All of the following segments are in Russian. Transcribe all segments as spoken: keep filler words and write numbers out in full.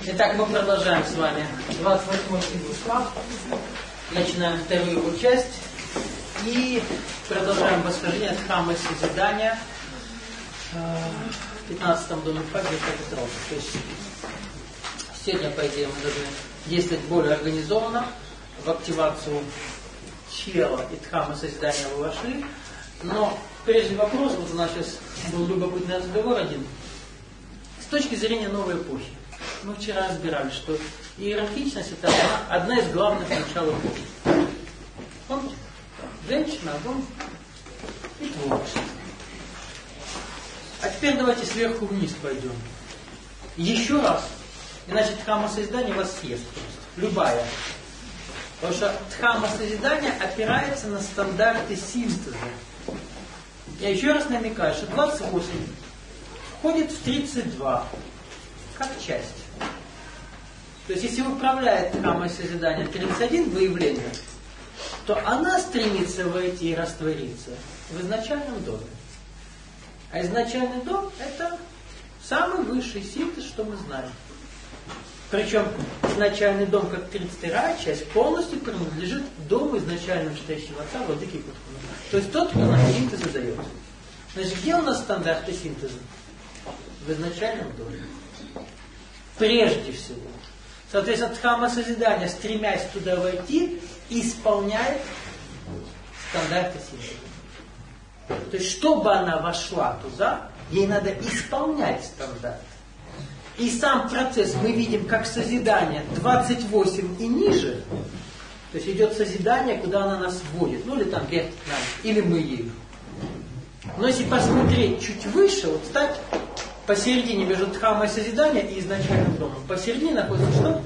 Итак, мы продолжаем с вами двадцать восьмой синтез. Начинаем вторую его часть и продолжаем восхождение от храма созидания в пятнадцатом доме Фаги. То есть сегодня, по идее, мы должны действовать более организованно. В активацию чела и дхаммы созидания вы вошли. Но прежде вопрос, вот у нас сейчас был любопытный разговор один. С точки зрения новой эпохи. Мы вчера разбирали, что иерархичность это одна, одна из главных начал эпохи. Помните? Женщина, дом и творчество. А теперь давайте сверху вниз пойдем. Еще раз. Иначе дхамма созидания вас съест просто. Любая. Потому что дхамма созидания опирается на стандарты синтеза. Я еще раз намекаю, что двадцать восемь входит в тридцать два. Как часть. То есть, если управляет дхаммой созидания тридцать один выявление, то она стремится войти и раствориться в изначальном доме. А изначальный дом – это самый высший синтез, что мы знаем. Причем изначальный дом, как тридцать вторая часть, полностью принадлежит дому изначального читающего отца, владыки Кутхуна. То есть тот, кто нам синтез задает. Значит, где у нас стандарты синтеза? В изначальном доме. Прежде всего. Соответственно, дхамма созидания, стремясь туда войти, исполняет стандарты синтеза. То есть, чтобы она вошла туда, ей надо исполнять стандарты. И сам процесс мы видим как созидание двадцать восемь и ниже. То есть идет созидание, куда она нас вводит. Ну или там Герт нам, или мы ей. Но если посмотреть чуть выше, вот стать посередине между дхаммой созидания и изначальным домом. Посередине находится что?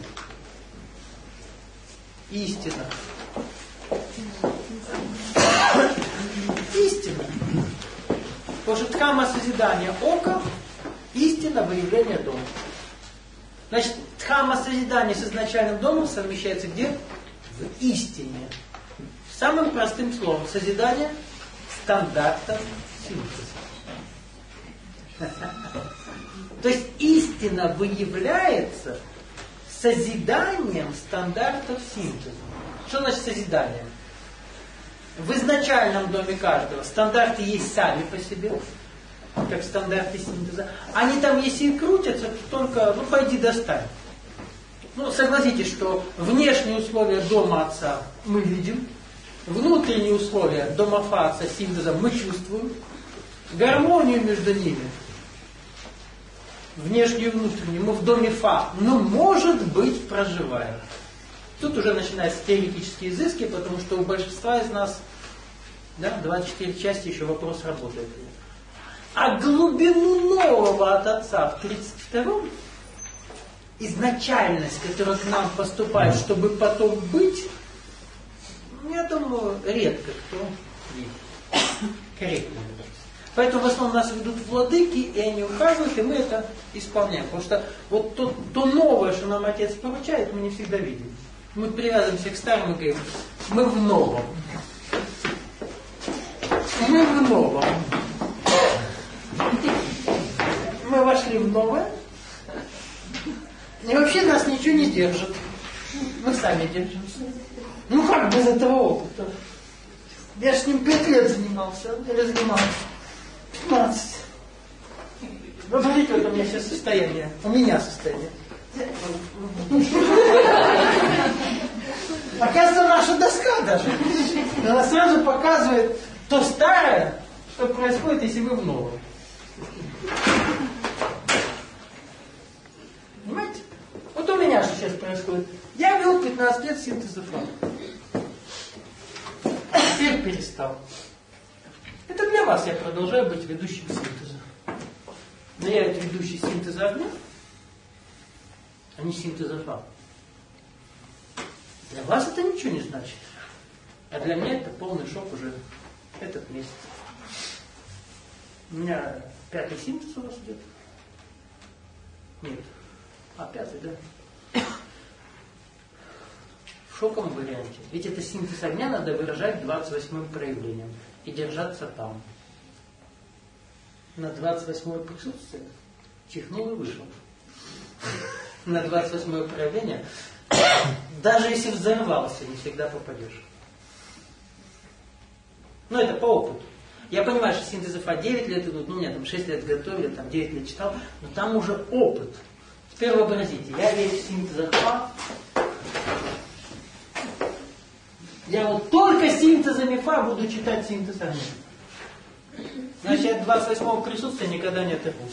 Истина. Истина. Потому что дхамма созидания око, истина выявление дома. Значит, дхамма созидания с изначальным домом совмещается где? В истине. Самым простым словом. Созидание стандартом синтеза. То есть истина выявляется созиданием стандартов синтеза. Что значит созидание? В изначальном доме каждого стандарты есть сами по себе, как стандарты синтеза. Они там, если и крутятся, то только, ну, пойди достань. Ну, согласитесь, что внешние условия дома отца мы видим, внутренние условия дома фа отца синтеза мы чувствуем, гармонию между ними, внешнюю и внутреннюю, мы в доме фа, но, может быть, проживаем. Тут уже начинаются теоретические изыски, потому что у большинства из нас, да, двадцать четыре части еще вопрос работает. А глубину нового от отца в тридцать втором, изначальность, которая к нам поступает, чтобы потом быть, я думаю, редко кто видит. Корректно. Поэтому в основном нас ведут владыки, и они ухаживают, и мы это исполняем. Потому что вот то, то новое, что нам отец поручает, мы не всегда видим. Мы привязываемся к старому и говорим, мы в новом. Мы в новом. Мы вошли в новое, и вообще нас ничего не держит. Мы сами держимся. Ну как без этого опыта? Я ж с ним пять лет занимался, или занимался. пятнадцать. Вы смотрите, вот у меня сейчас состояние. У меня состояние. Оказывается, наша доска даже. Она сразу показывает то старое, что происходит, если вы в новом. Понимаете? Вот у меня что сейчас происходит. Я вел пятнадцать лет синтеза факта. Теперь перестал. Это для вас я продолжаю быть ведущим синтеза. Но я это ведущий синтеза огня, а не синтеза факта. Для вас это ничего не значит. А для меня это полный шок уже этот месяц. У меня пятый синтез у вас идет. Нет. А, пятый, да? В шоковом варианте. Ведь это синтез огня надо выражать двадцать восьмым проявлением. И держаться там. На двадцать восьмое присутствие чихнул и вышел. на двадцать восьмое проявление, даже если взорвался, не всегда попадешь. Ну, это по опыту. Я понимаю, что синтезов А девять лет идут, ну, у меня там шесть лет готовили, там девять лет читал, но там уже опыт. Теперь вообразите, я весь синтез А, я вот только синтезами Фа буду читать синтез огня. Значит, я от двадцать восьмого присутствия никогда не оторвусь.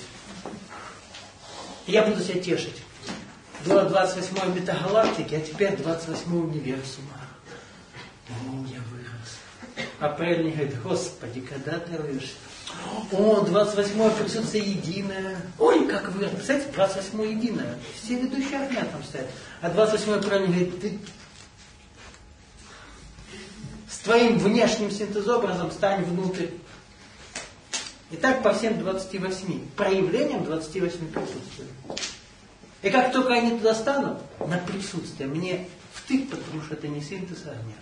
Я буду себя тешить. Было двадцать восьмое метагалактики, а теперь двадцать восьмое универсума. О, я вырос. А правильно говорит, Господи, когда ты вырос? О, двадцать восьмое присутствие единое. Ой, как вырос. Представляете, двадцать восьмое единое. Все ведущие огня там стоят. А двадцать восьмое правильно говорит, ты с твоим внешним синтезобразом стань внутрь. И так по всем двадцати восьми проявлениям двадцати восьми присутствий. И как только они туда станут, на присутствие, мне втык, потому что это не синтез огня.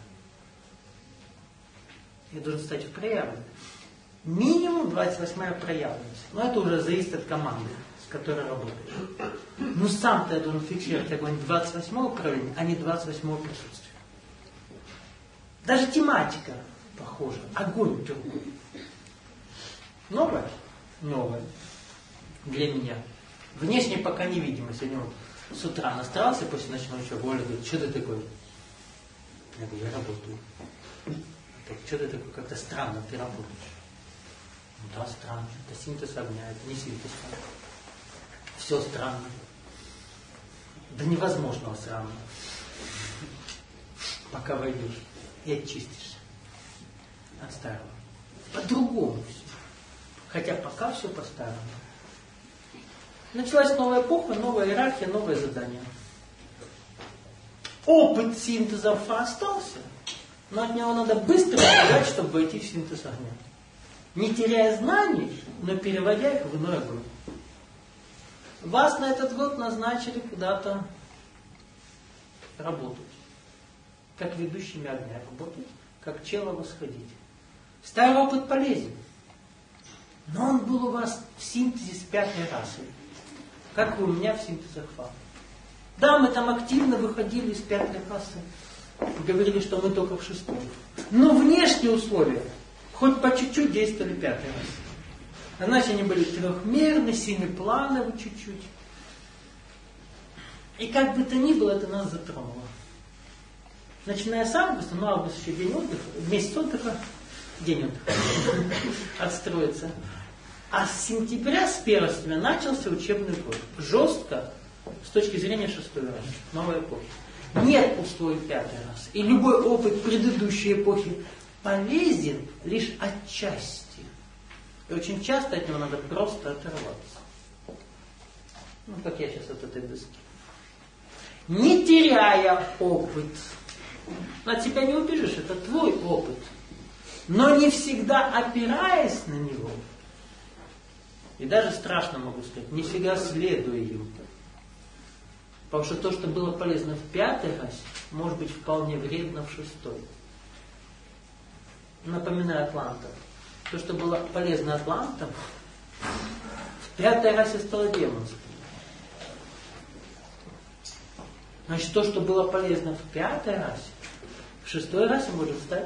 Я должен стать в проявленность. Минимум двадцать восьмая проявленность. Но это уже зависит от команды, с которой работаешь. Но сам-то я должен фиксировать огонь двадцать восьмого проявления, а не двадцать восьмого присутствия. Даже тематика похожа. Огонь другой. Новое? Новое. Для меня. Внешне пока невидимо. Сегодня вот с утра настроился после ночного учебы. Оля говорит, что ты такой? Я говорю, я работаю. Так, что ты такой? Как-то странно ты работаешь. Ну да, странно. Это синтез огня, это не синтез огня. Все странно. До невозможного странно. Пока войдешь и очистишься от старого. По-другому все. Хотя пока все по-старому. Началась новая эпоха, новая иерархия, новое задание. Опыт синтеза Фа остался, но от него надо быстро бежать, чтобы войти в синтез огня. Не теряя знаний, но переводя их в иной огонь. Вас на этот год назначили куда-то работать. Как ведущими огня работать, как чело восходить. Старый опыт полезен. Но он был у вас в синтезе с пятой расой. Как и у меня в синтезах Фа. Да, мы там активно выходили из пятой расы. Говорили, что мы только в шестой. Но внешние условия хоть по чуть-чуть действовали пятой расы. Иначе они были трехмерны, семиплановы чуть-чуть. И как бы то ни было, это нас затронуло. Начиная с августа, ну август еще день отдыха, месяц отдыха, день отдыха, отстроится. А с сентября, с первого сентября, начался учебный год. Жестко, с точки зрения шестой расы, новой эпохи. Нет пустой пятой расы. И любой опыт предыдущей эпохи полезен лишь отчасти. И очень часто от него надо просто оторваться. Ну, как я сейчас от этой доски. Не теряя опыт. От тебя не убежишь, это твой опыт. Но не всегда опираясь на него. И даже страшно могу сказать, не всегда следуя ему. Потому что то, что было полезно в пятой расе, может быть вполне вредно в шестой. Напоминаю атлантов. То, что было полезно атлантам, в пятой расе стало демонским. Значит, то, что было полезно в пятой расе, в шестой расе может стать,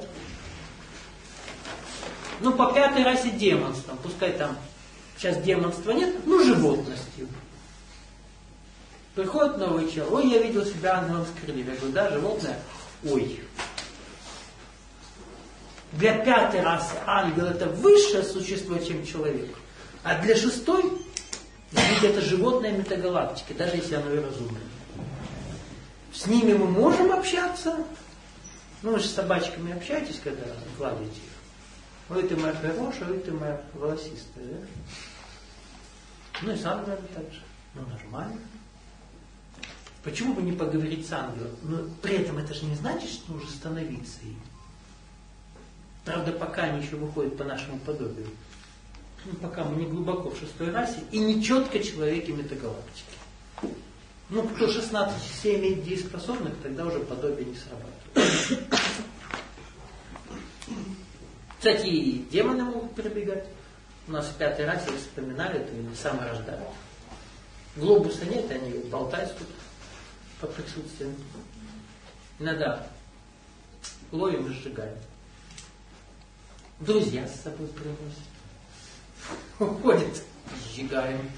ну, по пятой расе демонством. Пускай там сейчас демонства нет, ну, животностью. Приходит новый человек, ой, я видел себя ангелом с крыльями. Я говорю, да, животное, ой. Для пятой расы ангел это высшее существо, чем человек. А для шестой, ведь это животное метагалактики, даже если оно и разумное. С ними мы можем общаться. Ну, вы же с собачками общаетесь, когда гладите их. Ой, ты моя хорошая, ой, ты моя волосистая, да? Ну и с ангелами так же. Ну, нормально. Почему бы не поговорить с ангелом? Но при этом это же не значит, что нужно становиться им. Правда, пока они еще выходят по нашему подобию. Ну, пока мы не глубоко в шестой расе и не четко человеки метагалактики. Ну, кто шестнадцать все имеет дееспособных, тогда уже подобие не срабатывает. Кстати, и демоны могут перебегать. У нас в пятой расе, если вспоминали, то они саморождают. Глобуса нет, они болтают тут по присутствию. Иногда ловим и сжигаем. Друзья с собой приносят. Уходят, сжигаем.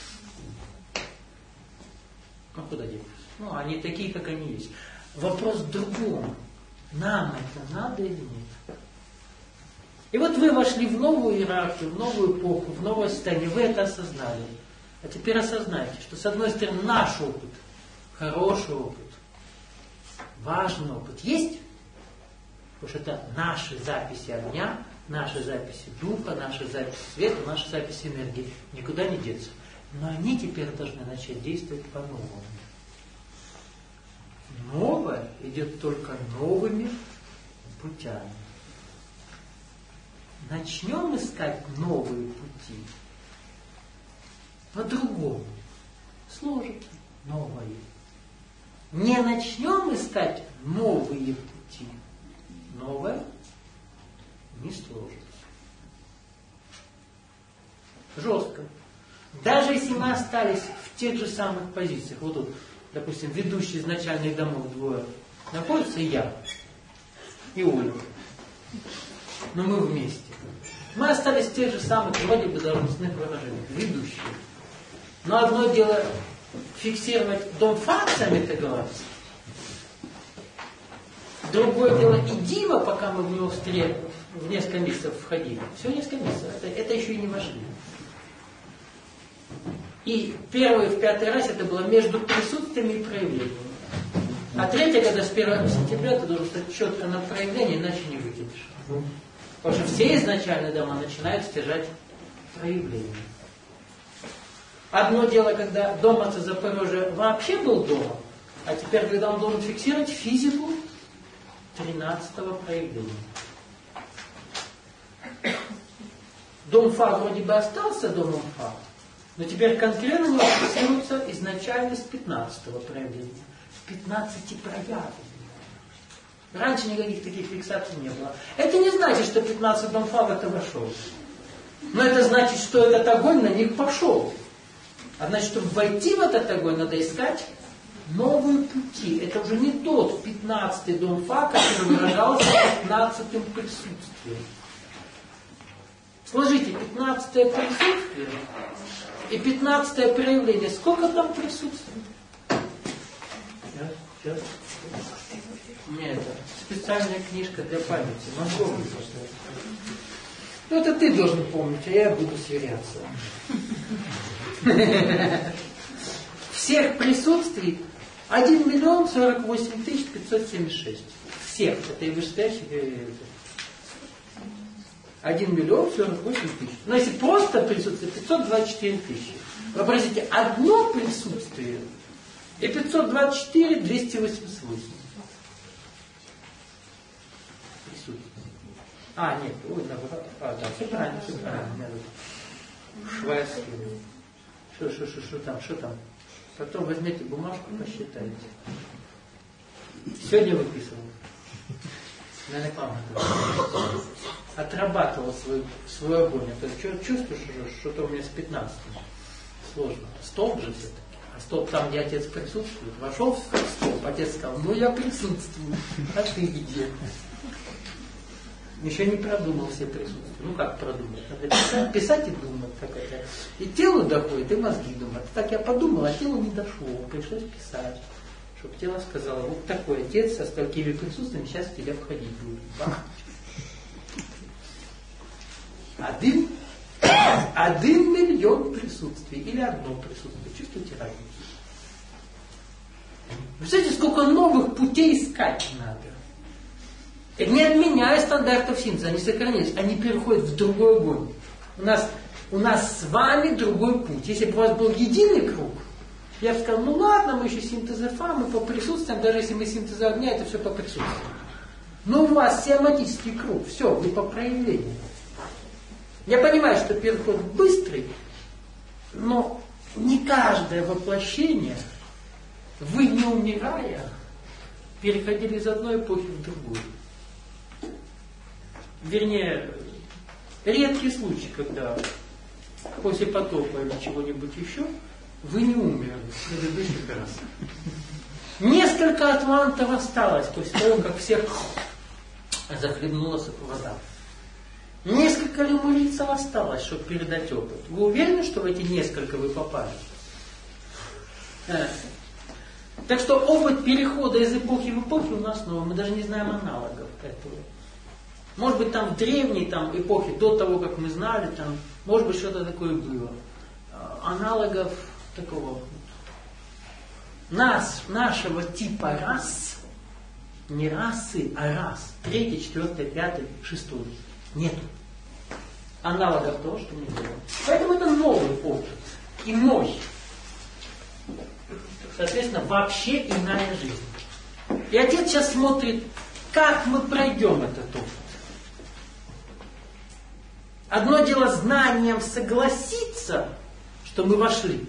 А куда денешься? Ну, они такие, как они есть. Вопрос в другом. Нам это надо или нет? И вот вы вошли в новую иерархию, в новую эпоху, в новое состояние. Вы это осознали. А теперь осознайте, что с одной стороны наш опыт, хороший опыт, важный опыт есть, потому что это наши записи огня, наши записи духа, наши записи света, наши записи энергии. Никуда не деться. Но они теперь должны начать действовать по-новому. Новое идет только новыми путями. Начнем искать новые пути по-другому. Сложится новое. Не начнем искать новые пути. Новое не сложится. Жестко. Даже если мы остались в тех же самых позициях, вот тут, допустим, ведущие из начальных домов двое находятся, и я, и Оля. Но мы вместе. Мы остались в тех же самых, вроде бы, должностных выражениях, ведущие. Но одно дело фиксировать дом факциями, как говорится. Другое дело и диво, пока мы в него встретили, в несколько месяцев входили. Всего несколько месяцев. Это, это еще и не вошли. И первый в пятый раз это было между присутствиями и проявлениями. А третье, когда с первого сентября ты должен стать четко на проявление, иначе не выкинешь. Потому что все изначальные дома начинают стяжать проявление. Одно дело, когда дом отца Запорожья вообще был домом, а теперь, когда он должен фиксировать физику тринадцатого проявления. Дом Фа вроде бы остался домом Фа, но теперь конкретно не фиксируется изначально с пятнадцатого проявления. С пятнадцати проявлений. Раньше никаких таких фиксаций не было. Это не значит, что пятнадцать дом Фа в это вошел. Но это значит, что этот огонь на них пошел. А значит, чтобы войти в этот огонь, надо искать новые пути. Это уже не тот пятнадцатый дом Фа, который выражался пятнадцатым присутствием. Сложите пятнадцатое присутствие и пятнадцатое проявление. Сколько там присутствует? Сейчас. Нет, это специальная книжка для памяти. Могу. Ну, это ты должен помнить, а я буду сверяться. Всех присутствий один миллион сорок восемь тысяч пятьсот семьдесят шесть. Всех. Это и вышестоящих. один миллион сорок восемь тысяч. Но если просто присутствие, пятьсот двадцать четыре тысячи. Вообразите, одно присутствие и пятьсот двадцать четыре двести восемьдесят восемь. А, нет, ой, наоборот. А, да, все правильно, все правильно. Швайский. Что, что, что, что там, что там? Потом возьмите бумажку, посчитайте. Сегодня выписывал. Наверное, мама отрабатывал свой, свой огонь. А то чувствуешь, что что-то у меня с пятнадцатым. Сложно. Столб же все-таки. А столб там, где отец присутствует. Вошел в столб, отец сказал, ну я присутствую. А ты где? Еще не продумал все присутствия. Ну как продумать? Надо писать, писать и думать. Как это. И телу доходит, и мозги думают. Так я подумал, а телу не дошло. Пришлось писать. Чтобы тело сказало, вот такой отец со столькими присутствиями сейчас в тебя входить будет. Один, один миллион присутствий. Или одно присутствие. Чувствуете разницу? Вы знаете, сколько новых путей искать надо? И не отменяя стандартов синтеза, они сохранились, они переходят в другой огонь. У нас, у нас с вами другой путь. Если бы у вас был единый круг, я бы сказал, ну ладно, мы еще синтезы Фа, мы по присутствиям, даже если мы синтезы огня, это все по присутствию. Но у вас сиаматический круг, все, вы по проявлению. Я понимаю, что переход быстрый, но не каждое воплощение, вы не умирая, переходили из одной эпохи в другую. Вернее, редкий случай, когда после потопа или чего-нибудь еще вы не умерли в предыдущий раз. Несколько атлантов осталось после того, как всех захлебнулась вода. Несколько лемурийцев осталось, чтобы передать опыт. Вы уверены, что в эти несколько вы попали? Так что опыт перехода из эпохи в эпоху у нас новый. Мы даже не знаем аналогов этого. Может быть, там в древней там, эпохе, до того, как мы знали, там, может быть, что-то такое было. Аналогов такого. Нас, нашего типа рас, не расы, а рас. Третий, четвертый, пятый, шестой. Нету. Аналогов того, что мы делаем. Поэтому это новый опыт. Иной. Соответственно, вообще иная жизнь. И отец сейчас смотрит, как мы пройдем этот опыт. Одно дело знанием согласиться, что мы вошли.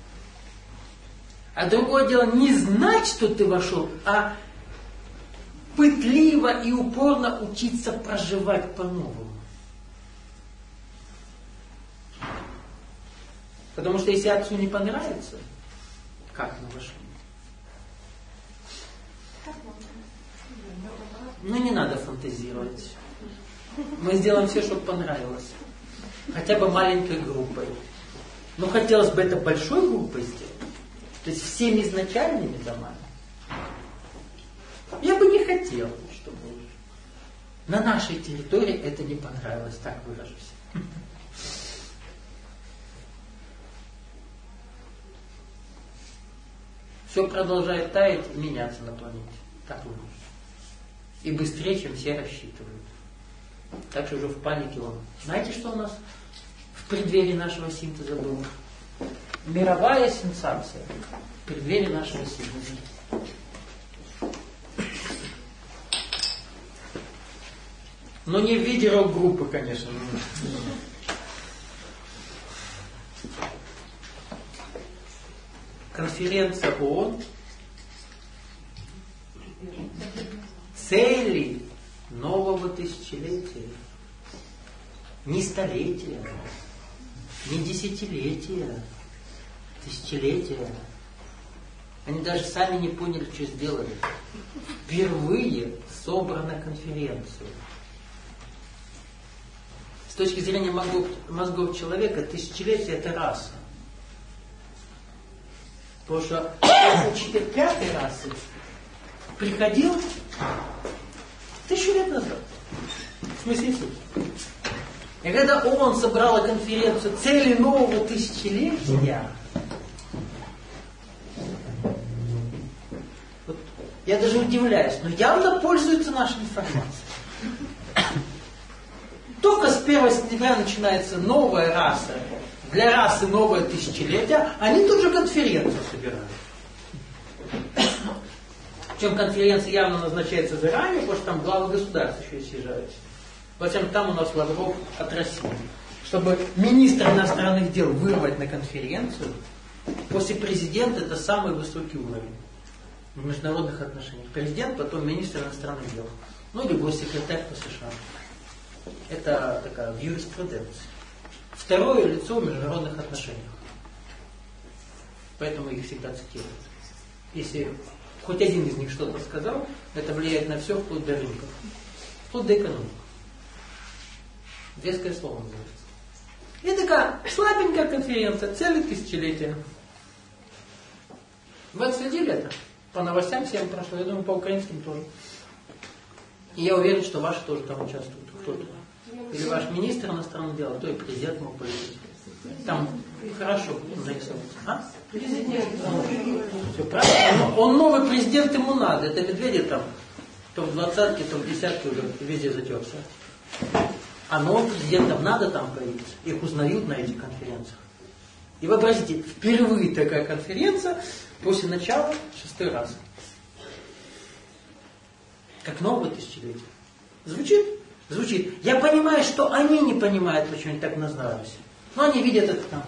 А другое дело не знать, что ты вошел, а пытливо и упорно учиться проживать по-новому. Потому что если отцу не понравится, как мы вошли? Ну не надо фантазировать. Мы сделаем все, чтобы понравилось. Хотя бы маленькой группой. Но хотелось бы это большой группой сделать. То есть всеми изначальными домами. Я бы не хотел, чтобы на нашей территории это не понравилось, так выражусь. Все продолжает таять и меняться на планете. Так выражусь. И быстрее, чем все рассчитывают. Так что уже в панике он. Знаете, что у нас в преддверии нашего синтеза было? Мировая сенсация в преддверии нашего синтеза. Но не в виде рок-группы, конечно. Конференция ООН. Цели нового тысячелетия. Не столетия, не десятилетия, тысячелетия. Они даже сами не поняли, что сделали. Впервые собрана конференция. С точки зрения мозгов, мозгов человека, тысячелетие это раса. Потому что учитель пятой расы приходил тысячу лет назад. В смысле суть. И когда он собрал конференцию цели нового тысячелетия, вот, я даже удивляюсь, но явно пользуются нашей информацией. Только с первого сентября начинается новая раса, для расы новое тысячелетие, они тут же конференцию собирают. Причем конференция явно назначается заранее, потому что там главы государств еще и съезжаются. Затем там у нас Лавров от России. Чтобы министра иностранных дел вырвать на конференцию, после президента это самый высокий уровень в международных отношениях. Президент, потом министр иностранных дел. Ну или госсекретарь по США. Это такая в юриспруденции. Второе лицо в международных отношениях. Поэтому их всегда цитируют. Если хоть один из них что-то сказал, это влияет на все, вплоть до рынков. Вплоть до экономики. Веское слово называется. И такая слабенькая конференция, целое тысячелетие. Вы отследили это? По новостям всем прошло, я думаю, по украинским тоже. И я уверен, что ваши тоже там участвуют. Кто-то. Или ваш министр иностранных дел, а то и президент мог полететь. Там хорошо нарисовывается. А? Президент. Все правильно. Он новый президент, ему надо. Это Медведев там то в двадцатке, то в десятке уже везде затерся. А новым президентам надо там появиться. Их узнают на этих конференциях. И вообразите, впервые такая конференция после начала шестой раз. Как новое тысячелетие. Звучит? Звучит. Я понимаю, что они не понимают, почему они так назвались. Но они видят это там.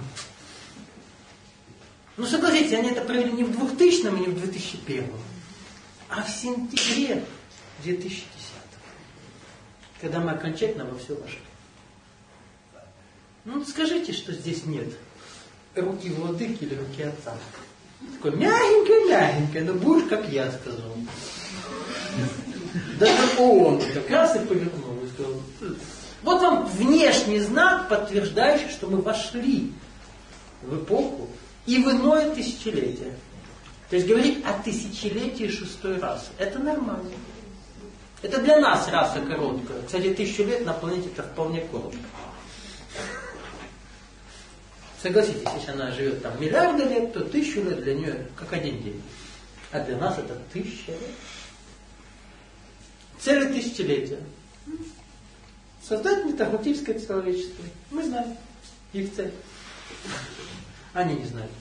Ну согласитесь, они это провели не в двухтысячном и не в две тысячи первом, а в сентябре две тысячи десятого. Когда мы окончательно во все вошли. Ну скажите, что здесь нет руки владыки или руки отца. Такой мягенькое-мягенькое, но будешь, как я сказал. Даже он как раз и повернул и сказал: вот вам внешний знак, подтверждающий, что мы вошли в эпоху и в иное тысячелетие. То есть говорить о тысячелетии шестой расы. Это нормально. Это для нас раса короткая. Кстати, тысячу лет на планете это вполне коротко. Согласитесь, если она живет там миллиарды лет, то тысячу лет для нее как один день. А для нас это тысяча лет. Цели тысячелетия. Создать метахутическое человечество. Мы знаем их цель. Они не знают.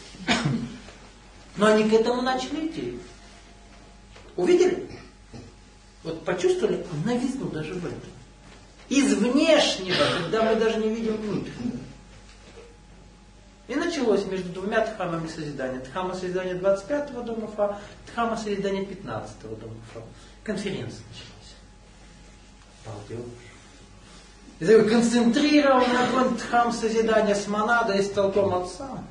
Но они к этому начали идти. Увидели? Вот почувствовали новизну даже в этом. Из внешнего, когда мы даже не видим внутреннего. И началось между двумя дхаммами созидания. Дхамма созидания двадцать пятого дома Фа, дхамма созидания пятнадцатого дома Фа. Конференция началась. Балдеж. Концентрированный огонь дхам созидания с монадой и столпом отца.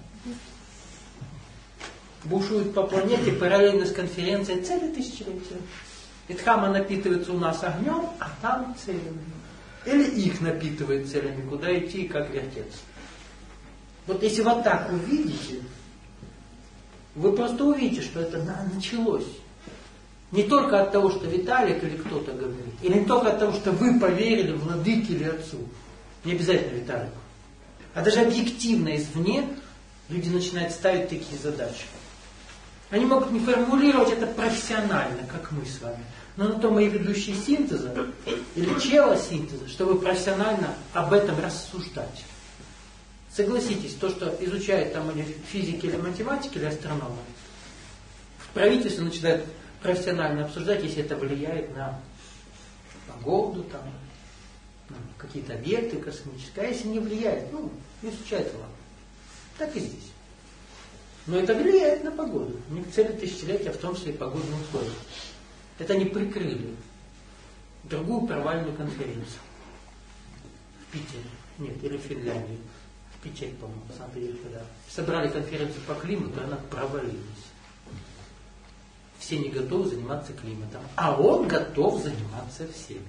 Бушует по планете параллельно с конференцией цели тысячелетия. И дхамма напитывается у нас огнем, а там целями. Или их напитывает целями, куда идти и как вертеться. Вот если вот так увидите, вы просто увидите, что это началось. Не только от того, что Виталик или кто-то говорит, или не только от того, что вы поверили владыке или отцу. Не обязательно Виталику. А даже объективно извне люди начинают ставить такие задачи. Они могут не формулировать это профессионально, как мы с вами. Но на то мы и ведущие синтеза, или чела синтеза, чтобы профессионально об этом рассуждать. Согласитесь, то, что изучают там или физики, или математики, или астрономы, в правительстве начинают профессионально обсуждать, если это влияет на погоду, там, на какие-то объекты космические. А если не влияет, ну, изучают его. Так и здесь. Но это влияет на погоду. Не к цели тысячелетия, в том числе и погодные условия. Это они прикрыли другую провальную конференцию в Питере. Нет, или в Финляндии. В Питере, по-моему, в Санкт-Петербурге, да. Собрали конференцию по климату, она провалилась. Все не готовы заниматься климатом. А он готов заниматься всеми.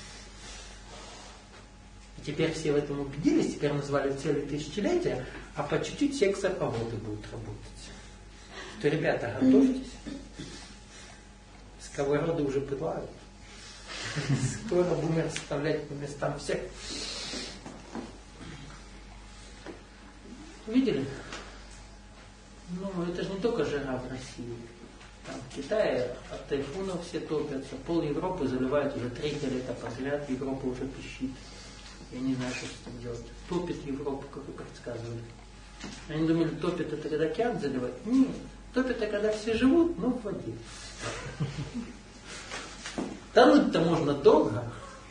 И теперь все в этом убедились, теперь назвали цели тысячелетия, а по чуть-чуть все эксоповоды будут работать. То, ребята, готовьтесь. Сковороды уже пылают. Скоро будем расставлять по местам всех. Видели? Ну, это же не только жара в России. Там в Китае от тайфунов все топятся. Пол Европы заливают уже третье лето подряд. Европа уже пищит. Я не знаю, что с этим делать. Топит Европу, как вы предсказывали. Они думали, топит это когда океан заливает. Нет. Топит это когда все живут, но в воде. Тонуть-то можно долго.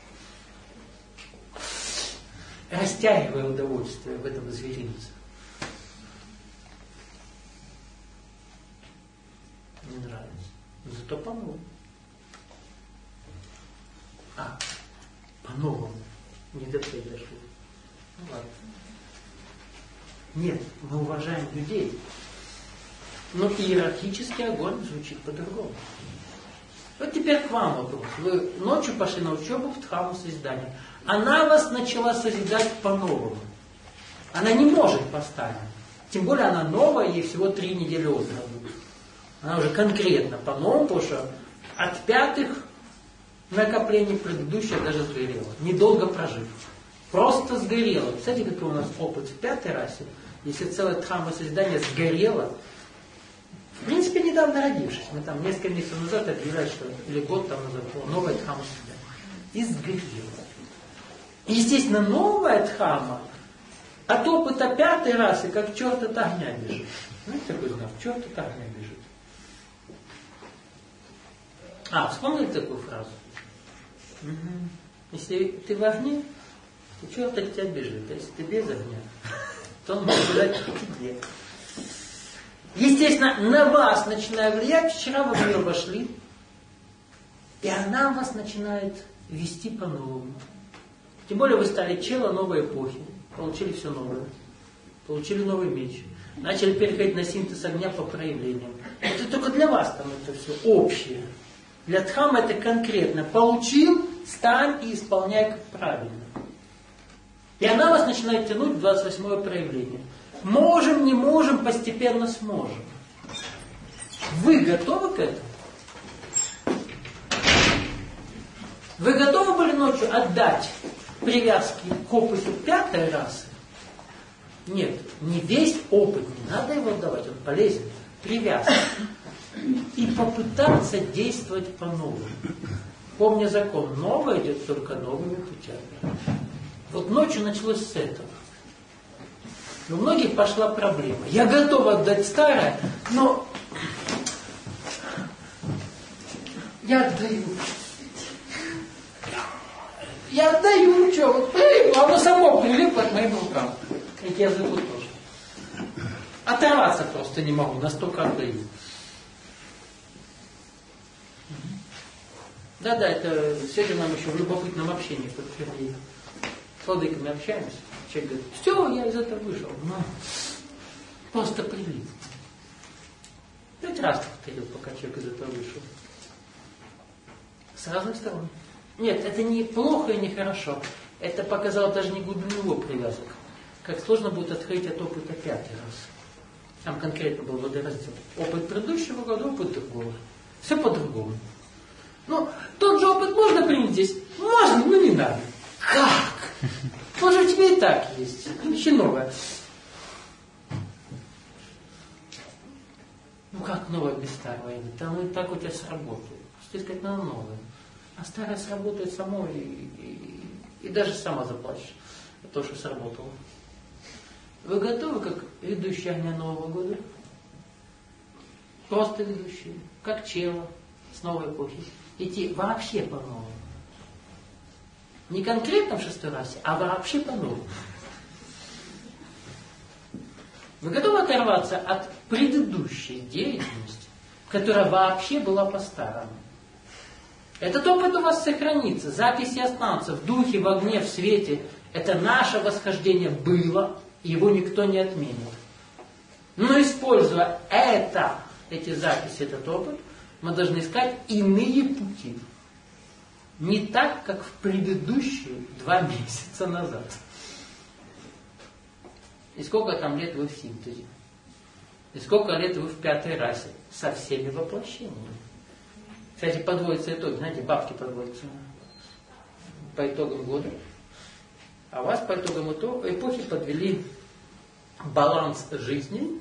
Растягивая удовольствие в этом зверинце. Не нравится. Зато по-новому. А, по-новому. Не до этого дошло. Ну ладно. Нет, мы уважаем людей. Но иерархический огонь звучит по-другому. Вот теперь к вам вопрос. Вы ночью пошли на учебу в дхамму созидания. Она вас начала созидать по-новому. Она не может поставить. Тем более она новая, ей всего три недели от роду. Она уже конкретно по-новому, потому что от пятых накоплений предыдущее даже сгорело. Недолго прожив. Просто сгорело. Кстати, какой у нас опыт в пятой расе. Если целое дхамма созидание сгорело, в принципе, недавно родившись, мы там несколько месяцев назад объявляли, что или год там назад было новое дхамма созидание. И сгорело. И, естественно, новая дхамма от опыта пятой расы, как черт от огня бежит. Знаете такой знак? Черт от огня бежит. А, вспомнили такую фразу? Угу. Если ты в огне, то черт от тебя бежит. А если ты без огня, то он может гулять к тебе. Естественно, на вас начинает влиять. Вчера вы в нее вошли, и она вас начинает вести по-новому. Тем более вы стали чела новой эпохи, получили все новое. получили новый меч, начали переходить на синтез огня по проявлениям. Это только для вас там это все общее. Для Дхаммы это конкретно. Получил, стань и исполняй как правильно. И она вас начинает тянуть в двадцать восьмое проявление. Можем, не можем, постепенно сможем. Вы готовы к этому? Вы готовы были ночью отдать привязки к опыту пятой расы? Нет, не весь опыт, не надо его отдавать, он полезен. Привязки. И попытаться действовать по-новому. Помня закон, новое идет только новыми путями. Вот ночью началось с этого. У многих пошла проблема. Я готов отдать старое, но я отдаю. Я отдаю, что, вот, оно само прилипло к моим рукам. И я языку тоже. Оторваться просто не могу, настолько отдаю. Да-да, это сегодня нам еще в любопытном общении подтвердили. С владыками общаемся. Человек говорит, все, я из этого вышел. Но просто прилип. Пять раз повторил, пока человек из этого вышел. С разных сторон. Нет, это не плохо и не хорошо. Это показало даже не глубину его привязок. Как сложно будет отходить от опыта пятый раз. Там конкретно был водораздел. Опыт предыдущего года, опыт другого. Все по-другому. Ну, тот же опыт можно принять здесь? Можно, но не надо. Как? Он же у тебя и так есть. Еще новое. Ну как новое без старого? Там и так у тебя сработает. Что искать надо новое. А старое сработает само и, и, и даже сама заплачешь за то, что сработало. Вы готовы, как ведущий огня Нового года? Просто ведущий. Как чела с новой эпохи. Идти вообще по-новому. Не конкретно в шестой расе, а вообще по-новому. Вы готовы оторваться от предыдущей деятельности, которая вообще была по-старому? Этот опыт у вас сохранится, записи останутся в духе, в огне, в свете. Это наше восхождение было, его никто не отменит. Но используя это, эти записи, этот опыт, мы должны искать иные пути. Не так, как в предыдущие два месяца назад. И сколько там лет вы в синтезе? И сколько лет вы в пятой расе? Со всеми воплощениями. Кстати, подводятся итоги. Знаете, бабки подводятся по итогам года. А у вас по итогам эпохи подвели баланс жизни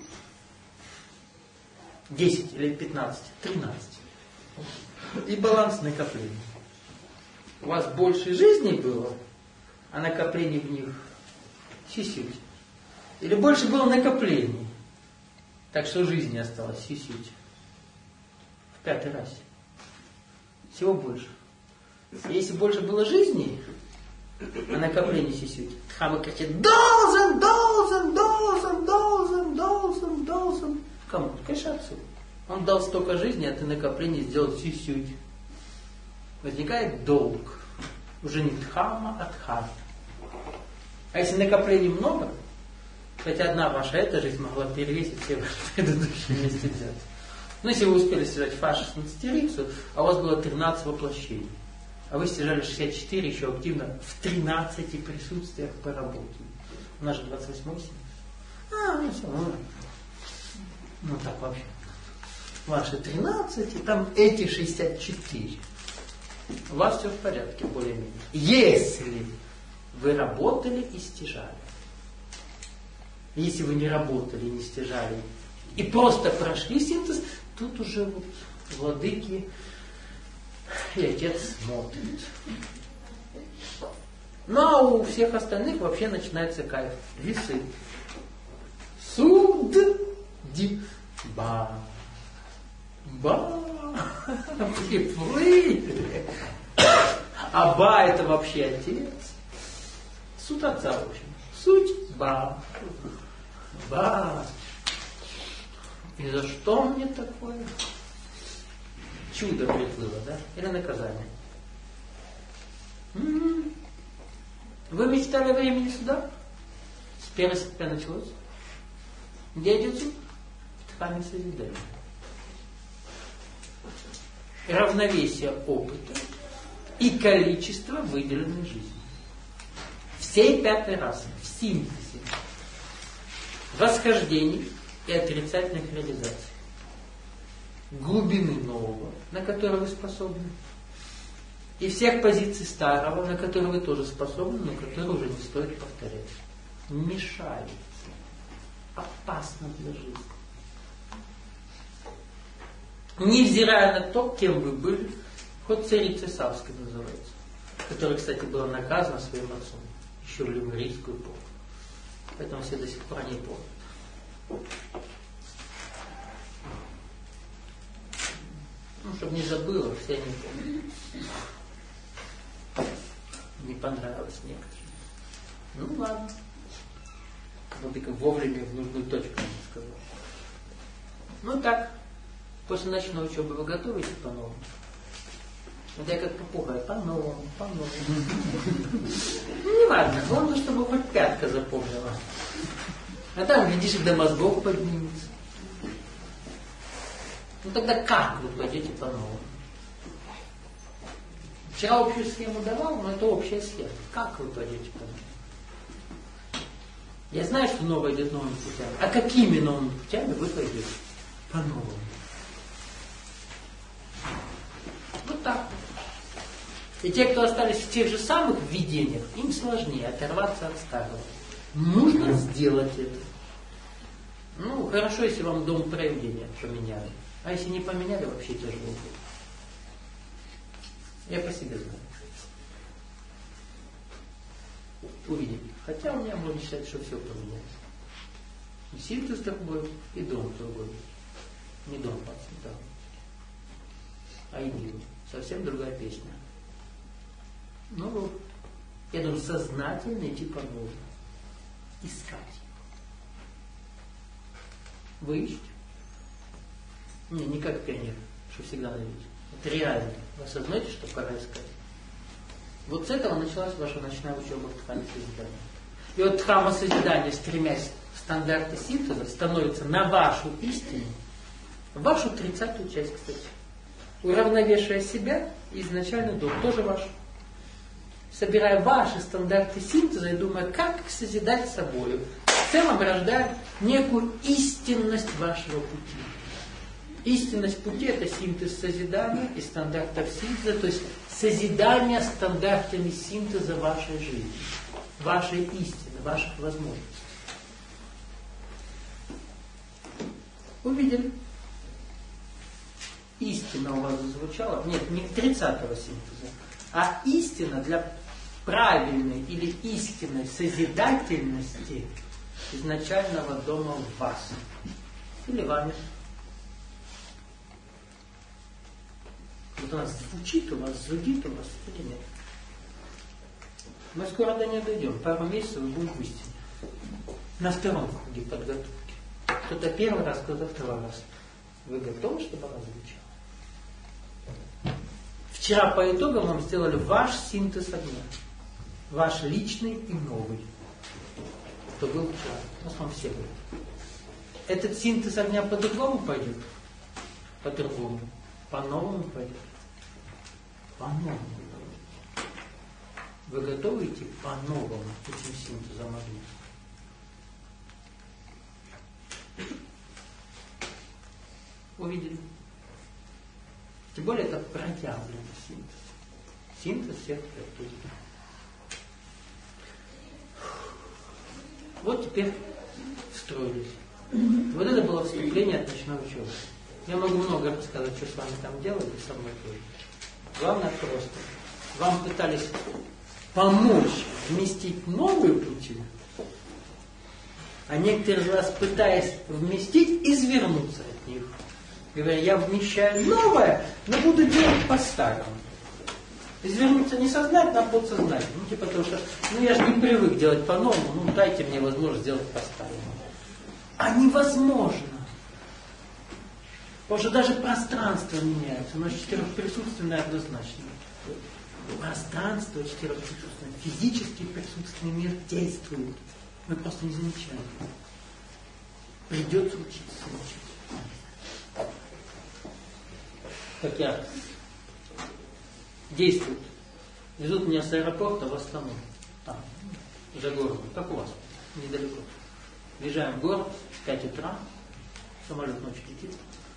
десять или пятнадцать, тринадцать. И баланс накоплений. У вас больше жизней было, а накоплений в них чуть-чуть. Или больше было накоплений, так что жизни осталось чуть-чуть. В пятый раз. Всего больше. Если больше было жизней, а накоплений чуть-чуть, Дхамма кричит: должен, должен, должен, должен, должен, должен. Кому? Конечно, отцу. Он дал столько жизни, а ты накопление сделал чуть-чуть. Возникает долг. Уже не Дхамма, а Дхарма. А если накоплений много, хотя одна ваша эта жизнь могла перевесить все ваши предыдущие вместе взять. Ну, если вы успели стяжать фарш шестнадцатерицу, а у вас было тринадцать воплощений, а вы стяжали шестьдесят четыре еще активно в тринадцати присутствиях по работе. У нас же двадцать восьмой семь. А, ну все, ну, ну так вообще. Ваши тринадцать, и там эти шестьдесят четыре. У вас все в порядке, более-менее. Если вы работали и стяжали. Если вы не работали и не стяжали, и просто прошли синтез, тут уже вот владыки и отец смотрят. Ну а у всех остальных вообще начинается кайф. Весы. Суд ди ба. Ба. Приплыли. А ба это вообще отец. Суд отца, в общем. Суть ба. Ба. И за что мне такое? Чудо приплыло, да? Или наказание? М-м-м. Вы мечтали о времени суда? С первого сентября началось? Где идете? В дхамме созидания. Равновесие опыта и количество выделенной жизни. Всей пятой расы, в синтезе. Восхождений и отрицательных реализаций. Глубины нового, на которое вы способны. И всех позиций старого, на которые вы тоже способны, но которые уже не стоит повторять. Мешается. Опасно для жизни. Невзирая на то, кем вы были, хоть царицей Савской называется, которая, кстати, была наказана своим отцом еще в лимерийскую эпоху. Поэтому все до сих пор не помнят. Ну, чтобы не забыла, все не помнят. Не понравилось некоторым. Ну ладно. Вот только вовремя в нужную точку не сказал. Ну так, после ночной учебы вы готовите по-новому? Вот я как попугай, по-новому, по-новому. Ну не важно, главное, чтобы хоть пятка запомнила. А там, видишь, до мозгов поднимется. Ну тогда как вы пойдете по-новому? Вчера общую схему давал, но это общая схема. Как вы пойдете по-новому? Я знаю, что новое идет новыми путями. А какими новыми путями вы пойдете? По-новому. Вот так. И те, кто остались в тех же самых видениях, им сложнее оторваться от старого. Нужно сделать это. Ну, хорошо, если вам дом проявления поменяли. А если не поменяли, вообще тяжело будет. Я по себе знаю. Увидим. Хотя у меня можно считать, что все поменялось. И синтез другой, и дом другой. Не дом пацан, а идил. Совсем другая песня. Ну, я думаю, сознательно идти по новому. Искать. Вы ищете? Не, не как пионер, что всегда найдете. Это реально. Вы осознаете, что пора искать. Вот с этого началась ваша ночная учеба в дхамме созидания. И вот дхамма созидания, стремясь в стандарты синтеза, становится на вашу истину, вашу тридцатую часть, кстати. Уравновешивая себя, изначально дом тоже ваш. Собирая ваши стандарты синтеза и думая, как созидать собой, в целом рождая некую истинность вашего пути. Истинность пути – это синтез созидания и стандартов синтеза, то есть созидание стандартами синтеза вашей жизни, вашей истины, ваших возможностей. Увидели? Истина у вас зазвучала? Нет, не тридцатого синтеза, а истина для правильной или истинной созидательности изначального дома в вас. Или вами. Вот у нас звучит, у вас зудит, у вас или нет. Мы скоро до нее дойдем. Пару месяцев и будем в истине. На втором круге подготовки. Кто-то первый раз, кто-то второй раз. Вы готовы, чтобы она звучала? Вчера по итогам мы сделали ваш синтез огня. Ваш личный и новый. Кто был вчера? В основном все были. Этот синтез огня по-другому пойдет? По-другому. По-новому пойдет? По-новому. Вы готовы идти по-новому этим синтезом огня? Увидели? Тем более это проявленный синтез. Синтез всех трех. Вот теперь встроились. Вот это было вступление от ночной учебы. Я могу много рассказать, что с вами там делали, и со мной тоже. Главное просто. Вам пытались помочь вместить новые пути, а некоторые из вас, пытаясь вместить, извернуться от них. Говоря, я вмещаю новое, но буду делать по-старому. Извернуться не сознательно, а подсознательно. Ну, типа того, что ну я же не привык делать по-новому, ну дайте мне возможность сделать по-старому. А невозможно. Потому что даже пространство меняется, оно четырехприсутственное однозначно. Пространство четырехприсутственное, физически присутственный мир действует. Мы просто не замечаем. Придется учиться учить. Как я действуют. Везут меня с аэропорта в Астану. Там, за городом. Как у вас? Недалеко. Въезжаем в город в пять утра. Самолет ночью летит.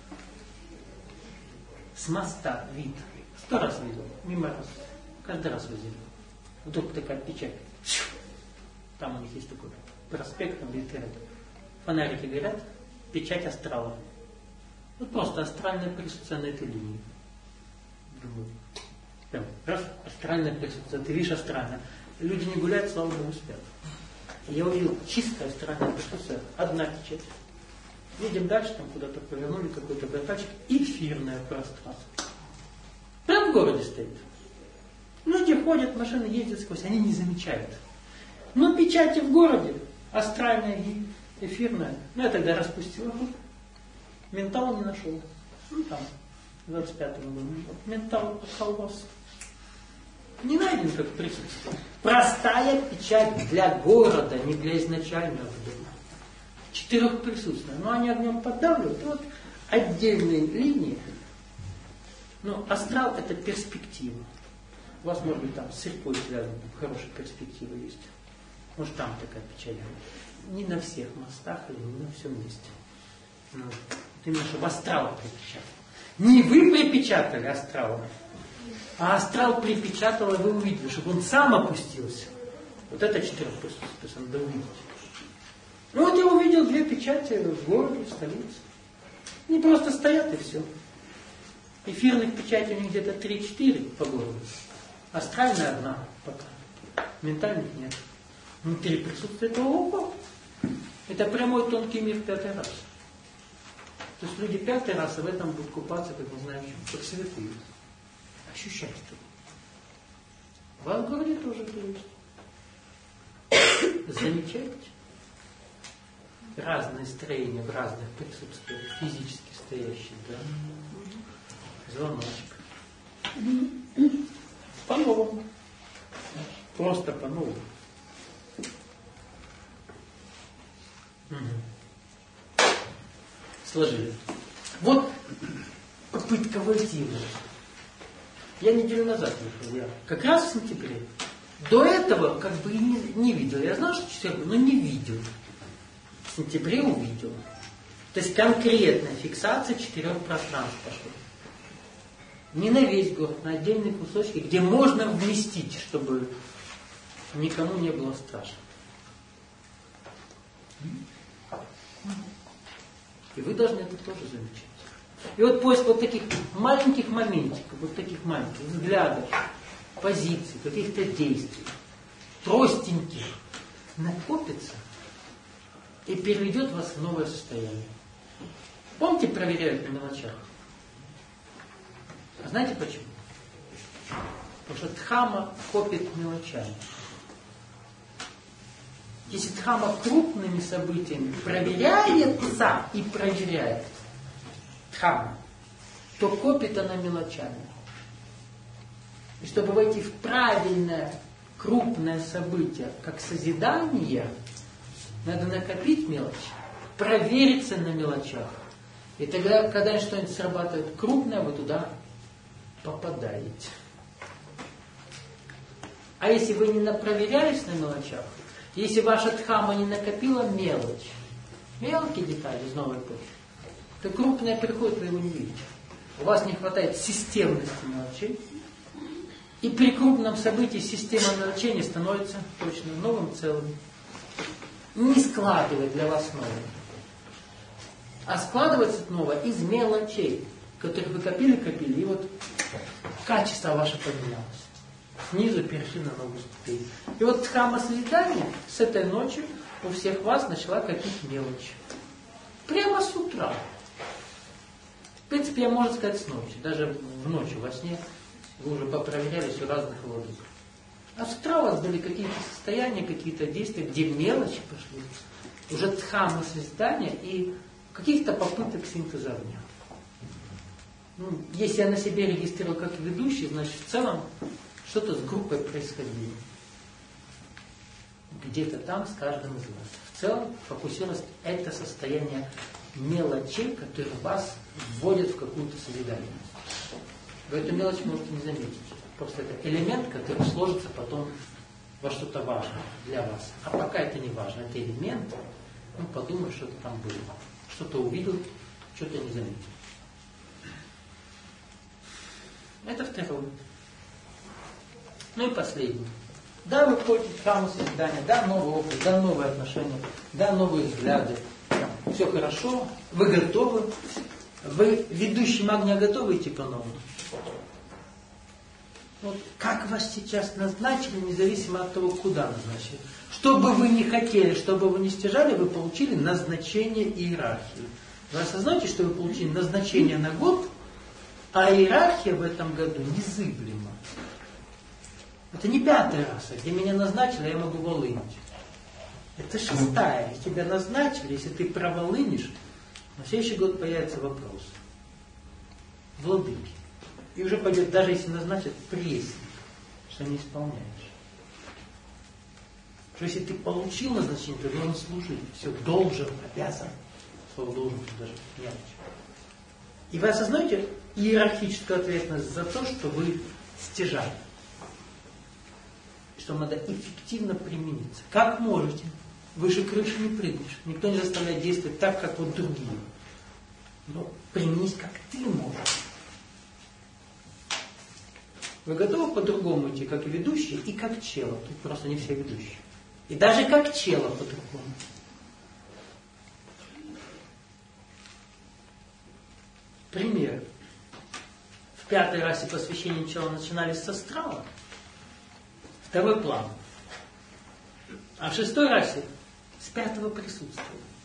С моста вид. Сто раз видел. Мимо раз. Каждый раз возили. Вдруг такая печать. Там у них есть такой проспект, там где-то фонарики горят. Печать астрала. Вот просто астральное присутствие на этой линии. Думаю, прям, раз, астральное присутствие. Ты видишь астральное. Люди не гуляют, слава Богу, спят. И я увидел чистое астральное присутствие. Одна печать. Едем дальше, там куда-то повернули какой-то братачек. Эфирное пространство. Прям в городе стоит. Люди ходят, машины ездят сквозь, они не замечают. Но печати в городе, астральная и эфирная. Ну, я тогда распустил. Ментал не нашел. Ну, там, в двадцать пятом году. Ментал отхолос. Не найден как присутствие. Простая печать для города, не для изначального дома. Четырехприсутственная. Но они огнем поддавливают. И вот отдельные линии. Но астрал это перспектива. У вас, может быть, там с церковью связано, хорошая перспектива есть. Может, там такая печать. Не на всех мостах или не на всем месте. Ну, именно, чтобы астрал припечатал. Не вы припечатали астрал, а астрал припечатал, и вы увидели, чтобы он сам опустился. Вот это четырехприсутствие, надо увидеть. Ну вот я увидел две печати в городе, в столице. Они просто стоят и все. Эфирных печатей у них где-то три-четыре по городу. Астральная одна пока. Ментальных нет. Внутри присутствует этого ого. Это прямой тонкий мир пятый раз. То есть люди пятый раз, а в этом будут купаться, как мы знаем, как святые. Ощущать это. У вас в городе тоже это есть. Замечаете? Разные строения в разных присутствиях, физически стоящие, да? Звоночек. По-новому. Просто по-новому. Угу. Сложили. Вот попытка войти в это. Я неделю назад вышел, я как раз в сентябре. До этого как бы и не, не видел. Я знал, что четверг, но не видел. В сентябре увидел. То есть конкретная фиксация четырех пространств пошла. Не на весь город, на отдельные кусочки, где можно вместить, чтобы никому не было страшно. И вы должны это тоже замечать. И вот поиск вот таких маленьких моментиков, вот таких маленьких взглядов, позиций, каких-то действий, простеньких, накопится и переведет вас в новое состояние. Помните, проверяют на мелочах? А знаете почему? Потому что дхамма копит мелочами. Если дхамма крупными событиями проверяется и проверяет дхамма, то копит она мелочами. И чтобы войти в правильное крупное событие, как созидание, надо накопить мелочь, провериться на мелочах. И тогда, когда что-нибудь срабатывает крупное, вы туда попадаете. А если вы не проверялись на мелочах, если ваша дхамма не накопила мелочь, мелкие детали из новой эпохи, то крупное приходит, вы его не видите. У вас не хватает системности мелочей, и при крупном событии система мелочей не становится точно новым целым. Не складывает для вас новое. А складывается новое из мелочей, которых вы копили-копили, и вот качество ваше поднялось. Снизу перешли на новую ступень. И вот дхамма созидания с этой ночи у всех вас начала копить мелочи. Прямо с утра. В принципе, я можно сказать с ночи. Даже в ночь во сне вы уже попроверялись у разных владык. А с утра у вас были какие-то состояния, какие-то действия, где мелочи пошли. Уже дхамма созидания и каких-то попыток синтеза огня. Ну, если я на себе регистрировал как ведущий, значит в целом что-то с группой происходило. где-то там с каждым из вас. В целом фокусировать это состояние мелочей, которые вас вводят в какую-то солидарность. Вы эту мелочь можете не заметить. Просто это элемент, который сложится потом во что-то важное для вас. А пока это не важно. Это элемент, ну подумай, что-то там было. Что-то увидел, что-то не заметил. Это второе. Ну и последнее. Да, вы входите в храм созидания, да, новый опыт, да, новые отношения, да, новые взгляды. Все хорошо, вы готовы. Вы, ведущим огня, готовы идти по-новому? Вот как вас сейчас назначили, независимо от того, куда назначили. Что бы вы ни хотели, что бы вы ни стяжали, вы получили назначение и иерархию. Вы осознаете, что вы получили назначение на год, а иерархия в этом году незыблема. Это не пятый раз, где меня назначили, я могу волынить. Это шестая. Если тебя назначили, если ты проволынишь, на следующий год появится вопрос. Владыки. И уже пойдет, даже если назначат, прессинг, что не исполняешь. Что если ты получил назначение, ты должен служить. Все, должен, обязан. Слово должен даже мелочь. И вы осознаете иерархическую ответственность за то, что вы стяжали. Что надо эффективно примениться. Как можете. Выше крыши не прыгнешь. Никто не заставляет действовать так, как вот другие. Но применись, как ты можешь. Вы готовы по-другому идти, как и ведущие, и как чело. Тут просто не все ведущие. И даже как чело по-другому. Пример. В пятой расе посвящения чела начинались с астрала. Второй план. А в шестой расе с пятого присутствия.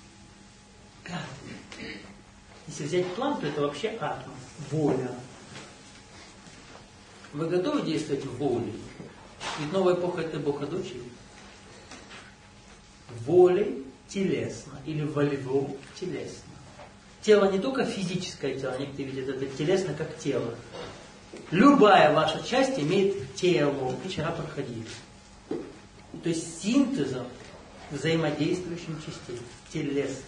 Пятый. Если взять план, то это вообще атом. Воля. Вы готовы действовать в воле? Ведь новая эпоха это эпоха дочери. Волей телесно или волево телесно. Тело не только физическое тело, некоторые видят это телесно как тело. Любая ваша часть имеет тело. Вчера проходили. То есть синтезом взаимодействующим частей. Телесность.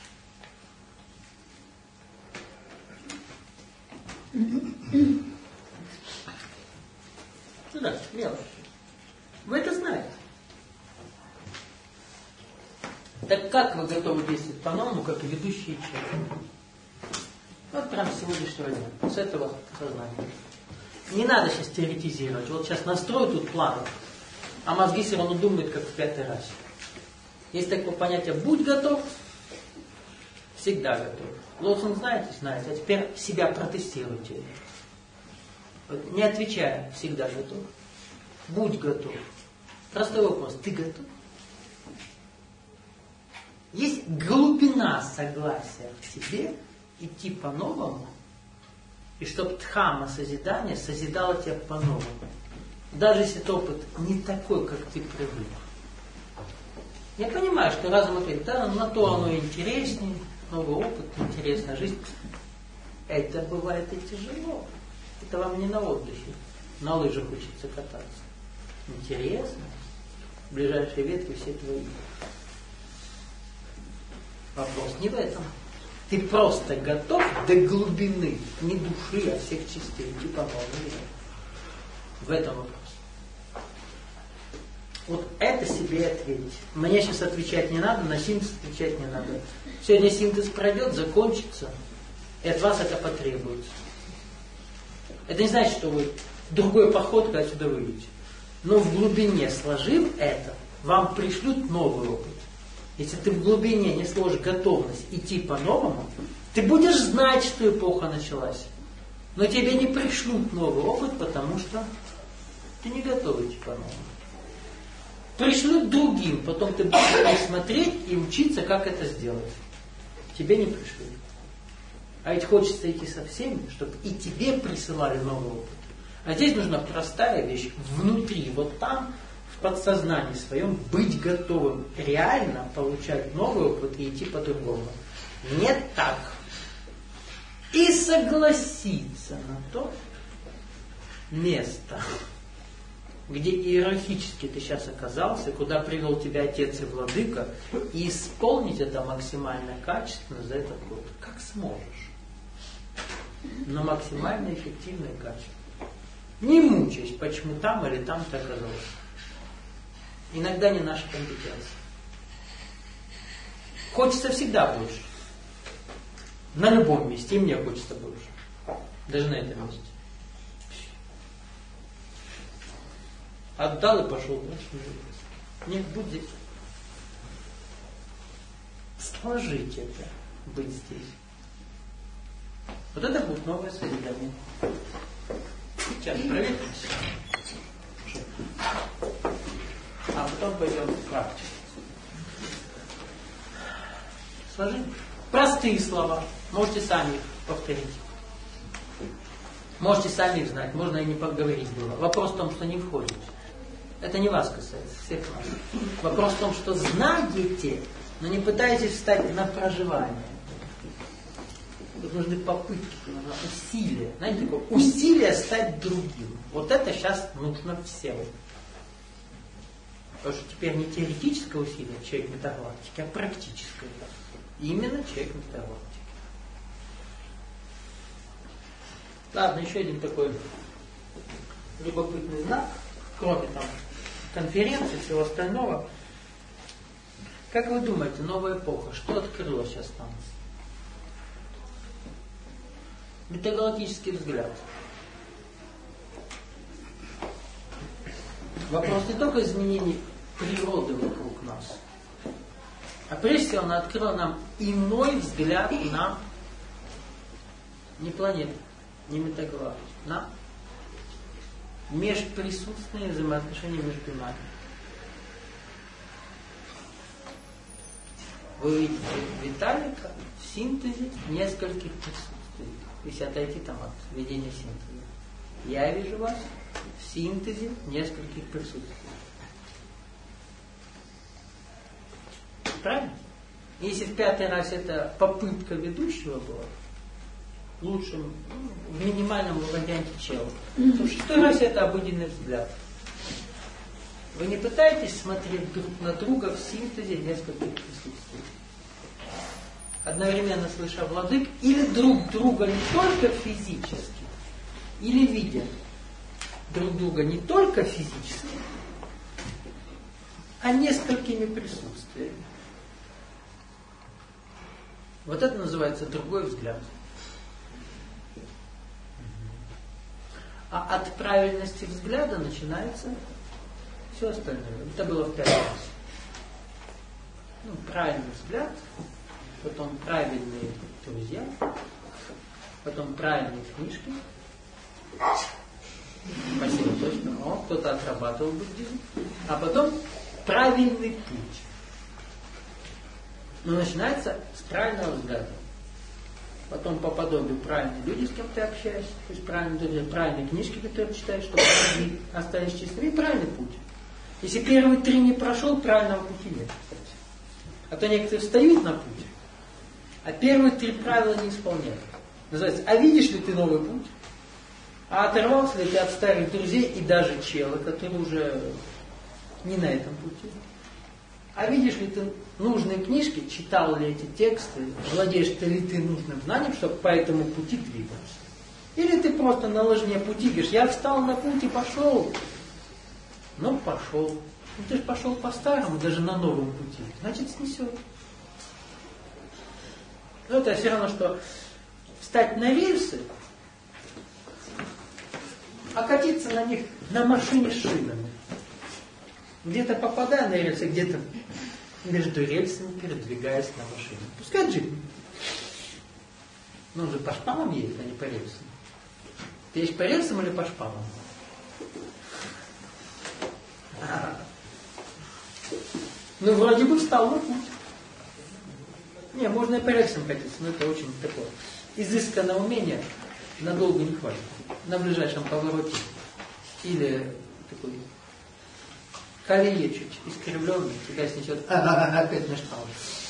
Сюда, мелочь. Вы это знаете. Так как вы готовы действовать по-новому, как и ведущие члены? Вот прям с сегодняшнего дня. С этого сознания. Не надо сейчас теоретизировать. Вот сейчас настрою тут план, а мозги все равно думают, как в пятый раз. Есть такое понятие «будь готов», всегда готов. Лозунг знаете? Знаете. А теперь себя протестируйте. Вот, не отвечая, всегда готов. Будь готов. Простой вопрос. Ты готов? Есть глубина согласия к себе идти по-новому, и чтобы дхамма созидания созидала тебя по-новому. Даже если этот опыт не такой, как ты привык. Я понимаю, что разум ответит, да, на то оно интереснее, новый опыт, интересная жизнь. Это бывает и тяжело. Это вам не на отдыхе, на лыжах учиться кататься. Интересно. Ближайшие ветки все твои. Вопрос не в этом. Ты просто готов до глубины, не души, а всех частей, типа нового. В этом вопрос. Вот это себе ответить. Мне сейчас отвечать не надо, на синтез отвечать не надо. Сегодня синтез пройдет, закончится, и от вас это потребуется. Это не значит, что вы другой походкой отсюда выйдете. Но в глубине, сложив это, вам пришлют новый опыт. Если ты в глубине не сложишь готовность идти по-новому, ты будешь знать, что эпоха началась. Но тебе не пришлют новый опыт, потому что ты не готов идти по-новому. Пришлют другим, потом ты будешь смотреть и учиться, как это сделать. Тебе не пришлют. А ведь хочется идти со всеми, чтобы и тебе присылали новый опыт. А здесь нужна простая вещь. Внутри, вот там, в подсознании своем, быть готовым реально получать новый опыт и идти по-другому. Не так. И согласиться на то место где иерархически ты сейчас оказался, куда привел тебя Отец и Владыка, и исполнить это максимально качественно за этот год. Как сможешь. Но максимально эффективно и качественно. Не мучаясь, почему там или там ты оказался. Иногда не наша компетенция. Хочется всегда больше. На любом месте, и мне хочется больше. Даже на этом месте. Отдал и пошел дальше. Нет, будь здесь. Сложите это, быть здесь. Вот это будет новое созидание. Сейчас проверимся. А потом пойдем в практику. Сложи. Простые слова. Можете сами их повторить. Можете сами их знать. Можно и не поговорить было. Вопрос в том, что не входите. Это не вас касается, всех нас. Вопрос в том, что знаете, но не пытаетесь встать на проживание. Тут нужны попытки, нужно усилия. Знаете, такое усилие стать другим. Вот это сейчас нужно всем. Потому что теперь не теоретическое усилие человек метагалактики, а практическое. Именно человек метагалактики. Ладно, еще один такой любопытный знак, кроме там конференции и всего остального. Как вы думаете, новая эпоха, что открыла сейчас там? Метагалактический взгляд. Вопрос не только изменений природы вокруг нас, а прежде всего она открыла нам иной взгляд на не планету, не метагалактику, на межприсутственные взаимоотношения между нами. Вы видите Виталика в синтезе нескольких присутствий. Если отойти там от ведения синтеза. Я вижу вас в синтезе нескольких присутствий. Правильно? Если в пятый раз это попытка ведущего была, лучшим, ну, в минимальном варианте чела, то в шестой раз это обыденный взгляд. Вы не пытаетесь смотреть друг на друга в синтезе нескольких присутствий. Одновременно слыша владык, или друг друга не только физически, или видя друг друга не только физически, а несколькими присутствиями. Вот это называется другой взгляд. А от правильности взгляда начинается все остальное. Это было в пятый раз. Ну, правильный взгляд, потом правильные друзья, потом правильные книжки. Спасибо, точно. О, кто-то отрабатывал буддизм. А потом правильный путь. Но начинается с правильного взгляда. Потом по подобию правильные люди, с кем ты общаешься, то есть правильные друзья, правильные книжки, которые читаешь, чтобы они остались чистыми, и правильный путь. Если первые три не прошел, правильного пути нет, кстати. А то некоторые встают на путь, а первые три правила не исполняют. Называется, а видишь ли ты новый путь? А оторвался ли ты от старых друзей и даже чела, который уже не на этом пути? А видишь ли ты нужные книжки, читал ли эти тексты, владеешь ли ты нужным знанием, чтобы по этому пути двигаться? Или ты просто на лыжне пути говоришь, я встал на путь и пошел. Ну, пошел. Ну, ты же пошел по-старому, даже на новом пути. Значит, снесет. Ну, это все равно, что встать на рельсы, а катиться на них на машине с шинами. Где-то попадая на рельсы, где-то между рельсами передвигаясь на машине. Пускай джип. Ну, он же по шпалам едет, а не по рельсам. Ты едешь по рельсам или по шпалам? Ну, вроде бы встал на путь. Не, можно и по рельсам катиться, но это очень такое изысканное умение, надолго не хватит. На ближайшем повороте. Или такой колее чуть искривленный, тебя снесет, а-а-а, опять на шпалу.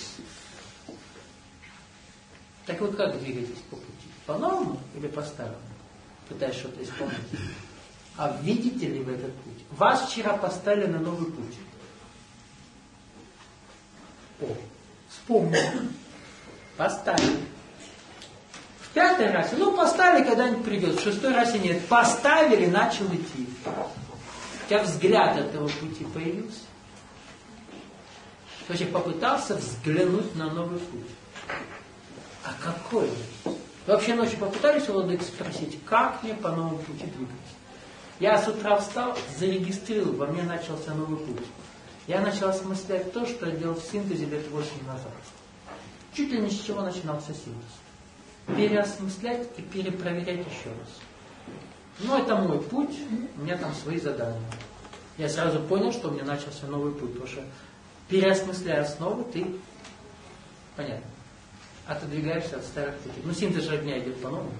Так вы как двигаетесь по пути? По-новому или по-старому? Пытаясь что-то исполнить? А видите ли вы этот путь? Вас вчера поставили на новый путь. О, вспомнили. Поставили. В пятый раз, ну поставили, когда-нибудь придет. В шестой раз и нет. Поставили, начал идти. У тебя взгляд этого пути появился. То есть я попытался взглянуть на новый путь. А какой? Вообще ночью попытались у владыки спросить, как мне по новому пути двигаться? Я с утра встал, зарегистрировал, во мне начался новый путь. Я начал осмыслять то, что я делал в синтезе лет восемь назад. Чуть ли не с чего начинался синтез. Переосмыслять и перепроверять еще раз. Ну, это мой путь, у меня там свои задания. Я сразу понял, что у меня начался новый путь, потому что переосмысляя основу, ты, понятно, отодвигаешься от старых путей. Ну, синтез же огня идет по-новому.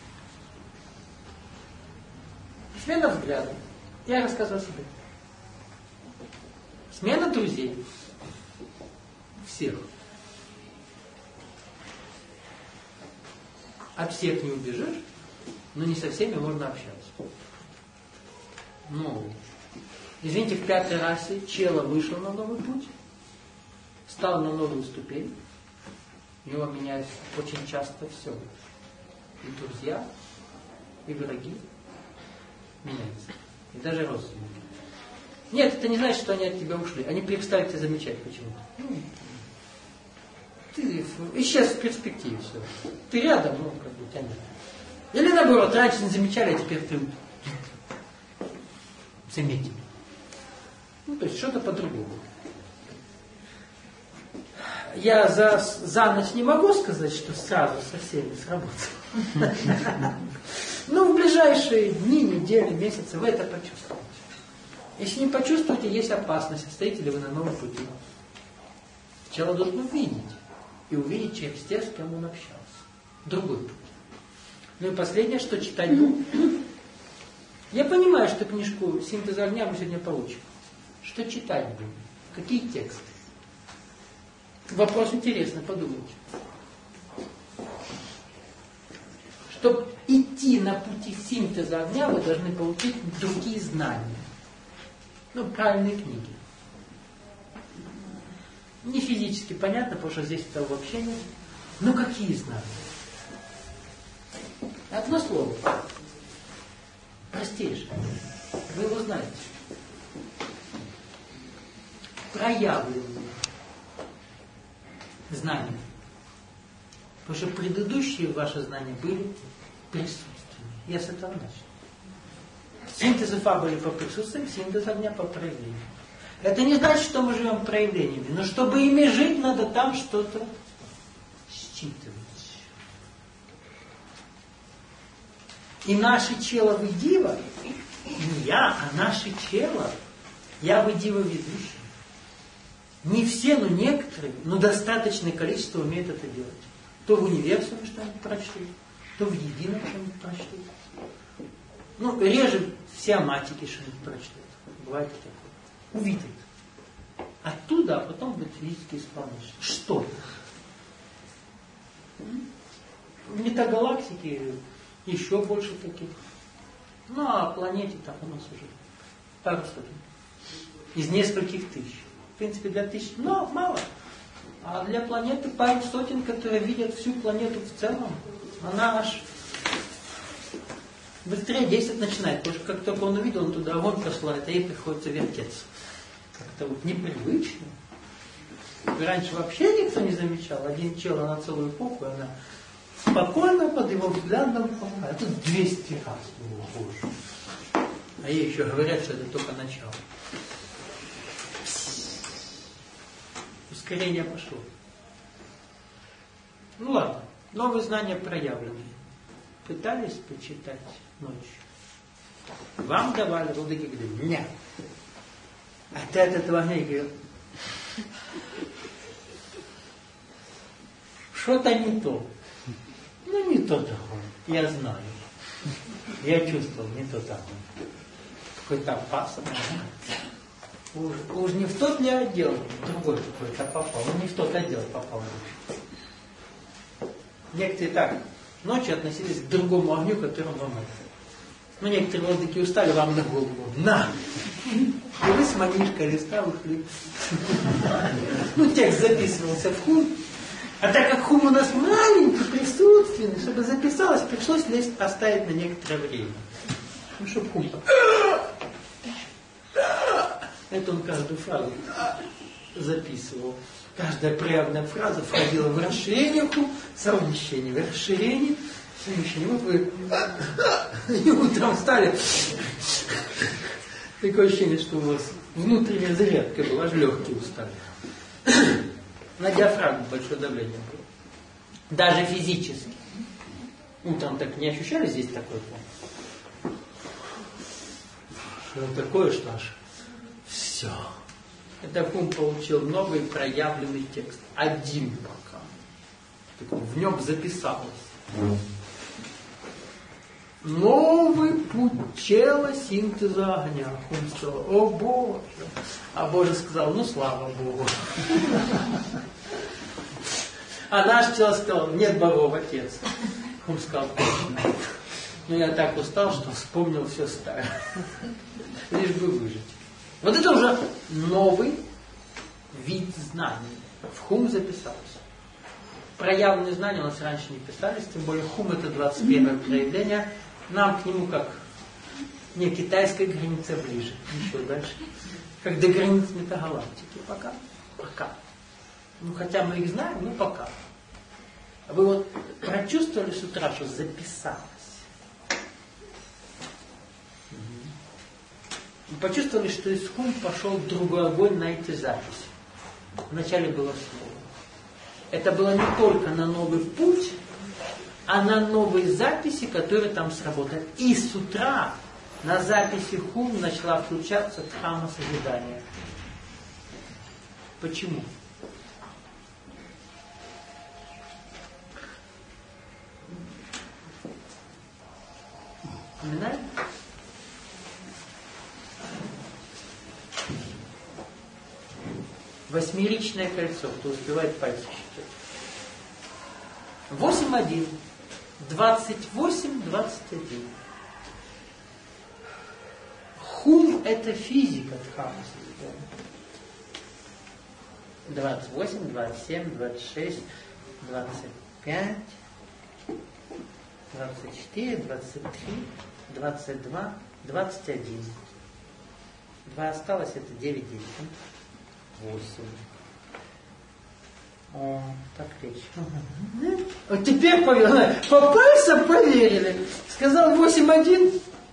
Смена взгляда. Я рассказывал себе. Смена друзей. Всех. От всех не убежишь, но не со всеми можно общаться. Ну, извините, в пятой расе чело вышел на новый путь, встал на новую ступень, у него меняется очень часто все. И друзья, и враги меняются. И даже родственники. Нет, это не значит, что они от тебя ушли. Они перестали тебя замечать почему-то. Ну, ты исчез в перспективе все. Ты рядом, ну, как бы, тебя нет. Или наоборот, раньше не замечали, а теперь ты заметил. Ну, то есть что-то по-другому. Я за, за ночь не могу сказать, что сразу со всеми сработало. Но в ближайшие дни, недели, месяцы вы это почувствуете. Если не почувствуете, есть опасность, стоите ли вы на новом пути. Сначала должен увидеть. И увидеть через тех, с кем он общался. Другой путь. Ну и последнее, что читать буду. Я понимаю, что книжку «Синтез огня» мы сегодня получим. Что читать будем? Какие тексты? Вопрос интересный, подумайте. Чтобы идти на пути синтеза огня, вы должны получить другие знания. Ну, правильные книги. Не физически понятно, потому что здесь этого вообще нет. Но какие знания? Одно слово. Простейшее. Вы его знаете. Проявленные знания. Потому что предыдущие ваши знания были присутственны. Я с этого начал. Синтез Фа были по присутствиям, синтез огня по проявлению. Это не значит, что мы живем проявлениями, но чтобы ими жить, надо там что-то считывать. И наше чело Дива, не я, а наше чело, я Дива ведущий. Не все, но некоторые, но достаточное количество умеют это делать. То в универсуме что-нибудь прочли, то в едином что-нибудь прочли. Ну, реже все аматики что-нибудь прочтут. Бывает такое. Увидят. Оттуда, а потом будет физически исполнять. Что? В метагалактике еще больше таких. Ну, а планете там у нас уже пару сотен. Из нескольких тысяч. В принципе, для тысяч, но мало. А для планеты пару сотен, которые видят всю планету в целом, она аж быстрее действовать начинает. Потому что как только он увидел, он туда огонь посылает, а ей приходится вертеться. Как-то вот непривычно. И раньше вообще никто не замечал. Один чел на целую эпоху, она спокойно под его взглядом, а тут двести раз. О, Боже. А ей еще говорят, что это только начало. Ускорение пошло. Ну ладно, новые знания проявлены. Пытались почитать ночью. Вам давали, владыки говорили, нет. А ты от этого не говорил. Что-то не то. Ну не то такое. Я знаю. Я чувствовал, не то такое. Какой-то опасный. Уж, уж не в тот ли отдел, другой какой-то попал. Он не в тот отдел попал. Некоторые так ночью относились к другому огню, которым вам это. Ну, некоторые владыки устали, вам на голову. На! И вы с манишкой листа ушли. Ну, текст записывался в хум. А так как хум у нас маленький, присутственный, чтобы записалось, пришлось лист оставить на некоторое время. Ну, чтобы хум... Это он каждую фразу записывал. Каждая проявленная фраза входила в расширение хум, совмещение, в расширение, совмещение. Вот вы и утром встали. Такое ощущение, что у вас внутренняя зарядка была, аж легкие устали. На диафрагму большое давление было. Даже физически. Утром так не ощущали здесь такой пол? Что такое, что аж все. Это хум получил новый проявленный текст. Один пока. Так в нем записалось. Новый путь чела синтеза огня. Хум сказал, о Боже. А Боже сказал, ну слава Богу. А наш чел сказал, нет богов, отец. Хум сказал, точно. Но я так устал, что вспомнил все старое. Лишь бы выжить. Вот это уже новый вид знаний. В хум записалось. Проявленные знания у нас раньше не писались, тем более хум это двадцать первое проявление. Нам к нему как не китайская граница ближе, еще дальше. Как до границ метагалактики. Пока. Пока. Ну хотя мы их знаем, но пока. А вы вот прочувствовали с утра, что записалось? И почувствовали, что из хум пошел другой огонь на эти записи. Вначале было слово. Это было не только на новый путь, а на новые записи, которые там сработали. И с утра на записи хум начала включаться дхамма созидания. Почему? Поминаем? Восьмеричное кольцо, кто успевает пальцы считать. восемь один. двадцать восемь двадцать один. Хум это физика дхамма созидания. двадцать восемь, двадцать семь, двадцать шесть, двадцать пять, двадцать четыре, двадцать три, двадцать два, двадцать один. Два осталось, это девять, девять. восемь. О, так речь. Вот теперь поверили. По пальцам поверили. Сказал восемь один.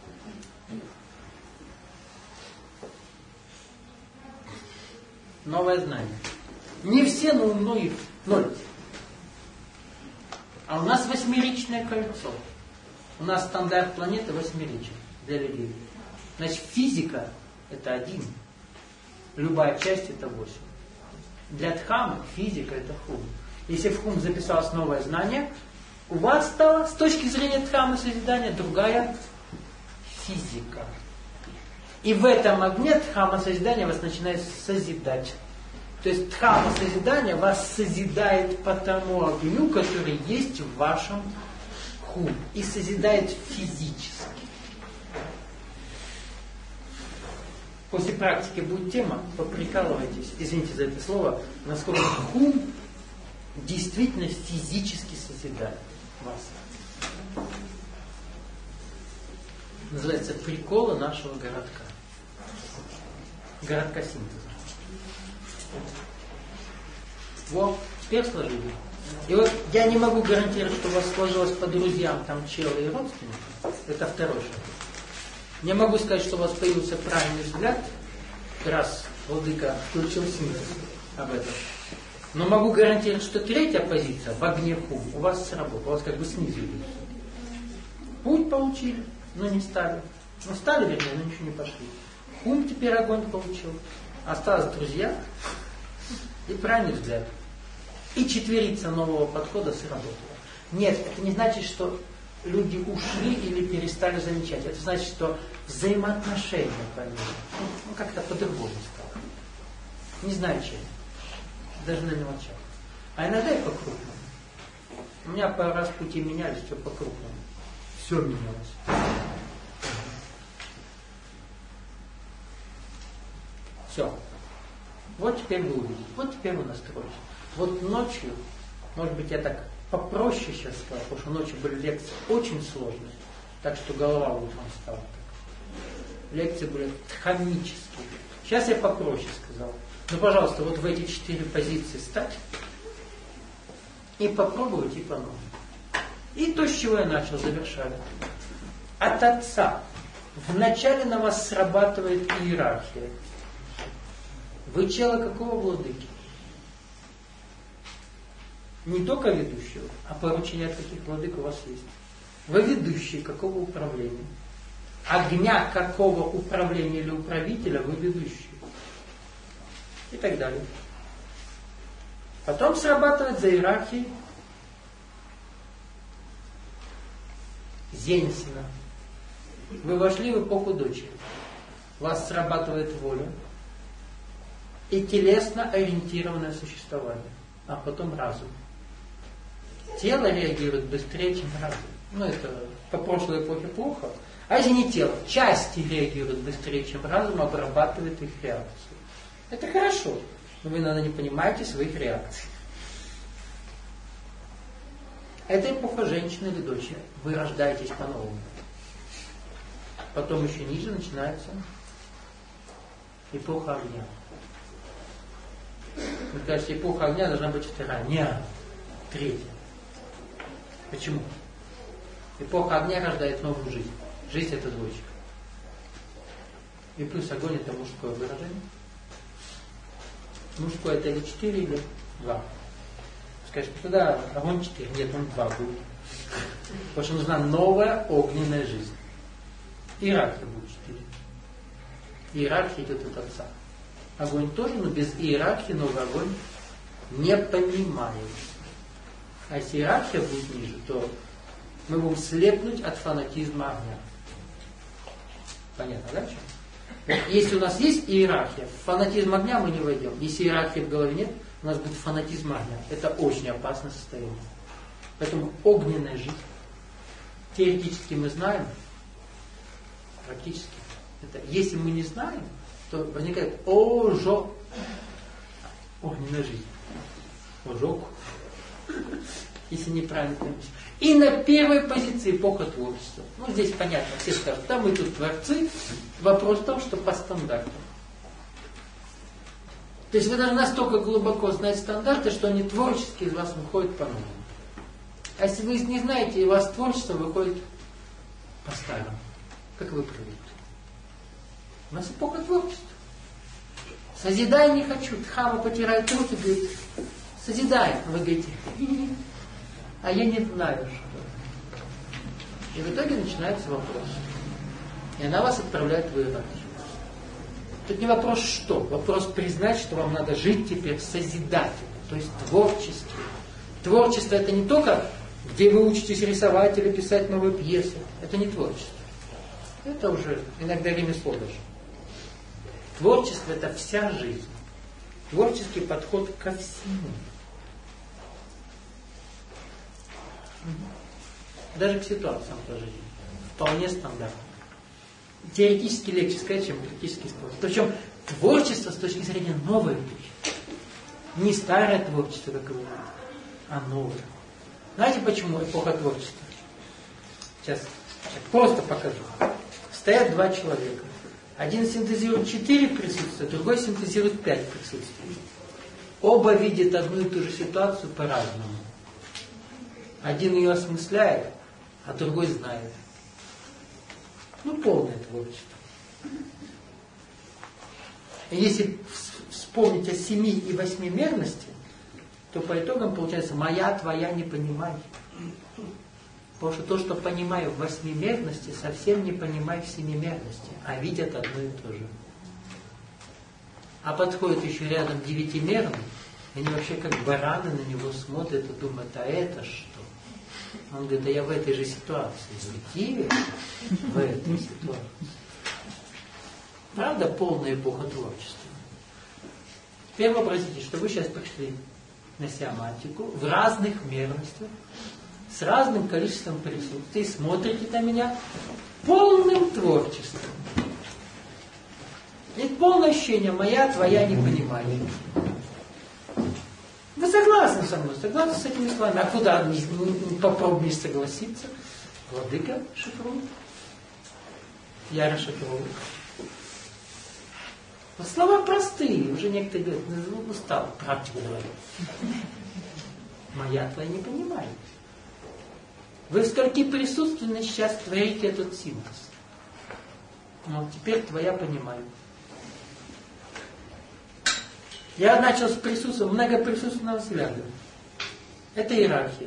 Новое знание. Не все, но у многих ноль. А у нас восьмеричное кольцо. У нас стандарт планеты восьмеричен для людей. Значит, физика это один. Любая часть это восемь. Для дхаммы физика это хум. Если в хум записалось новое знание, у вас стала с точки зрения дхаммы созидания другая физика. И в этом огне дхамма созидания вас начинает созидать. То есть дхамма созидания вас созидает по тому огню, который есть в вашем хум. И созидает физически. После практики будет тема, поприкалывайтесь, извините за это слово, насколько хум действительно физически созидает вас. Называется «Приколы нашего городка». Городка синтеза. Вот, теперь сложили. И вот я не могу гарантировать, что у вас сложилось по друзьям, там, челы и родственники. Это второй шаг. Не могу сказать, что у вас появился правильный взгляд, раз владыка включил синтез об этом. Но могу гарантировать, что третья позиция в огне хум у вас сработала. У вас как бы снизили. Путь получили, но не стали. Ну стали, вернее, но ничего не пошли. Хум теперь огонь получил. Осталось друзья и правильный взгляд. И четверица нового подхода сработала. Нет, это не значит, что люди ушли или перестали замечать. Это значит, что взаимоотношения поменялись. Ну, как-то по-другому стало. Не знаю чем. Даже на мелочах. А иногда и по-крупному. У меня пару раз пути менялись, все по-крупному. Все менялось. Все. Вот теперь вы увидите. Вот теперь вы настроитесь. Вот ночью, может быть, я так попроще сейчас сказал, потому что ночью были лекции очень сложные, так что голова утром стала так. Лекции были тхамические. Сейчас я попроще сказал. Ну, пожалуйста, вот в эти четыре позиции стать и попробуйте по новому. И то, с чего я начал, завершаю. От Отца. Вначале на вас срабатывает иерархия. Вы чело какого владыки? Не только ведущего, а поручения от каких владык у вас есть. Вы ведущий какого управления? Огня какого управления или управителя вы ведущий? И так далее. Потом срабатывает за иерархией Зенсина. Вы вошли в эпоху дочери. У вас срабатывает воля и телесно ориентированное существование, а потом разум. Тело реагирует быстрее, чем разум. Ну, это по прошлой эпохе плохо. А если не тело, части реагируют быстрее, чем разум, обрабатывает их реакцию. Это хорошо, но вы, наверное, не понимаете своих реакций. Это эпоха женщины или дочери. Вы рождаетесь по-новому. Потом еще ниже начинается эпоха огня. Вы кажется, эпоха огня должна быть вторая. Нет, третья. Почему? Эпоха огня рождает новую жизнь. Жизнь это двоечка. И плюс огонь это мужское выражение. Мужское это или четыре, или два. Скажешь, тогда огонь четыре. Нет, он два будет. Потому что нужна новая огненная жизнь. Иерархия будет четыре. Иерархия идет от Отца. Огонь тоже, но без иерархии новый огонь не понимает. А если иерархия будет ниже, то мы будем слепнуть от фанатизма огня. Понятно, да? Если у нас есть иерархия, в фанатизм огня мы не войдем. Если иерархии в голове нет, у нас будет фанатизм огня. Это очень опасное состояние. Поэтому огненная жизнь. Теоретически мы знаем, практически. Это, если мы не знаем, то возникает ожог. Огненная жизнь. Ожог. Если неправильно понимаете. И на первой позиции эпоха творчества. Ну, здесь понятно, все скажут, да, мы тут творцы. Вопрос в том, что по стандартам. То есть вы даже настолько глубоко знаете стандарты, что они творчески из вас выходят по-новому. А если вы не знаете, и у вас творчество выходит по-старому. Как вы привыкли? У нас эпоха творчества. Созидай не хочу. Дхамма потирает руки и говорит, созидай. Вы говорите, а я не знаю, что. И в итоге начинается вопрос. И она вас отправляет в иерархию. Тут не вопрос что. Вопрос признать, что вам надо жить теперь созидательно. То есть творчески. Творчество это не только, где вы учитесь рисовать или писать новые пьесы. Это не творчество. Это уже иногда ремесло даже. Творчество это вся жизнь. Творческий подход ко всему. Даже к ситуациям по жизни. Вполне стандартно. Теоретически легче сказать, чем практически использовать. Причем творчество с точки зрения новой вещи. Не старое творчество, как говорят, а новое. Знаете, почему эпоха творчества? Сейчас, сейчас просто покажу. Стоят два человека. Один синтезирует четыре присутствия, другой синтезирует пять присутствий. Оба видят одну и ту же ситуацию по-разному. Один ее осмысляет, а другой знает. Ну, полное творчество. И если вспомнить о семи и восьмимерности, то по итогам получается моя, твоя, не понимай. Потому что то, что понимаю в восьмимерности, совсем не понимаю в семимерности, а видят одно и то же. А подходит еще рядом девятимерный, они вообще как бараны на него смотрят и думают, а это что? Он говорит, да я в этой же ситуации. Где? В этой ситуации. Правда, полная эпоха творчества. Теперь вообразите, что вы сейчас пришли на сиаматику в разных мерностях, с разным количеством присутствий, смотрите на меня полным творчеством. И полное полное ощущение моя, твоя не понимание. Вы согласны со мной? Согласны с этими словами? А куда не, не, попробуй не согласиться? Владыка шифрует. Я расшифрую. Слова простые. Уже некоторые говорят, ну устал, практику говорю. Моя, твоя не понимает. Вы в скольки присутственно сейчас творите этот синтез. Ну, теперь твоя понимаю. Я начал с присутствия, многоприсутственного взгляда. Это иерархия.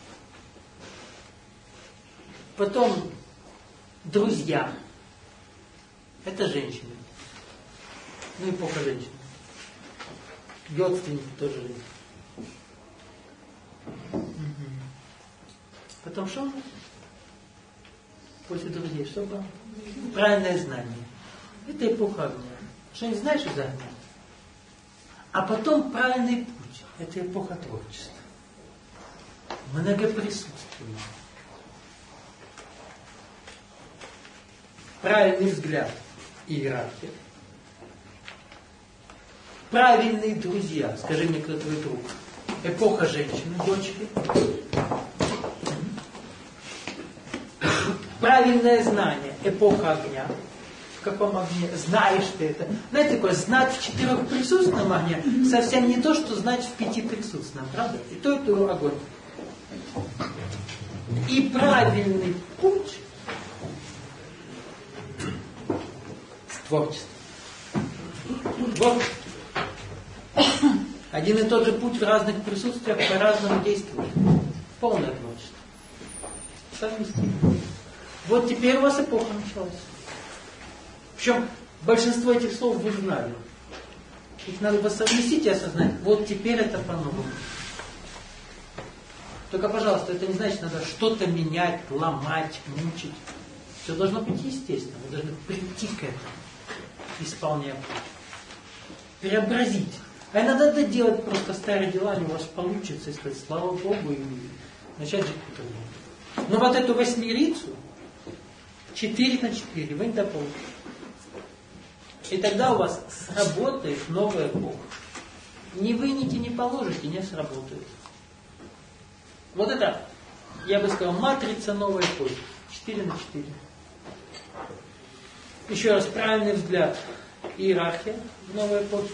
Потом друзья. Это женщины. Ну, эпоха женщин. Родственники тоже женщины. Потом что? После друзей, что было? Правильное знание. Это эпоха огня. Что-нибудь знаешь из огня? А потом правильный путь. Это эпоха творчества. Многоприсутственное. Правильный взгляд. Иерархия. Правильные друзья. Скажи мне, кто твой друг? Эпоха женщины, дочки. Правильное знание. Эпоха огня. В каком огне? Знаешь ты это. Знаете, такое знать в четырехприсутственном огне совсем не то, что знать в пятиприсутственном. Правда? И то, и то огонь. И правильный путь с творчеством. Творчество. Один и тот же путь в разных присутствиях по-разному действует. Полное творчество. Совместимо. Вот теперь у вас эпоха началась. Причем большинство этих слов вы знали. Их надо бы совместить и осознать. Вот теперь это по-новому. Только, пожалуйста, это не значит, надо что-то менять, ломать, мучить. Все должно быть естественно. Вы должны прийти к этому, исполняя путь. Преобразить. А иногда это делать просто старые дела, не у вас получится, и сказать, слава Богу, и начать жить по-другому. Но вот эту восьмерицу, четыре на четыре, вы не дополните. И тогда у вас сработает новая эпоха. Не вынете, не положите, не сработает. Вот это, я бы сказал, матрица новой эпохи. четыре на четыре. Еще раз, правильный взгляд. Иерархия в новой эпохе.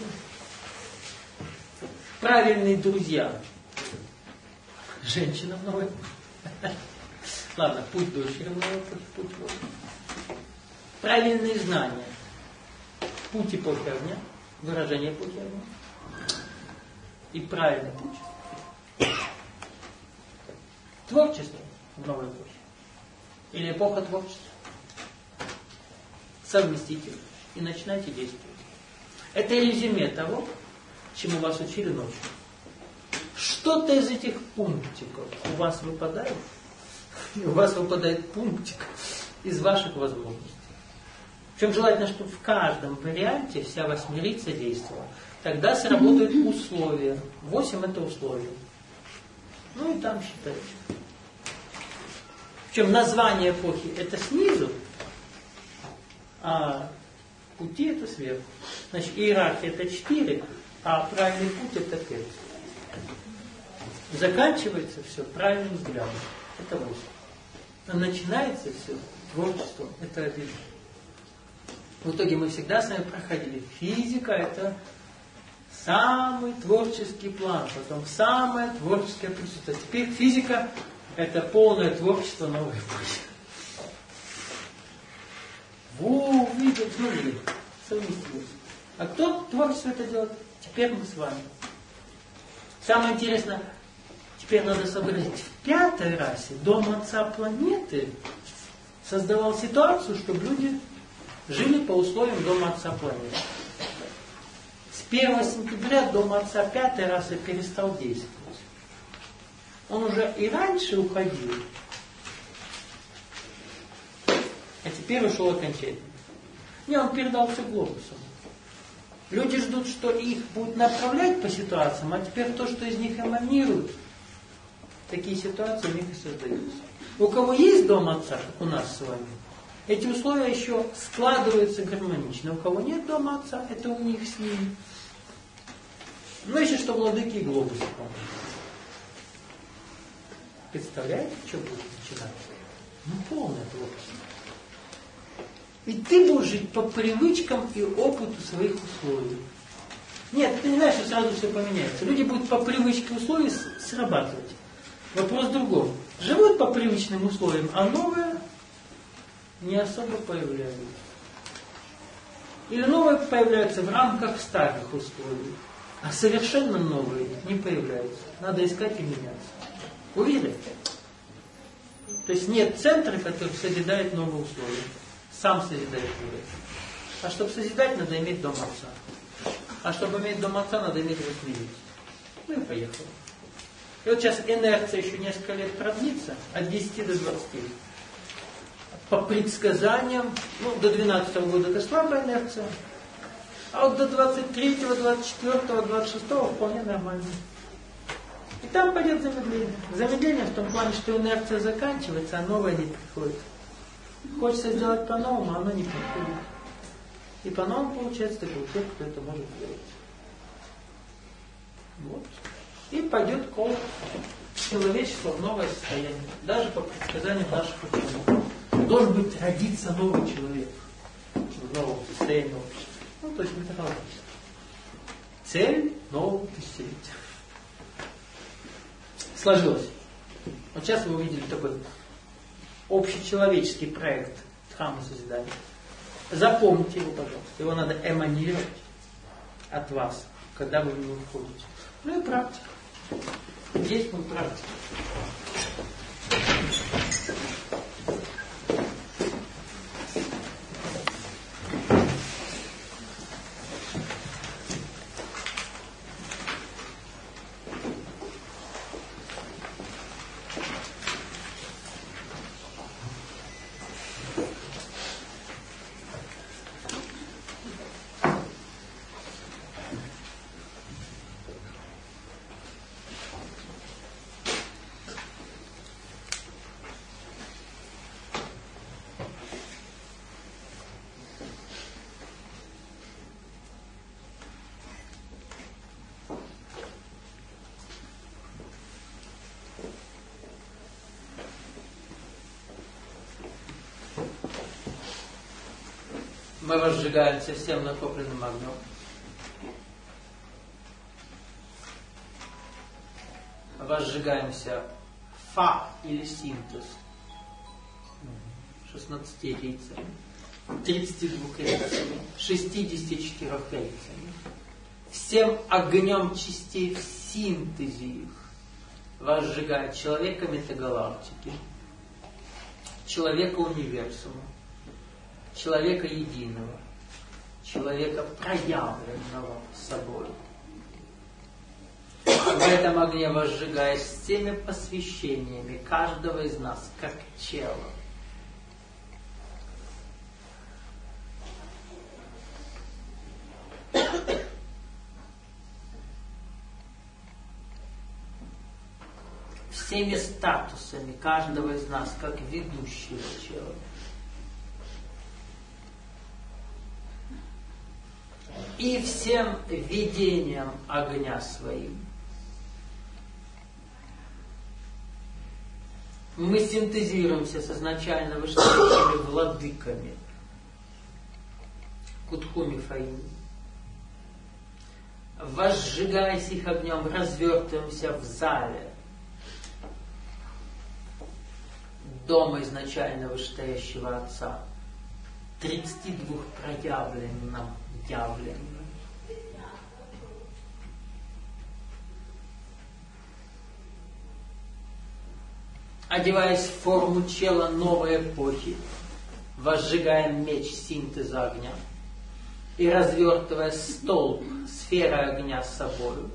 Правильные друзья. Женщина в новой эпохе. Ладно, путь дочери в новой эпохе, путь вот. Правильные знания. Путь эпохи огня. Выражение эпохи огня. И правильный путь. Творчество в новой эпохе. Или эпоха творчества. Совместите и начинайте действовать. Это резюме того, чему вас учили ночью. Что-то из этих пунктиков у вас выпадает, и у вас выпадает пунктик из ваших возможностей. Причем желательно, чтобы в каждом варианте вся восьмерица действовала. Тогда сработают условия. Восемь это условия. Ну и там считайте. Причем название эпохи это снизу, а пути это сверху. Значит, иерархия это четыре, а правильный путь это пять. Заканчивается все правильным взглядом. Это восемь. А начинается все творчеством. Это один. В итоге мы всегда с вами проходили. Физика это самый творческий план. Потом самое творческое присутствие. Теперь физика это полное творчество новой эпохи. Во, видите, смотрели, совместилось. А кто творчество это делает? Теперь мы с вами. Самое интересное, теперь надо сообразить, в пятой расе Дом Отца планеты создавал ситуацию, чтобы люди жили по условиям Дома Отца планеты. С первого сентября Дом Отца пятой расы перестал действовать. Он уже и раньше уходил, а теперь ушел окончательно. Не, он передал все глобусом. Люди ждут, что их будут направлять по ситуациям, а теперь то, что из них эманирует, такие ситуации у них и создаются. У кого есть Дом Отца, как у нас с вами, эти условия еще складываются гармонично. У кого нет дома отца, это у них с ними. Ну, еще что владыки и глобусы, по-моему. Представляете, что будет начинаться? Ну, полная глупость. Ведь ты будешь жить по привычкам и опыту своих условий. Нет, ты не знаешь, что сразу все поменяется. Люди будут по привычке условий срабатывать. Вопрос в другом. Живут по привычным условиям, а новое не особо появляются. Или новые появляются в рамках старых условий, а совершенно новые не появляются. Надо искать и меняться. Увидели? То есть нет центра, который созидает новые условия. Сам созидает новые. А чтобы созидать, надо иметь дом отца. А чтобы иметь дом отца, надо иметь восьмидесять. Ну и поехали. И вот сейчас инерция еще несколько лет продлится, от десяти до двадцати. По предсказаниям, ну, до двенадцатого года это слабая инерция, а вот до двадцать третьего, двадцать четвёртого, двадцать шестого вполне нормально. И там пойдет замедление. Замедление в том плане, что инерция заканчивается, а новая не приходит. Хочется сделать по-новому, а оно не приходит. И по-новому получается такой тот, кто это может сделать. Вот. И пойдет кол человечества в новое состояние. Даже по предсказаниям наших ученых. Должен быть родиться новый человек в новом состоянии общества. Ну, то есть метафорически. Цель нового тысячелетия. Сложилось. Вот сейчас вы увидели такой общечеловеческий проект храма созидания. Запомните его, пожалуйста. Его надо эманировать от вас, когда вы в него входите. Ну и практика. Действуем практика. Мы разжигаемся всем накопленным огнем. Разжигаемся фа или синтез шестнадцати рейцами, тридцати двух рейцами, шестидесяти четырёх рейцами. Всем огнем частей в синтезе их разжигает человека метагалактики, человека универсума, человека единого, человека проявленного собой. В этом огне возжигаясь всеми посвящениями каждого из нас, как тело. Всеми статусами каждого из нас, как ведущего человека. И всем видением огня своим. Мы синтезируемся с изначально вышедшими владыками Кутхуми Фаим. Возжигаясь их огнем, развертываемся в зале дома изначально вышестоящего Отца, тридцати двух проявленным явленным. Одеваясь в форму тела новой эпохи, возжигаем меч синтеза огня и развертывая столб сферы огня с собою,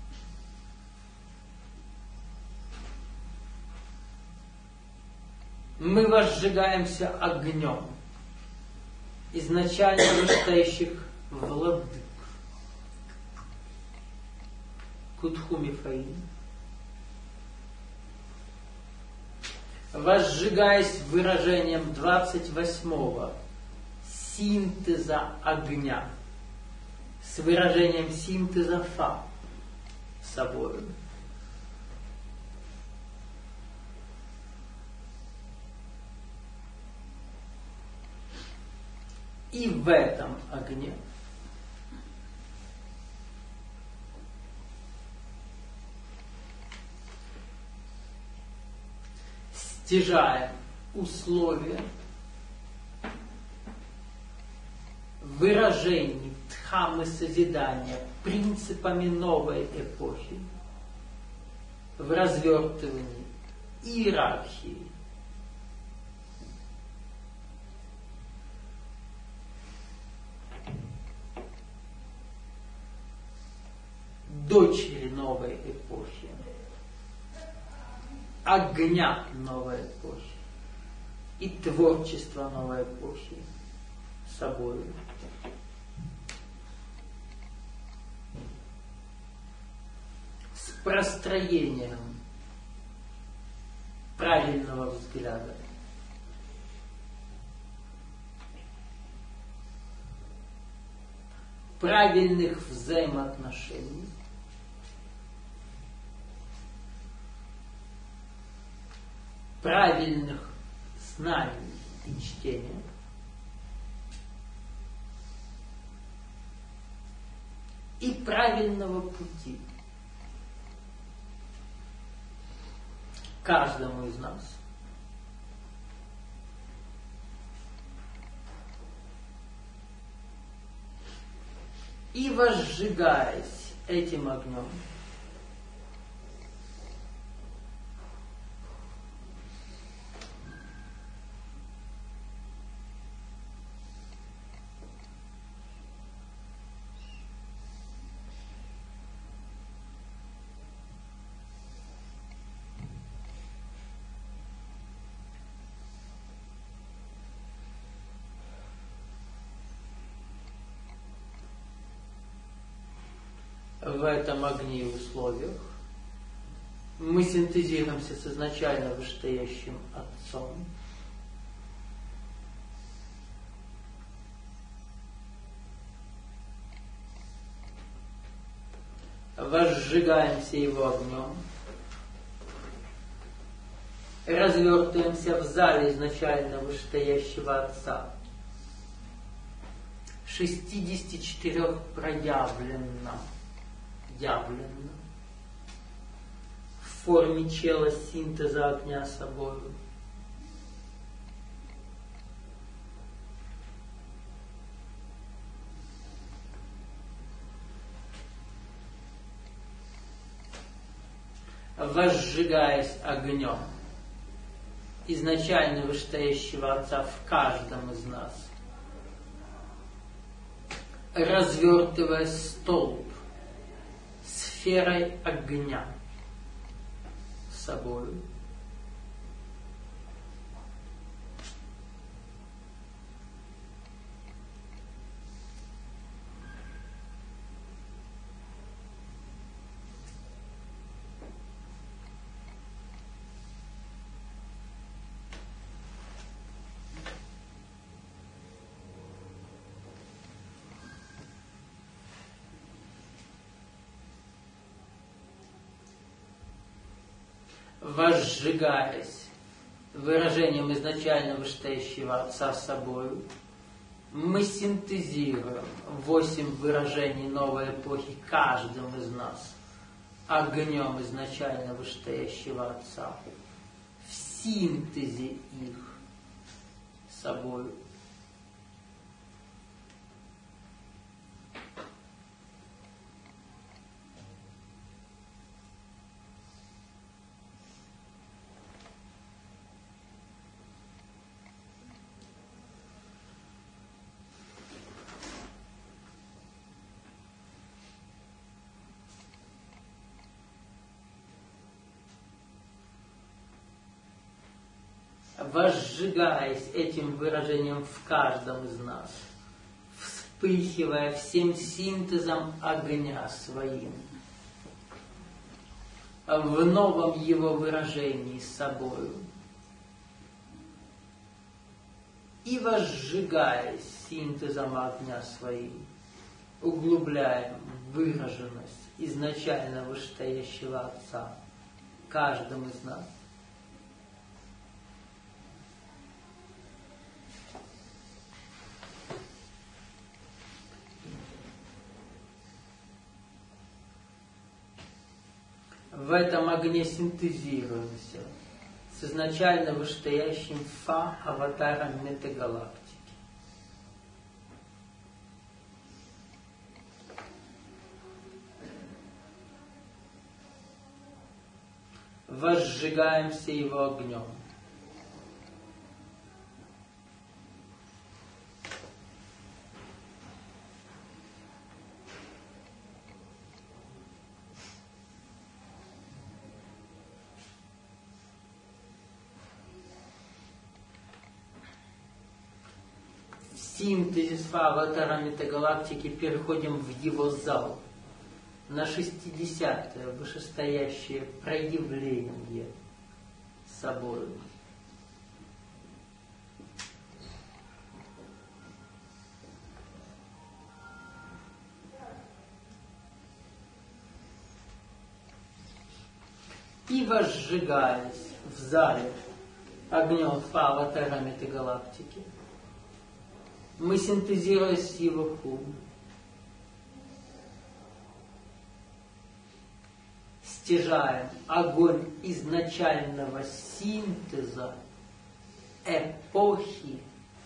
мы возжигаемся огнем изначально вышестоящих владык Кутхуми Фаим. возжигаясь выражением двадцать восьмого синтеза огня с выражением синтеза фа собою. И в этом огне стяжаем условия выражений дхаммы созидания принципами новой эпохи в развертывании иерархии, дочери новой эпохи, огня новой эпохи и творчества новой эпохи собою. С простроением правильного взгляда, правильных взаимоотношений, правильных знаний и чтения, и правильного пути каждому из нас. И возжигаясь этим огнем, в этом огне и условиях мы синтезируемся с изначально вышестоящим Отцом, возжигаемся Его огнем, развертываемся в зале изначально вышестоящего Отца, шестидесяти четырёх проявленно, явленно, в форме чела синтеза огня собою. Возжигаясь огнем изначально вышестоящего Отца в каждом из нас, развертывая столб сферой огня собою, возжигаясь выражением изначально вышестоящего Отца собою, мы синтезируем восемь выражений новой эпохи каждым из нас огнем изначально вышестоящего Отца, в синтезе их собою. Возжигаясь этим выражением в каждом из нас, вспыхивая всем синтезом огня своим, в новом его выражении собою, И возжигаясь синтезом огня своим, углубляем выраженность изначально вышестоящего Отца каждому из нас. В этом огне синтезируемся с изначально вышестоящим Фа аватаром метагалактики. Возжигаемся его огнем. Синтезис аватара метагалактики переходим в его зал, на шестидесятое вышестоящее проявление собой. И возжигаясь в зале огнем аватара метагалактики, мы синтезируясь с его хум, стяжаем огонь изначального синтеза эпохи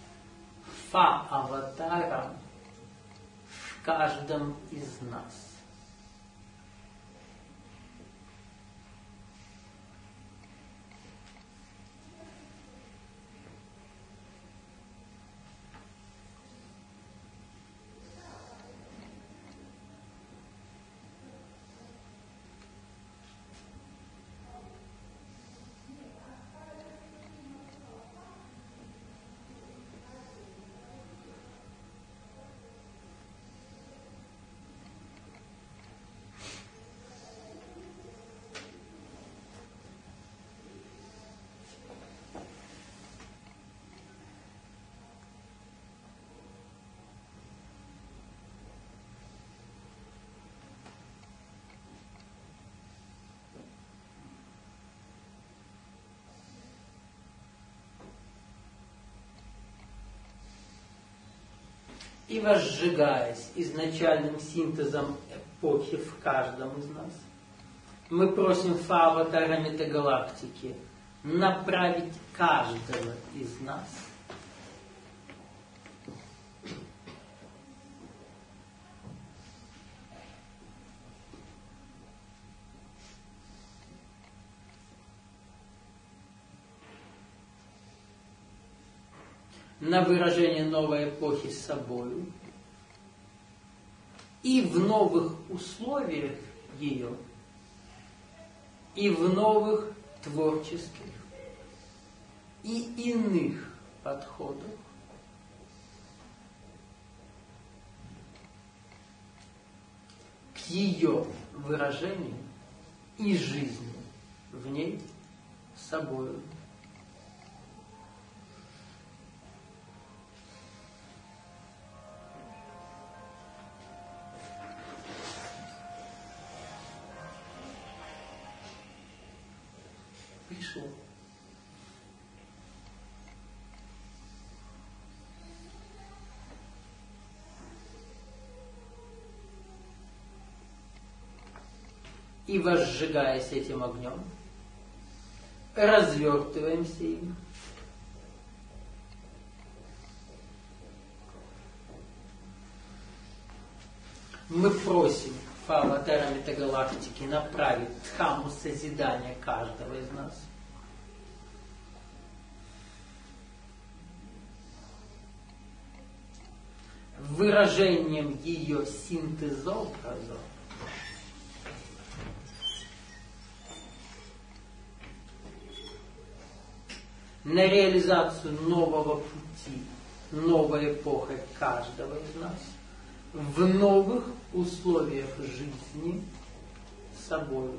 Фа-аватара в каждом из нас. И возжигаясь изначальным синтезом эпохи в каждом из нас, мы просим Фа-аватара метагалактики направить каждого из нас на выражение новой эпохи с собою и в новых условиях ее, и в новых творческих и иных подходах к ее выражению и жизни в ней с собою. Пришло. И возжигаясь этим огнем, развертываемся им, мы просим Фа-аватара метагалактики направить дхамму созидания каждого из нас выражением ее синтезообраза на реализацию нового пути, новой эпохи каждого из нас в новых условиях жизни с собой.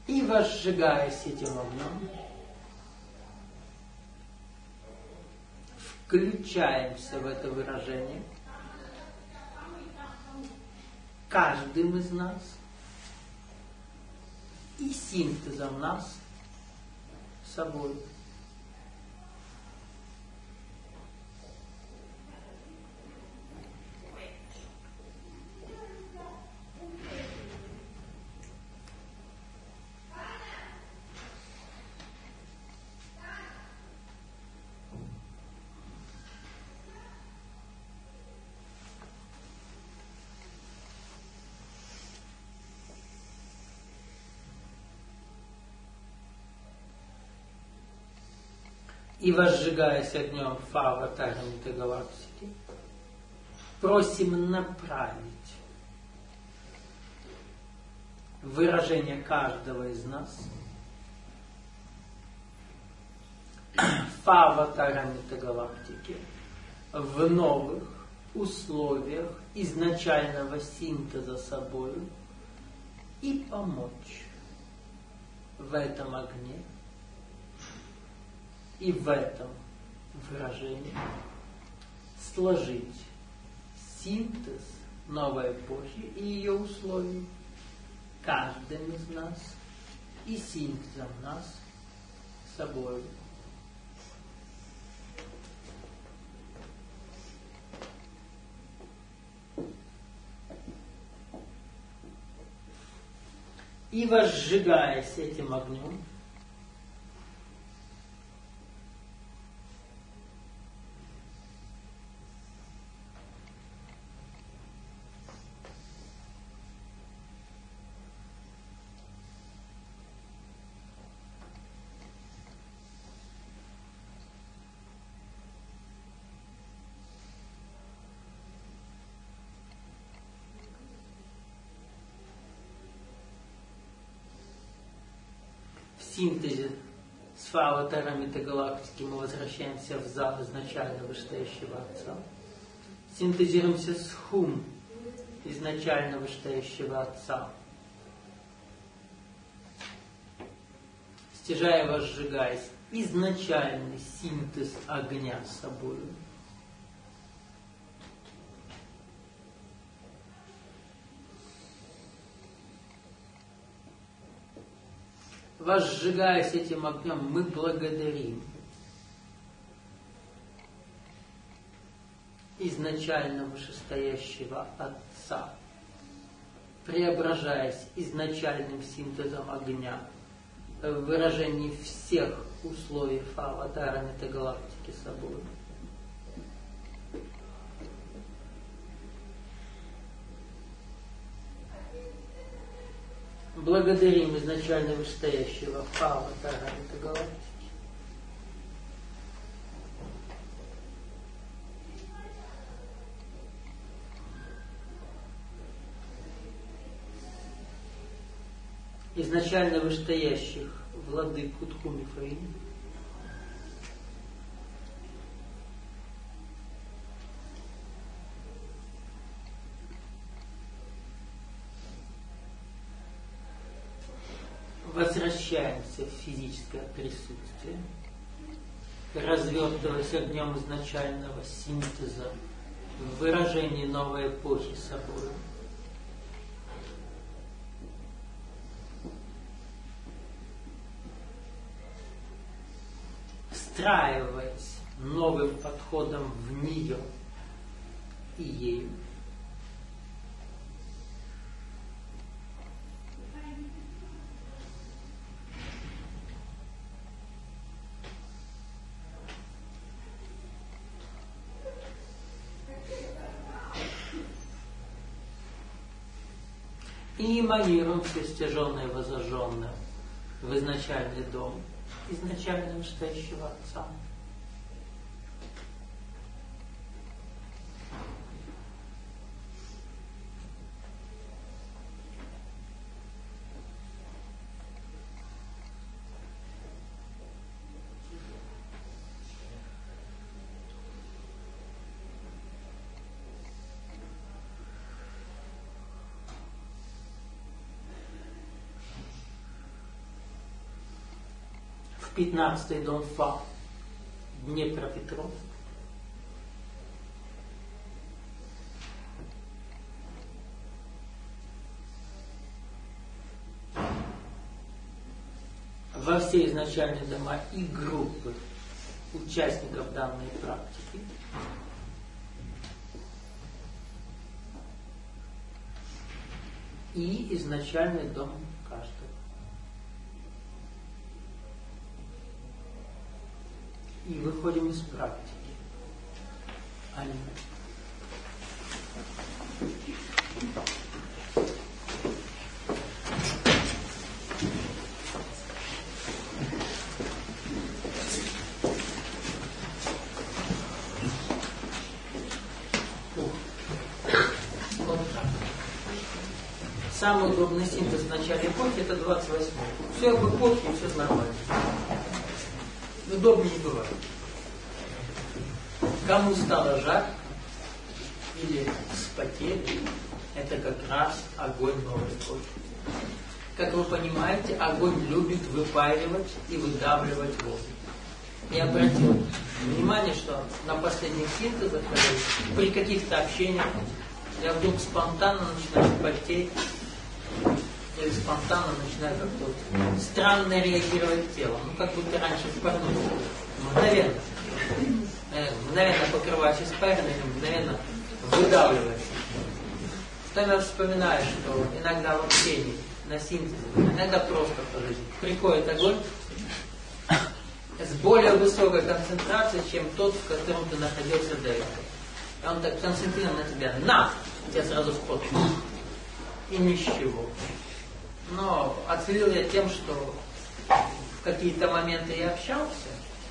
И возжигаясь этим огнем, включаемся в это выражение каждым из нас и синтезом нас с собой. И возжигаясь огнем Фава Тарамита галактики, просим направить выражение каждого из нас Фава Тарамита галактики в новых условиях изначального синтеза собою и помочь в этом огне и в этом выражении сложить синтез новой эпохи и ее условий каждым из нас и синтезом нас с собой. И возжигаясь этим огнем, в синтезе с Фава Тарамита галактики мы возвращаемся в зал изначально вышестоящего Отца. Синтезируемся с Хум изначально вышестоящего Отца. Стяжая, возжигаясь, изначальный синтез огня с собой. Возжигаясь этим огнем, мы благодарим изначально вышестоящего Отца, преображаясь изначальным синтезом огня в выражении всех условий Фава Тарамита галактики собой. Благодарим изначально вышестоящего Фава Тарамита галактики. Изначально вышестоящих владыку Тхумифаи. Возвращаемся в физическое присутствие, развертываясь огнем изначального синтеза в выражении новой эпохи собой. Встраиваясь новым подходом в нее и ею. И эманируем все стяженное и возожженное в изначальный дом, изначально вышестоящего Отца. пятнадцатый дом Фа, Днепропетровск. Во все изначальные дома и группы участников данной практики и изначальный дом каждого. И выходим из практики. Аминь. Самый удобный синтез в начале эпохи это двадцать восьмой. Все в эпохе, все нормально. Удобнее не бывает. Кому стало жарко или вспотели, это как раз огонь новой эпохи. Как вы понимаете, огонь любит выпаривать и выдавливать воздух. Я обратил внимание, что на последних синтезах, при каких-то общениях, я вдруг спонтанно начинаю потеть, или спонтанно начинаю как-то странно реагировать телом. Ну, как будто раньше в порну. Мгновенно. Мгновенно покрываешь испариной, мгновенно выдавливаешь. Потом я вспоминаю, что иногда в общении, на синтезе, иногда просто по жизни, приходит огонь с более высокой концентрацией, чем тот, в котором ты находился до этого. И он так концентрирован на тебя. На! Тебя сразу в пот. И ничего. Но оценил я тем, что в какие-то моменты я общался.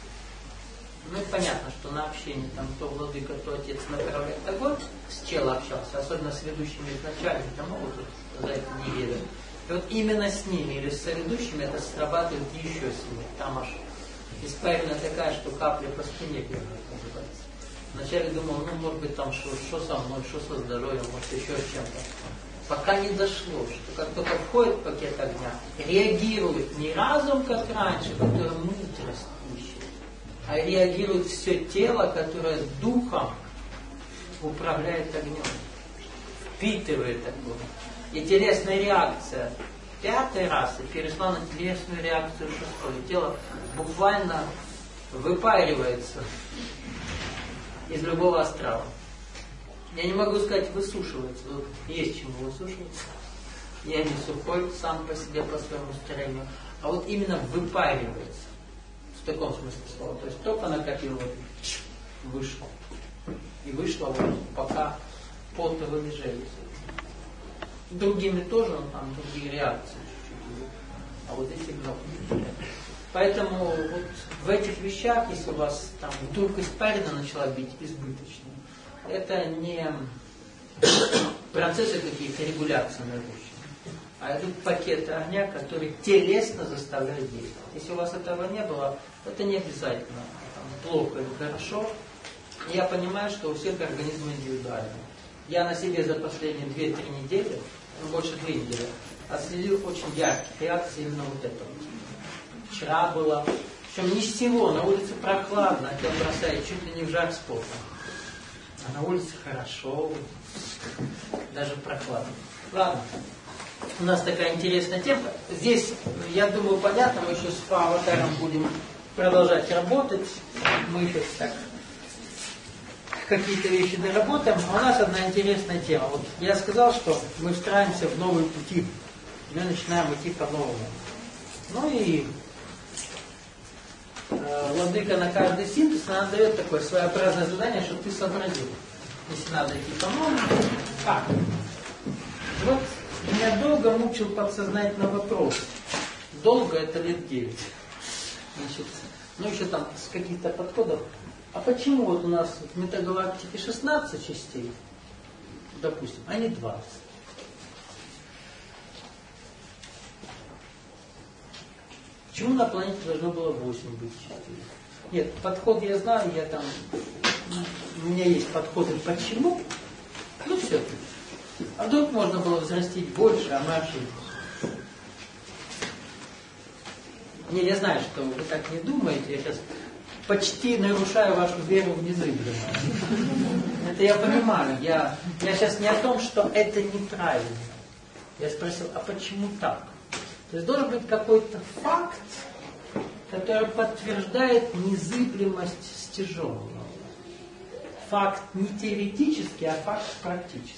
Ну и понятно, что на общении там то владыка, то отец направляет огонь, с челом общался, особенно с ведущими изначально, там могут за это не верят. И вот именно с ними или с соведущими это срабатывает еще сильнее. Там аж испарина такая, что капли по спине бегают, называется. Вначале думал, ну может быть там что со мной, что со здоровьем, может еще с чем-то. Пока не дошло, что как только входит в пакет огня, реагирует не разум, как раньше, который мудрость ищет, а реагирует все тело, которое духом управляет огнем, впитывает огонь. И телесная реакция пятой расы перешла на телесную реакцию шестой. И тело буквально выпаривается из любого астрала. Я не могу сказать высушивается, вот есть чему высушиваться. Я не сухой сам по себе, по своему строению, а вот именно выпаривается. В таком смысле слова. То есть только накопил вот, вышло. И вышло вот, пока потовыми железами. Другими тоже, ну, там другие реакции чуть-чуть. А вот эти много. Поэтому вот в этих вещах, если у вас там вдруг испарина начала бить избыточно, это не процессы какие-то регуляции нарушены, а это пакеты огня, которые телесно заставляют действовать. Если у вас этого не было, это не обязательно там, плохо или хорошо. И я понимаю, что у всех организмы индивидуальны. Я на себе за последние две-три недели, ну, больше две недели, отследил очень ярких реакций именно вот этого. Вчера было, причем ни с сего, на улице прохладно, а тебя бросает чуть ли не в жар с потом. А на улице хорошо, даже прохладно. Ладно, у нас такая интересная тема. Здесь, я думаю, понятно, мы еще с аватаром будем продолжать работать. Мы еще так какие-то вещи доработаем. А у нас одна интересная тема. Вот я сказал, что мы встраиваемся в новые пути. Мы начинаем идти по-новому. Ну и э, владыка на каждый синтез нам дает такое своеобразное задание, чтобы ты сообразил. Если надо идти по-новому. Как? Вот меня долго мучил подсознательно вопрос. Долго это лет девять. Значит, ну еще там с каких-то подходов. А почему вот у нас в метагалактике шестнадцать частей, допустим, а не двадцать? Почему на планете должно было восемь быть частей? Нет, подход я знаю, я там, у меня есть подходы почему, ну все. А вдруг можно было взрастить больше, а мы ошиблись. Не, я знаю, что вы так не думаете, я сейчас почти нарушаю вашу веру в незыблемое. Это я понимаю. Я, я сейчас не о том, что это неправильно. Я спросил, а почему так? То есть должен быть какой-то факт, который подтверждает незыблемость стяженного. Факт не теоретический, а факт практический.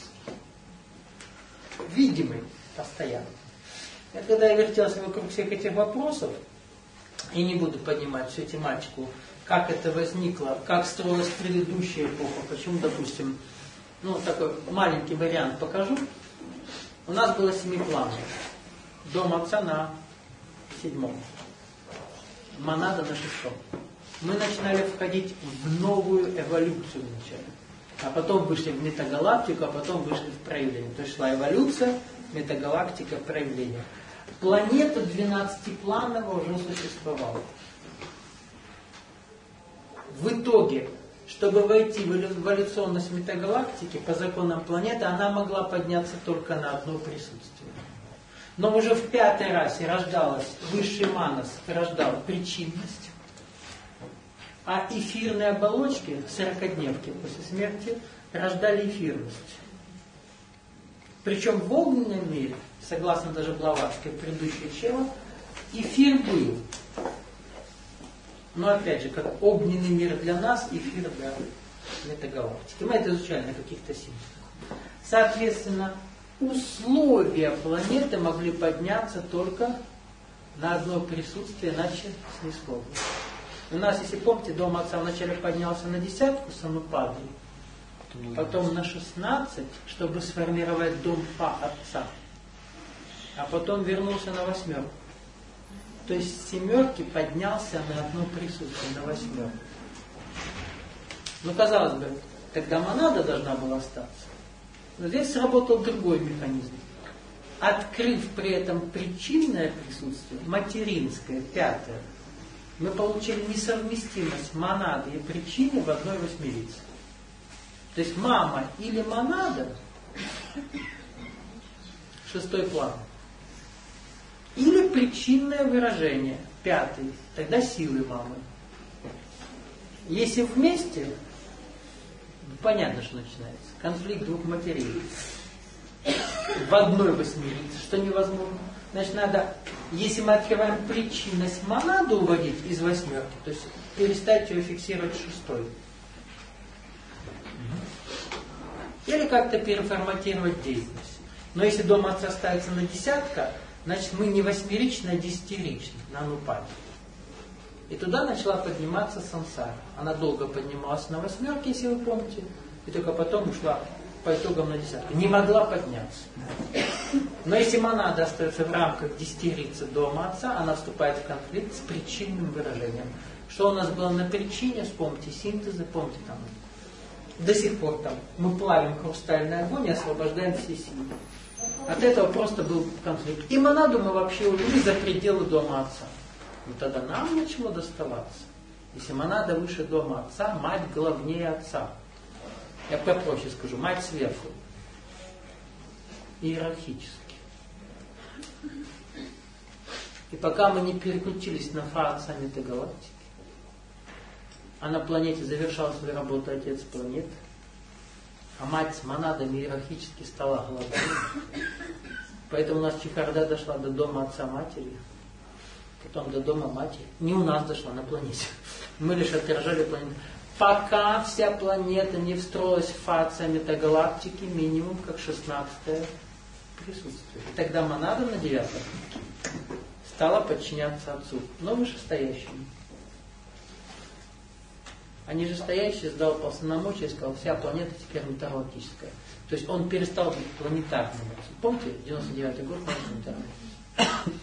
Видимый постоянно. Я когда я вертелся вокруг всех этих вопросов, и не буду поднимать всю тематику, как это возникло, как строилась предыдущая эпоха, почему, допустим, ну, такой маленький вариант покажу. У нас было семиплановое. Дом отца на седьмом. Монада на шестом. Мы начинали входить в новую эволюцию вначале. А потом вышли в метагалактику, а потом вышли в проявление. То есть шла эволюция, метагалактика, проявление. Планета двенадцатиплановая уже существовала. В итоге, чтобы войти в эволюционность метагалактики, по законам планеты, она могла подняться только на одно присутствие. Но уже в пятой расе рождалась высший манас, рождал причинность, а эфирные оболочки, сорокадневки после смерти, рождали эфирность. Причем в огненном мире, согласно даже Блаватской предыдущей чела, эфир был. Но опять же, как огненный мир для нас, эфир для метагалактики. Мы это изучали на каких-то символах. Соответственно, условия планеты могли подняться только на одно присутствие, иначе снесло. У нас, если помните, дом отца вначале поднялся на десятку санупады, потом на шестнадцать, чтобы сформировать дом па отца, а потом вернулся на восьмерку. То есть с семерки поднялся на одно присутствие, на восьмерку. Ну, казалось бы, тогда монада должна была остаться. Но здесь сработал другой механизм. Открыв при этом причинное присутствие, материнское, пятое, мы получили несовместимость монады и причины в одной восьмерице. То есть мама или монада, шестой план, или причинное выражение, пятый, тогда силы мамы. Если вместе, понятно, что начинается. Конфликт двух матерей. В одной восьмерице, что невозможно. Значит, надо, если мы открываем причинность монаду уводить из восьмерки, то есть перестать ее фиксировать шестой. Или как-то переформатировать деятельность. Но если дом отца ставится на десятка, значит мы не восьмеричны, а десятиричны, на анупаде. И туда начала подниматься сансара. Она долго поднималась на восьмерке, если вы помните, и только потом ушла по итогам на десятку. Не могла подняться. Но если монада остается в рамках десятирицы дома отца, она вступает в конфликт с причинным выражением. Что у нас было на причине, вспомните синтезы, помните там. До сих пор там мы плавим хрустальный огонь и освобождаем все силы. От этого просто был конфликт. И монаду мы вообще увели за пределы дома отца. Но тогда нам начало доставаться. Если монада выше дома отца, мать главнее отца. Я попроще скажу, мать сверху. Иерархически. И пока мы не переключились на фа отца метагалактики, а на планете завершал свою работу отец планеты, а мать с монадами иерархически стала главой. Поэтому у нас чехарда дошла до дома отца матери, потом до дома матери. Не у нас дошла, на планете. Мы лишь отражали планету. Пока вся планета не встроилась в фация метагалактики, минимум как шестнадцатое присутствие. И тогда монада на девятом стала подчиняться отцу, но вышестоящему. А нижестоящий сдал полномочия и сказал, вся планета теперь метагалактическая. То есть он перестал быть планетарным. Помните, девяносто девятый год, планетарный.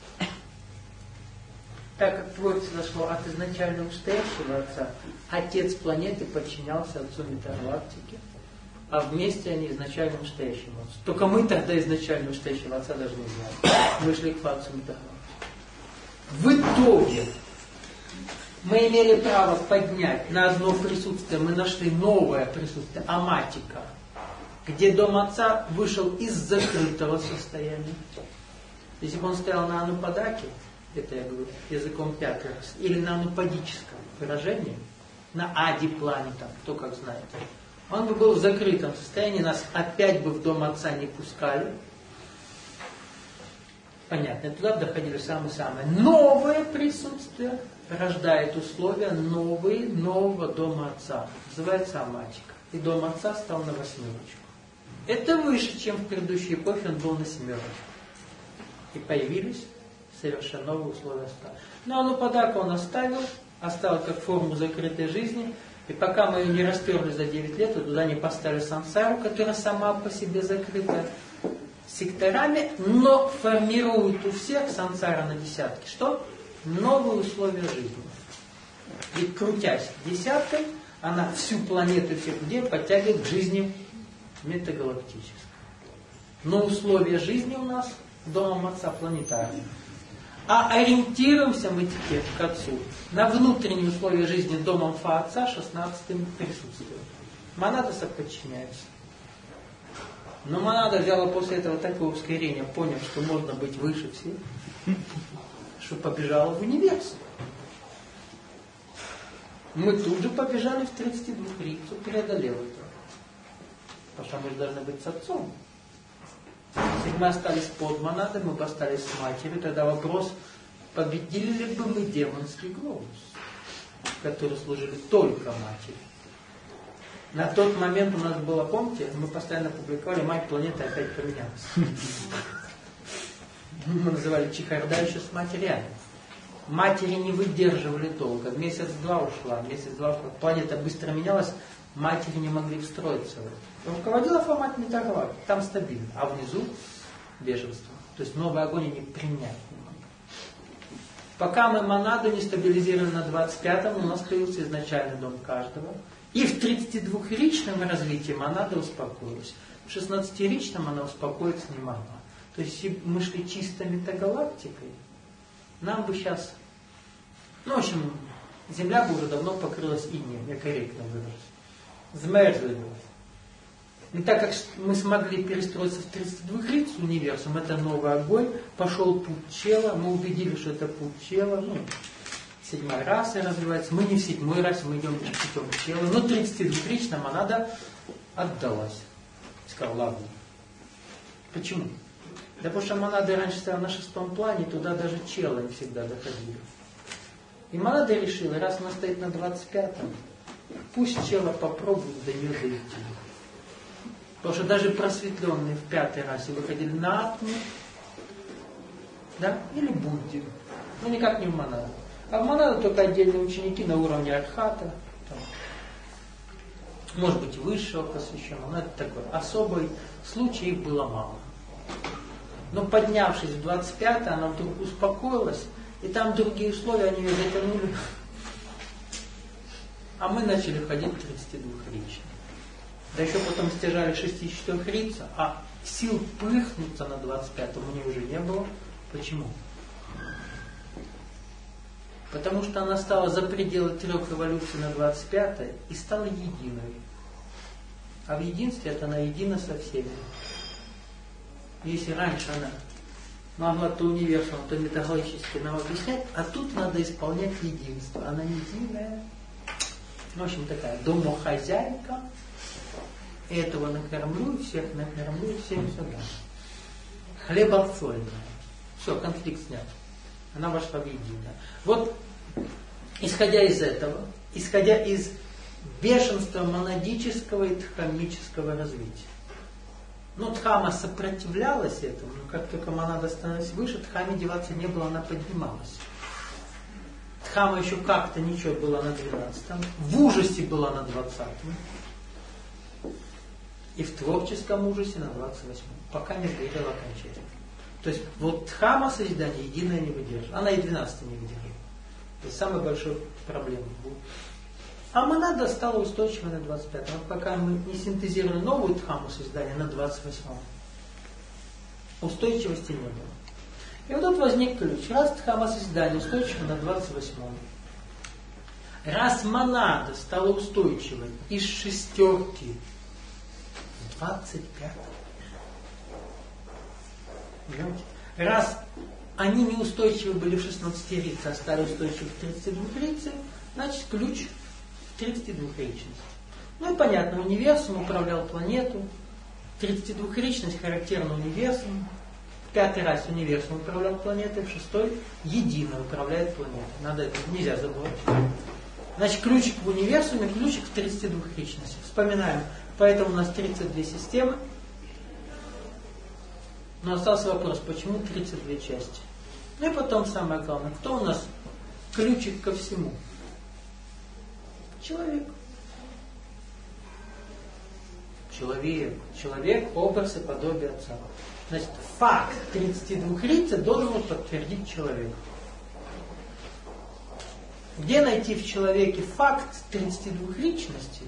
Так как произошло от изначально вышестоящего отца, отец планеты подчинялся отцу метагалактики, а вместе они изначально вышестоящему отцу. Только мы тогда изначально вышестоящего отца даже не знали. Мы шли к отцу метагалактики. В итоге мы имели право поднять на одно присутствие, мы нашли новое присутствие, аматика, где дом отца вышел из закрытого состояния. Если бы он стоял на анупадаке, это я говорю языком пятый раз, или на анупадическом выражении, на ади-плане, там, кто как знает, он бы был в закрытом состоянии, нас опять бы в дом отца не пускали. Понятно, туда доходили самые-самые. Новое присутствие рождает условия новые, нового дома отца. Называется аматика. И дом отца стал на восьмерочку. Это выше, чем в предыдущей эпохе он был на семерочку. И появились совершенно новые условия стали. Но анупадаку он оставил, оставил как форму закрытой жизни. И пока мы ее не растерли за девять лет, и туда не поставили сансару, которая сама по себе закрыта секторами, но формирует у всех сансара на десятки. Что? Новые условия жизни. И крутясь десяткой, она всю планету и всех людей подтягивает к жизни метагалактической. Но условия жизни у нас домом отца планетарные. А ориентируемся мы теперь к отцу на внутренние условия жизни домом фа отца шестнадцатым присутствием. Монада подчиняется. Но монада взяла после этого такое ускорение, поняв, что можно быть выше всех, что побежала в универсум. Мы тут же побежали в тридцать два рицу, преодолел это. Потому что мы же должны быть с отцом. Если мы остались под монадой, мы бы остались с матерью, тогда вопрос, победили ли бы мы демонский глобус, который служили только матери. На тот момент у нас было, помните, мы постоянно публиковали, мать планеты опять поменялась. Мы называли чехарда еще с матерями. Матери не выдерживали долго. Месяц-два ушла, месяц-два ушла. Планета быстро менялась, матери не могли встроиться в это. Руководила формат метагалактики, там стабильно, а внизу беженство. То есть новый огонь они принять не могли. Пока мы монаду не стабилизировали на двадцать пятом, у нас появился изначальный дом каждого. И в тридцатидвухричном развитии монада успокоилась. В шестнадцатиричном она успокоиться не могла. То есть, если мы шли чисто метагалактикой, нам бы сейчас, ну, в общем, Земля бы уже давно покрылась инеем, я корректно выражусь. Змерзли бы. И так как мы смогли перестроиться в тридцатидвухрицу универсум, это новый огонь, пошел путь чела, мы убедили, что это путь чела, ну, седьмая раса развивается, мы не в седьмой расе, мы идем путем чела, но тридцатидвухричная монада отдалась. Сказала, ладно. Почему? Да потому что монады раньше стояла на шестом плане, туда даже челы не всегда доходили. И монада решила, раз она стоит на двадцать пятом, пусть чела попробует до нее дойти. Потому что даже просветленные в пятой расе выходили на атму, да, или будди, но никак не в монаду. А в монаду только отдельные ученики на уровне архата, там, может быть, высшего посвященного, но это такой особый случай, их было мало. Но поднявшись в двадцать пятое, она вдруг успокоилась, и там другие условия, они ее затянули. А мы начали ходить в тридцатидвухричный. Да еще потом стяжали шестидесятичетырехрица, а сил пыхнуться на двадцать пятом у нее уже не было. Почему? Потому что она стала за пределы трех эволюций на двадцать пятое и стала единой. А в единстве это она едина со всеми. Если раньше она могла то универсум, то метагалактически нам объяснять, а тут надо исполнять единство. Она единая. В общем, такая домохозяйка. Этого накормлю, всех накормлю, всем сюда. Хлебосольная. Все, конфликт снят. Она вошла в единое. Вот, исходя из этого, исходя из бешенства монадического и дхаммического развития. Но Дхамма сопротивлялась этому, но как только монада становилась выше, Дхамме деваться не было, она поднималась. Дхамма еще как-то ничего была на двенадцатом, в ужасе была на двадцатом, и в творческом ужасе на двадцать восьмом, пока не сгорела окончательно. То есть вот Дхамма созидания единая не выдержит, она и двенадцатый не выдержит. То есть самая большая проблема будет. А монада стала устойчивой на двадцать пятом. Вот пока мы не синтезировали новую Дхамму создания на двадцать восьмом, устойчивости не было. И вот тут возник ключ. Раз Дхамма создания устойчива на двадцать восьмом, раз монада стала устойчивой из шестерки в двадцать пятом, понимаете? Раз они неустойчивы были в шестнадцатиридце, а стали устойчивы в тридцатидвухридце, значит ключ в тридцатидвухричность. Ну и понятно, универсум управлял планету, тридцатидвухричность характерна универсуму, в пятый раз универсум управлял планетой, в шестой едино управляет планетой. Надо это, нельзя забывать. Значит, ключик в универсуме, ключик в тридцатидвухричности. Вспоминаем, поэтому у нас тридцать две системы. Но остался вопрос, почему тридцать две части? Ну и потом самое главное, кто у нас ключик ко всему? Человек. Человек. Человек, образ и подобие Отца. Значит, факт тридцатидвухридца должен подтвердить человек. Где найти в человеке факт тридцатидвухричности,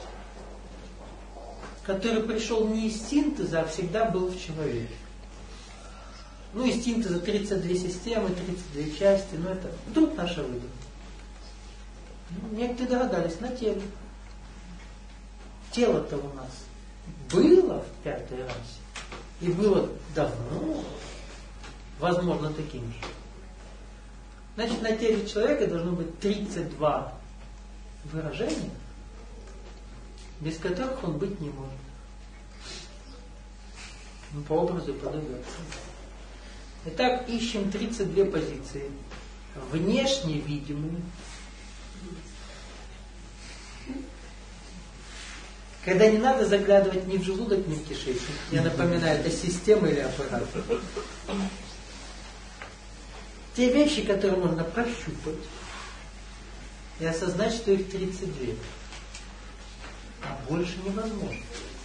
который пришел не из синтеза, а всегда был в человеке? Ну, из синтеза тридцать две системы, тридцать две части, но это вдруг наша выдумка. Ну, некоторые догадались, на теле. Тело-то у нас было в пятой расе. И было давно, возможно, таким же. Значит, на теле человека должно быть тридцать два выражения, без которых он быть не может. Ну, по образу и подобию. Итак, ищем тридцать две позиции. Внешне видимые. Когда не надо заглядывать ни в желудок, ни в кишечник. Я напоминаю, это система или аппарат. Те вещи, которые можно прощупать и осознать, что их тридцать две. А больше невозможно.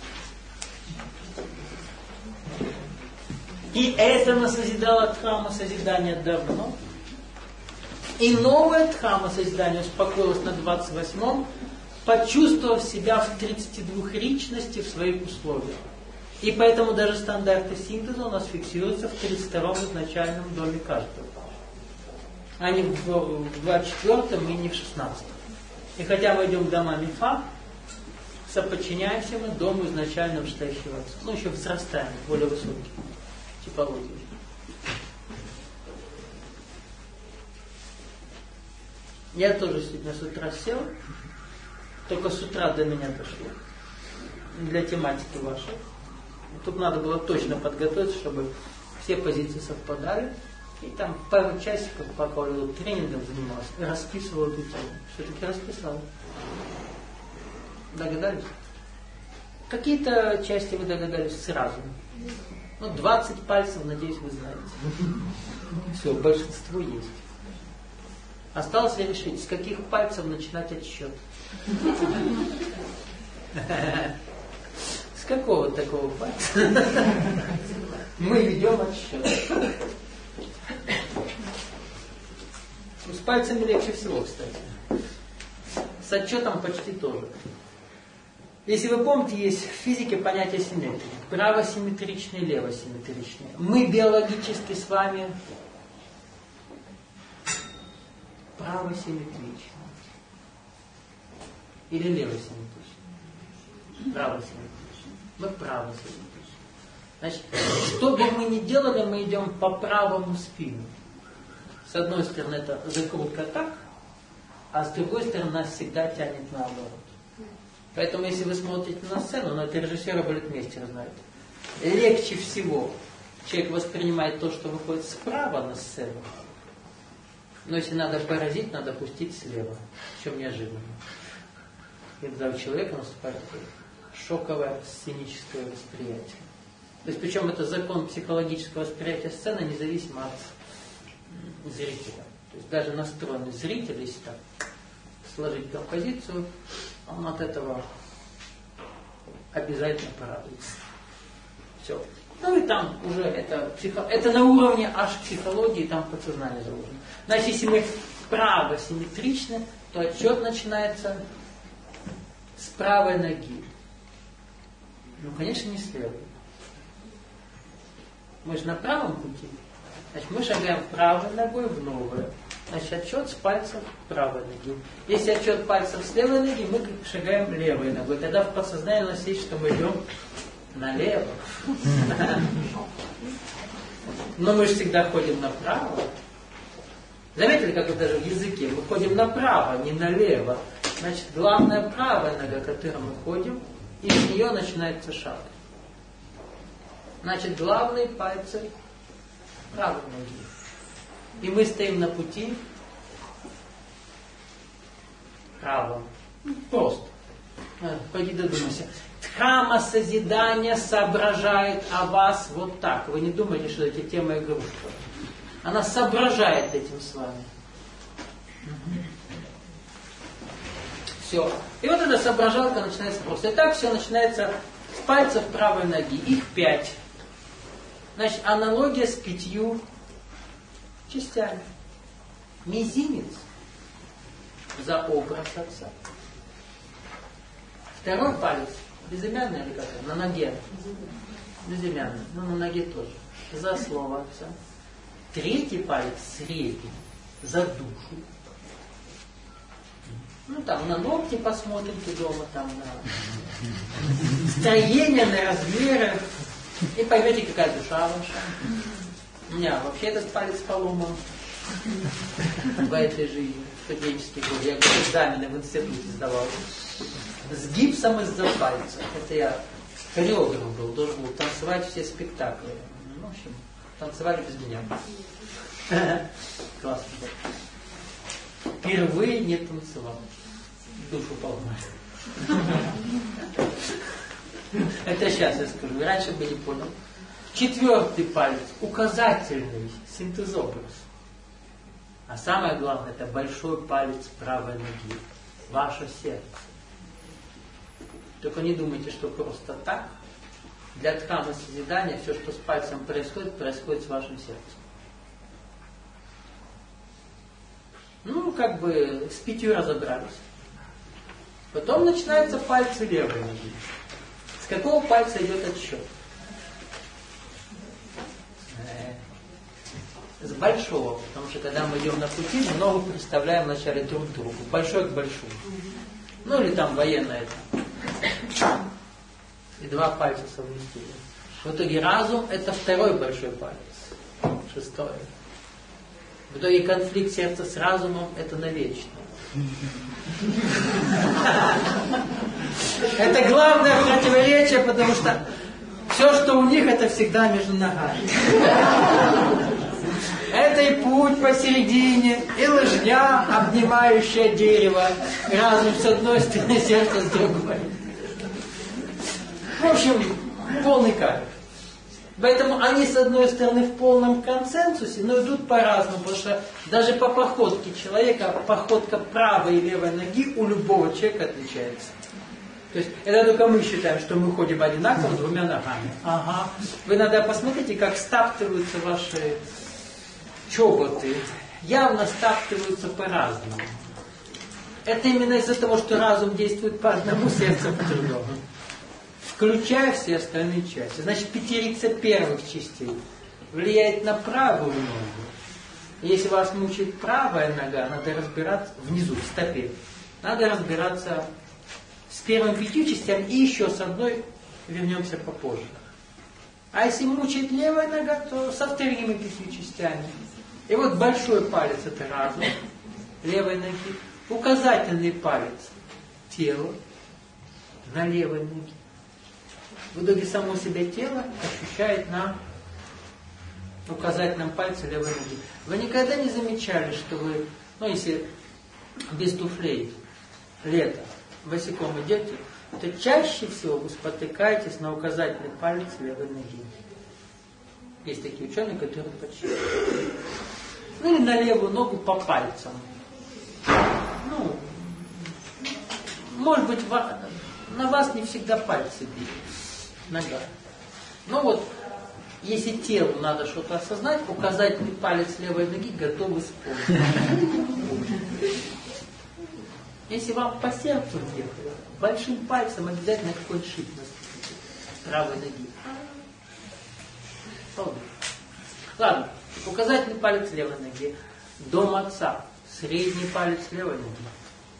И это нас созидало дхамма созидания давно. И новая дхамма созидания успокоилась на двадцать восьмом, почувствовав себя в тридцатидвухричности в своих условиях. И поэтому даже стандарты синтеза у нас фиксируются в тридцать втором изначальном доме каждого. А не в двадцать четвёртом и не в шестнадцатом. И хотя мы идем к домам Мифа, соподчиняемся мы дому изначального Штайщего Отца. Ну, еще взрастаем, более высокий типологии. Я тоже сегодня с утра сел, только с утра до меня дошло. Для тематики вашей. Тут надо было точно подготовиться, чтобы все позиции совпадали. И там пару часиков, пока я тренингом занимался, расписывал эту тему. Все-таки расписал. Догадались? Какие-то части вы догадались сразу. Ну, двадцать пальцев, надеюсь, вы знаете. Все, большинство есть. Осталось решить, с каких пальцев начинать отсчет. С какого такого пальца? Мы ведем отсчет. С пальцами легче всего, кстати. С отчетом почти тоже. Если вы помните, есть в физике понятие симметрии. Правосимметричный, левосимметричный. Мы биологически с вами правосимметричны. Или левосимметричны? Правосимметричны. Мы правосимметричны. Значит, что бы мы ни делали, мы идем по правому спину. С одной стороны, это закрутка так, а с другой стороны, нас всегда тянет наоборот. Поэтому, если вы смотрите на сцену, но это режиссеры балетмейстера знают, легче всего человек воспринимает то, что выходит справа на сцену. Но если надо поразить, надо пустить слева, чем неожиданно. И тогда у человека наступает такое шоковое сценическое восприятие. То есть, причем это закон психологического восприятия сцены, независимо от зрителя. То есть даже настроенный зритель, если так сложить композицию, он от этого обязательно порадуется. Все. Ну и там уже это, психо... это на уровне аж психологии, там подсознание заложено. Значит, если мы право симметричны, то отчет начинается с правой ноги. Ну, конечно, не с левой. Мы же на правом пути. Значит, мы шагаем правой ногой в новое. Значит, отчет с пальцев правой ноги. Если отчет пальцев с левой ноги, мы шагаем левой ногой. Тогда в подсознании у нас есть, что мы идем налево. Но мы же всегда ходим направо. Заметили, как вот даже в языке? Мы ходим направо, не налево. Значит, главная правая нога, которой мы ходим, и с нее начинается шаг. Значит, главные пальцы правой ноги. И мы стоим на пути правом. Просто. Пойди додумайся. Дхамма созидания соображает о вас вот так. Вы не думаете, что это тема игрушка. Она соображает этим с вами. Угу. Все. И вот эта соображалка начинается просто. И так все начинается с пальцев правой ноги. Их пять. Значит, аналогия с пятью частями. Мизинец за образ отца. Второй палец, безымянный или как-то, на ноге. Безымянный, но на ноге тоже. За слово отца. Третий палец средний, за душу. Ну там на ногти посмотрите дома, там на строение, на размеры. И поймете, какая душа ваша. У меня вообще этот палец поломан в этой жизни, в студенческие годы. Я экзамены в институте сдавал. С гипсом из-за пальца. Это я хореограф был, должен был танцевать все спектакли. Ну, в общем, танцевали без меня. Классно. Впервые не танцевал. Душу поломали. Это сейчас я скажу. Раньше бы не понял. Четвертый палец, указательный, синтезобраз. А самое главное, это большой палец правой ноги. Ваше сердце. Только не думайте, что просто так. Для дхаммы созидания все, что с пальцем происходит, происходит с вашим сердцем. Ну, как бы с пятью разобрались. Потом начинаются пальцы левой ноги. С какого пальца идет отсчет? С большого, потому что когда мы идем на пути, мы ногу представляем вначале друг другу. Большой к большому. Ну или там военное. И два пальца совместили. В итоге разум это второй большой палец. Шестой. В итоге конфликт сердца с разумом это навечно. Это главное противоречие, потому что все, что у них, это всегда между ногами. Это и путь посередине, и лыжня, обнимающая дерево. Разум с одной стороны, сердце с другой. В общем, полный кайф. Поэтому они, с одной стороны, в полном консенсусе, но идут по-разному, потому что даже по походке человека, походка правой и левой ноги у любого человека отличается. То есть, это только мы считаем, что мы ходим одинаково двумя ногами. Ага. Вы иногда посмотрите, как стаптываются ваши чоботы. Явно стаптываются по-разному. Это именно из-за того, что разум действует по одному, сердце по другому. Включая все остальные части. Значит, пятерица первых частей влияет на правую ногу. Если вас мучает правая нога, надо разбираться внизу, в стопе. Надо разбираться с первыми пятью частями и еще с одной вернемся попозже. А если мучает левая нога, то со вторыми пятью частями. И вот большой палец это разум левой ноги. Указательный палец тело на левой ноге. В итоге само себя тело ощущает на указательном пальце левой ноги. Вы никогда не замечали, что вы, ну если без туфлей, лето, босиком идете, то чаще всего вы спотыкаетесь на указательный палец левой ноги. Есть такие ученые, которые подсчитывают. Ну или на левую ногу по пальцам. Ну, может быть, на вас не всегда пальцы бьют. Нога. Ну вот, если телу надо что-то осознать, указательный палец левой ноги готов исполнить. Если вам по сердцу ехать, большим пальцем обязательно какой-нибудь шип наступите. Правой ноги. Ладно, указательный палец левой ноги. Дом отца. Средний палец левой ноги.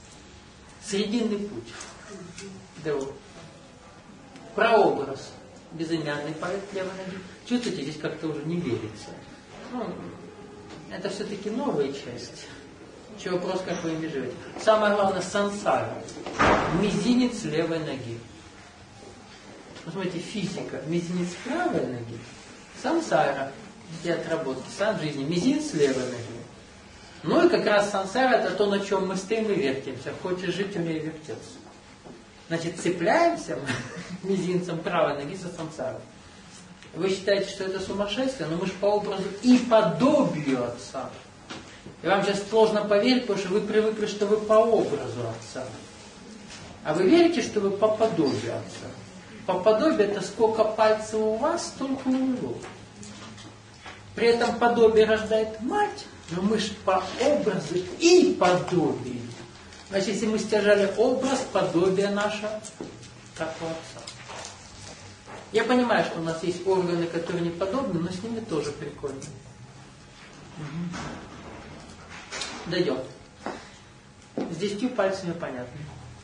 Срединный путь. Да вот. Прообраз. безымянный палец левой ноги. Чувствуете, здесь как-то уже не верится. Ну, это все-таки новая часть. Еще вопрос, как вы ими живете. Самое главное, сансара. Мизинец левой ноги. Посмотрите, физика. Мизинец правой ноги. Сансара. Для отработки. Сан жизни. Мизинец левой ноги. Ну и как раз сансара это то, на чем мы стоим и вертимся. Хочешь жить, умей вертеться. Значит, цепляемся мы мизинцем правой ноги за сансару. Вы считаете, что это сумасшествие, но мы же по образу и подобию Отца. И вам сейчас сложно поверить, потому что вы привыкли, что вы по образу Отца. А вы верите, что вы по подобию Отца. По подобию это сколько пальцев у вас, столько у него. При этом подобие рождает мать, но мы же по образу и подобию. Значит, если мы стяжали образ, подобие наше, как у Отца. Я понимаю, что у нас есть органы, которые не подобны, но с ними тоже прикольно. Угу. Дойдем. С десятью пальцами понятно.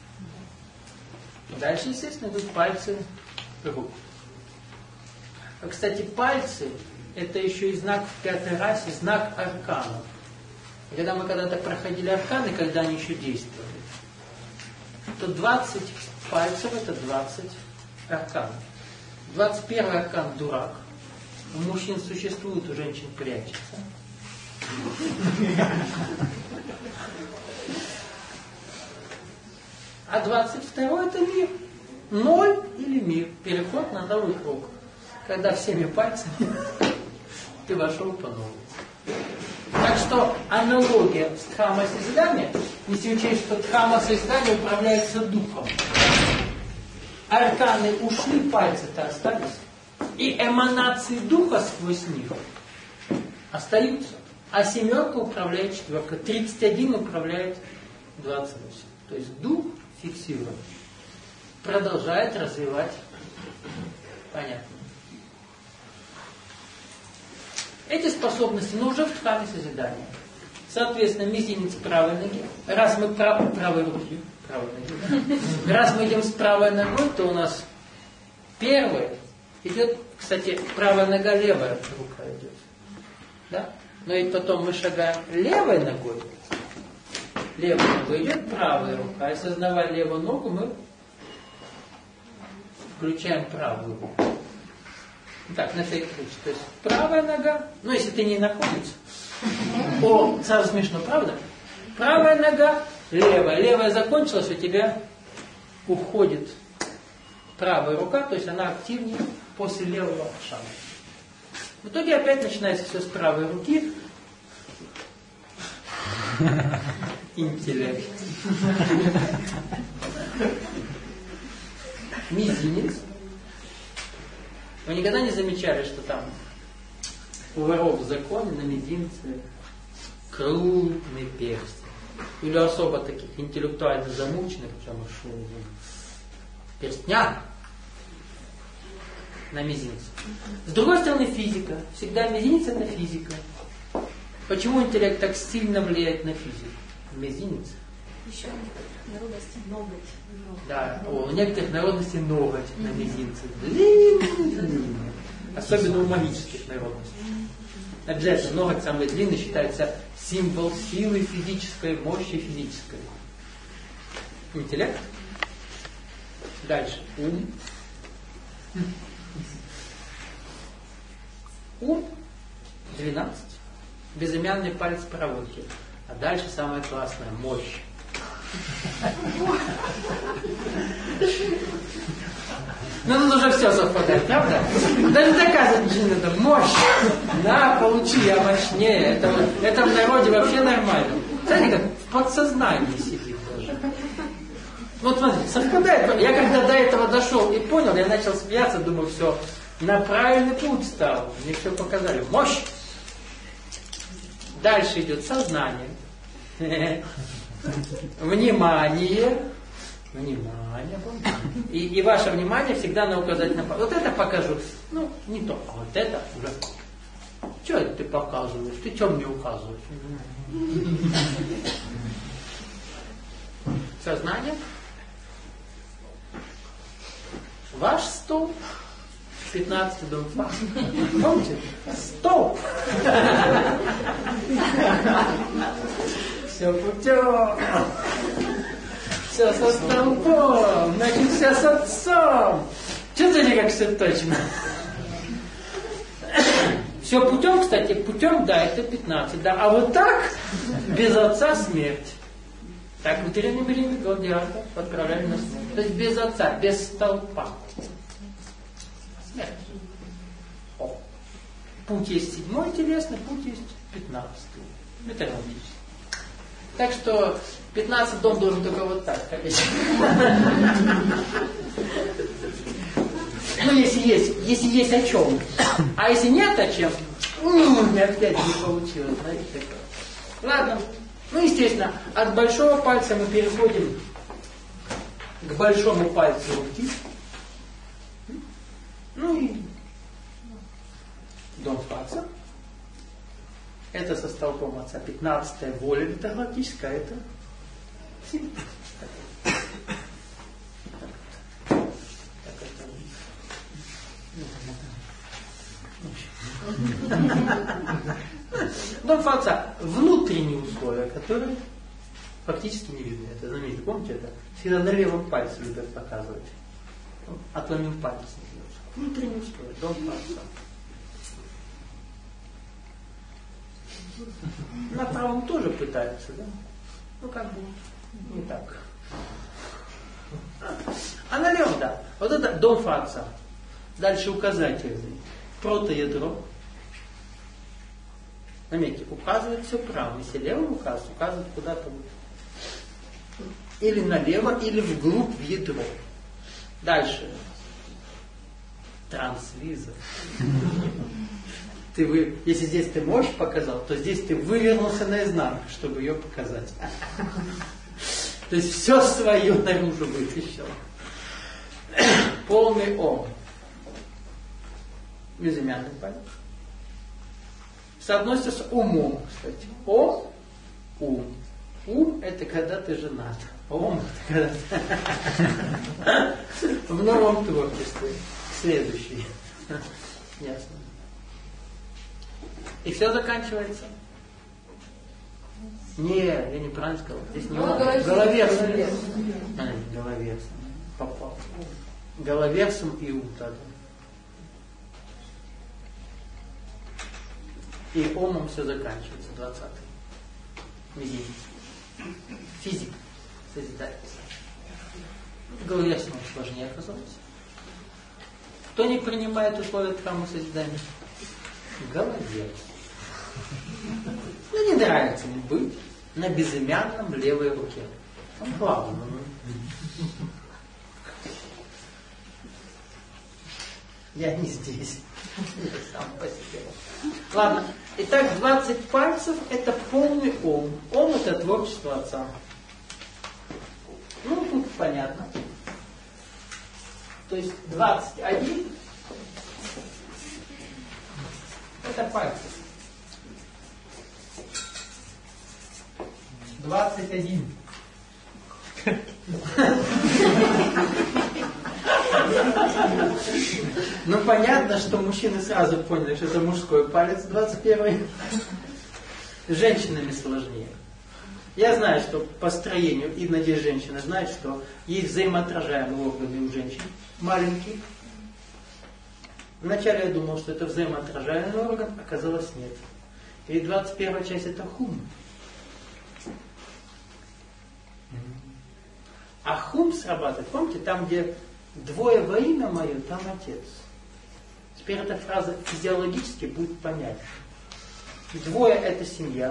Дальше, естественно, идут пальцы рук. Кстати, пальцы это еще и знак в пятой расе, знак арканов. И когда мы когда-то проходили арканы, когда они еще действовали, то двадцать пальцев это двадцать арканов. двадцать первый аркан дурак. У мужчин существует, у женщин прячется. А двадцать второй это мир. Ноль или мир. Переход на новый круг. Когда всеми пальцами ты вошел по новому. Так что аналогия с дхамма-созидания, если учесть, что дхамма-созидание управляется духом. Арканы ушли, пальцы-то остались. И эманации духа сквозь них остаются. А семерка управляет четверка. тридцать один управляет двадцать восемь. То есть дух фиксирует. Продолжает развивать. Понятно. Эти способности, но уже в дхамме созидания. Соответственно, мизинец правой ноги. Раз мы прав, правой руки, правой ноги, да? Раз мы идем с правой ногой, то у нас первый идет, кстати, правая нога, левая рука идет. Да? Но и потом мы шагаем левой ногой. Левой ногой идет правая рука. И создавая левую ногу, мы включаем правую руку. Так, на всякий случай. То есть правая нога, ну если ты не находишься. О, сразу смешно, правда? Правая нога, левая. Левая закончилась, у тебя уходит правая рука, то есть она активнее после левого шага. В итоге опять начинается все с правой руки. Интеллект. Мизинец. Вы никогда не замечали, что там у воров в законе на мизинце крупный перстень? Или особо таких интеллектуально замученных, причем перстня на мизинце. С другой стороны, физика. Всегда мизинец это физика. Почему интеллект так сильно влияет на физику? Мизинец. Еще у народности ноготь. Да, о, у некоторых народностей ноготь на мизинце. Длинный. Особенно у магических народностей. Обязательно ноготь самый длинный считается символ силы физической, мощи физической. Интеллект. Дальше. Ум. Ум. двенадцать. Безымянный палец правой руки. А дальше самое классное. Мощь. Ну тут уже все совпадает, правда? Даже доказывать ничего не надо. Мощь. Да, получи, я мощнее. Это, это в народе вообще нормально. Знаете, как в подсознании сидит даже. Вот смотрите, совпадает. Я когда до этого дошел и понял, я начал смеяться, думаю, все, на правильный путь стал. Мне все показали. Мощь. Дальше идет сознание. Внимание. Внимание. И, и ваше внимание всегда на указательном пальце. Вот это покажу. Ну, не то. А вот это уже. Что это ты показываешь? Ты что мне указываешь? Сознание. Ваш стол. пятнадцатый дом факса. Помните? Стоп! Все путем. Все со столбом. Значит, все с отцом. Чувствуете, как все точно? Все путем, кстати, путем, да, это пятнадцать, да. А вот так, без отца смерть. Так, в древнем Риме гладиатор отправляли на смерть. То есть без отца, без столпа. Смерть. О. Путь есть седьмой телесный, путь есть пятнадцатый. Это логично. Так что пятнадцатый дом должен только вот так ходить. Ну, если есть, если есть о чем. А если нет о чем, у меня опять не получилось, знаете, такое. Ладно. Ну, естественно, от большого пальца мы переходим к большому пальцу руки. Ну и дом фаца. Это со столпом отца. Пятнадцатая воля литогалактическая. Это символ. Дом фаца — внутренние условия, которые фактически не видны. Это, заметьте, помните это? Всегда на левом пальце любят показывать. Отломил палец. Внутренние условия. Дом фаца. На правом тоже пытаются, да? Ну, как бы не так. А на левом, да. Вот это дом фаца. Дальше указательный. Протоядро. Заметьте, указывает все право. Если левым указывает, указывает куда-то. Или налево, или вглубь в ядро. Дальше. Транслиза. Ты вы, если здесь ты мощь показал, то здесь ты вывернулся наизнанку, чтобы ее показать. То есть все свое наружу вытащил. Полный ом. Безымянный палец. Соотносится с умом, кстати. Ом, ум. Ум — это когда ты женат. Ом — это когда ты в новом творчестве. Следующий. Ясно. И все заканчивается. Не, я неправильно сказал. Здесь не ум. Головерсом. Головерсом. Попал. Головерсом и ум тогда. И омом все заканчивается, двадцатый. Мизинец. Физик. Созидательство. Головерсом сложнее оказалось. Кто не принимает условия храма созидания? Головерс. Ну, не нравится мне быть на безымянном левой руке. Он главный. Я не здесь. Я сам по себе. Ладно. Итак, двадцать пальцев — это полный ом. Ом — это творчество отца. Ну, тут понятно. То есть двадцать один — это пальцы. двадцать один. Ну, понятно, что мужчины сразу поняли, что это мужской палец двадцать первый. С женщинами сложнее. Я знаю, что по строению, и, надеюсь, женщина знает, что есть взаимоотражаемые органы у женщин, маленькие. Вначале я думал, что это взаимоотражаемый орган, оказалось нет. И двадцать первая часть — это хум. А хум срабатывает, помните, там, где двое во имя мое, там отец. Теперь эта фраза физиологически будет понятна. Двое — это семья.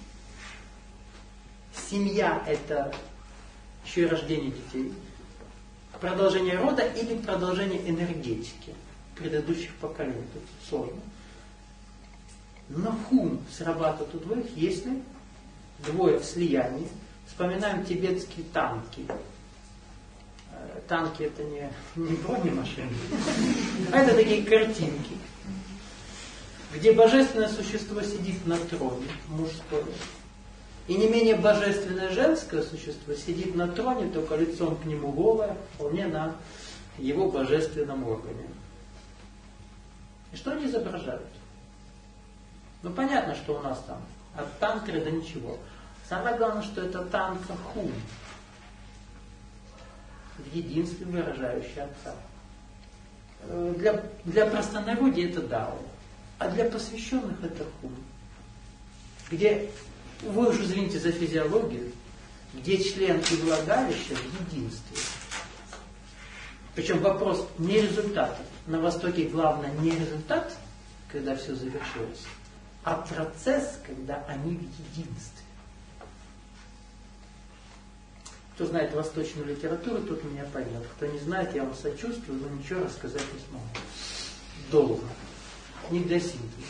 Семья — это еще и рождение детей. Продолжение рода или продолжение энергетики предыдущих поколений. Тут сложно. Но хум срабатывает у двоих, если двое в слиянии. Вспоминаем тибетские танки. Танки — это не, не бронемашины, а это такие картинки, где божественное существо сидит на троне, мужское, и не менее божественное женское существо сидит на троне, только лицом к нему голое, вполне на его божественном органе. И что они изображают? Ну понятно, что у нас там от тантры до ничего. Самое главное, что это тантра хум. В единстве выражающий Отца. Для, для простонародья это дао. А для посвященных это хум. Где, вы уж извините за физиологию, где член и влагалище в единстве. Причем вопрос не результатов. На Востоке главное не результат, когда все завершилось, а процесс, когда они в единстве. Кто знает восточную литературу, тот меня поймет. Кто не знает, я вам сочувствую, но ничего рассказать не смогу. Долго. Не для синтеза.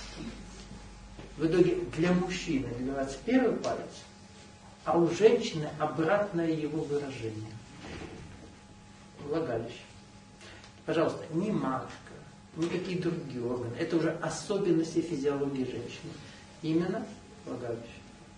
В итоге для мужчины двадцать первый палец, а у женщины обратное его выражение. Влагалище. Пожалуйста, ни матка, никакие другие органы. Это уже особенности физиологии женщины. Именно влагалище.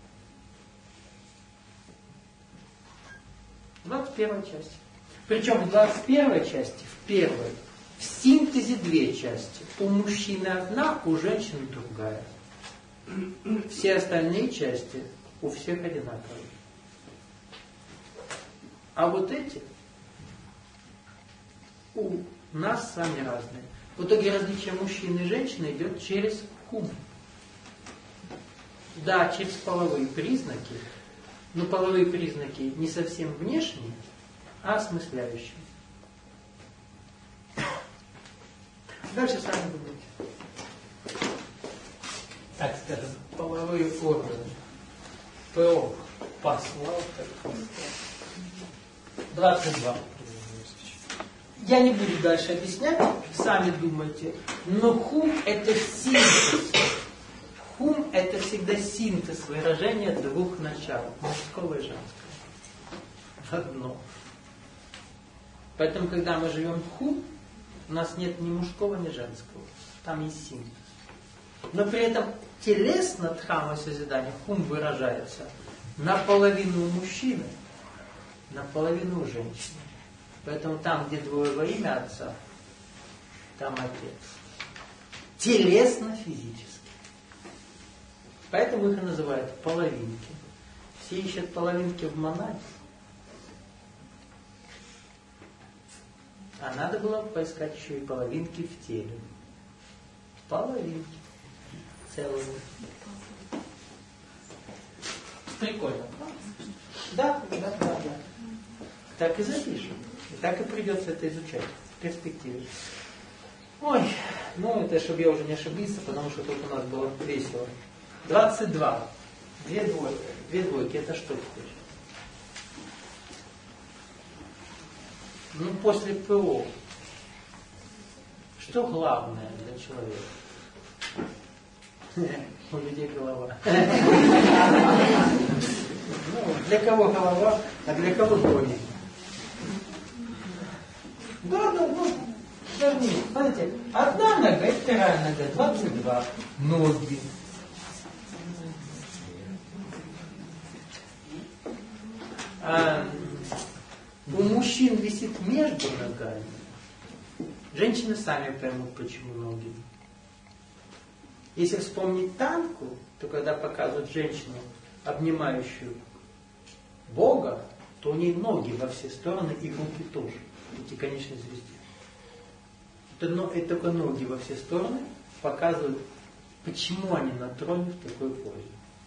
двадцать первая часть. Причем в двадцать первой части, в первой, в синтезе две части. У мужчины одна, у женщины другая. Все остальные части у всех одинаковые. А вот эти у нас с вами разные. В итоге различие мужчины и женщины идет через хум. Да, через половые признаки, но половые признаки не совсем внешние, а осмысляющие. Дальше сами думайте. Так скажем, половые органы. ПО послал, так двадцать два. Я не буду дальше объяснять, сами думайте. Но хум это синтез. Хум это всегда синтез выражения двух начал, мужского и женского. В одно. Поэтому, когда мы живем в хум, у нас нет ни мужского, ни женского. Там есть синтез. Но при этом телесно дхамма созидания, хум выражается наполовину у мужчины, наполовину у женщины. Поэтому там, где двое во имя Отца, там Отец. Телесно-физически. Поэтому их и называют половинки. Все ищут половинки в монаде. А надо было поискать еще и половинки в теле. Половинки. Целые. Прикольно. Да, да, да, да. Так и запишем. И так и придется это изучать в перспективе. Ой, ну это чтобы я уже не ошибился, потому что тут у нас было весело. двадцать два. Две двойки. Две двойки. Это что теперь? Ну, после ПО. Что главное для человека? У людей голова. Ну, для кого голова, а для кого ноги? Да, да, да. Смотрите, одна нога и вторая нога, двадцать два. Ноги. А у мужчин висит между ногами. Женщины сами поймут, почему ноги. Если вспомнить танку, то когда показывают женщину, обнимающую Бога, то у ней ноги во все стороны и руки тоже. Эти конечные звезды. Это, но, это только ноги во все стороны показывают, почему они на троне в такой позе.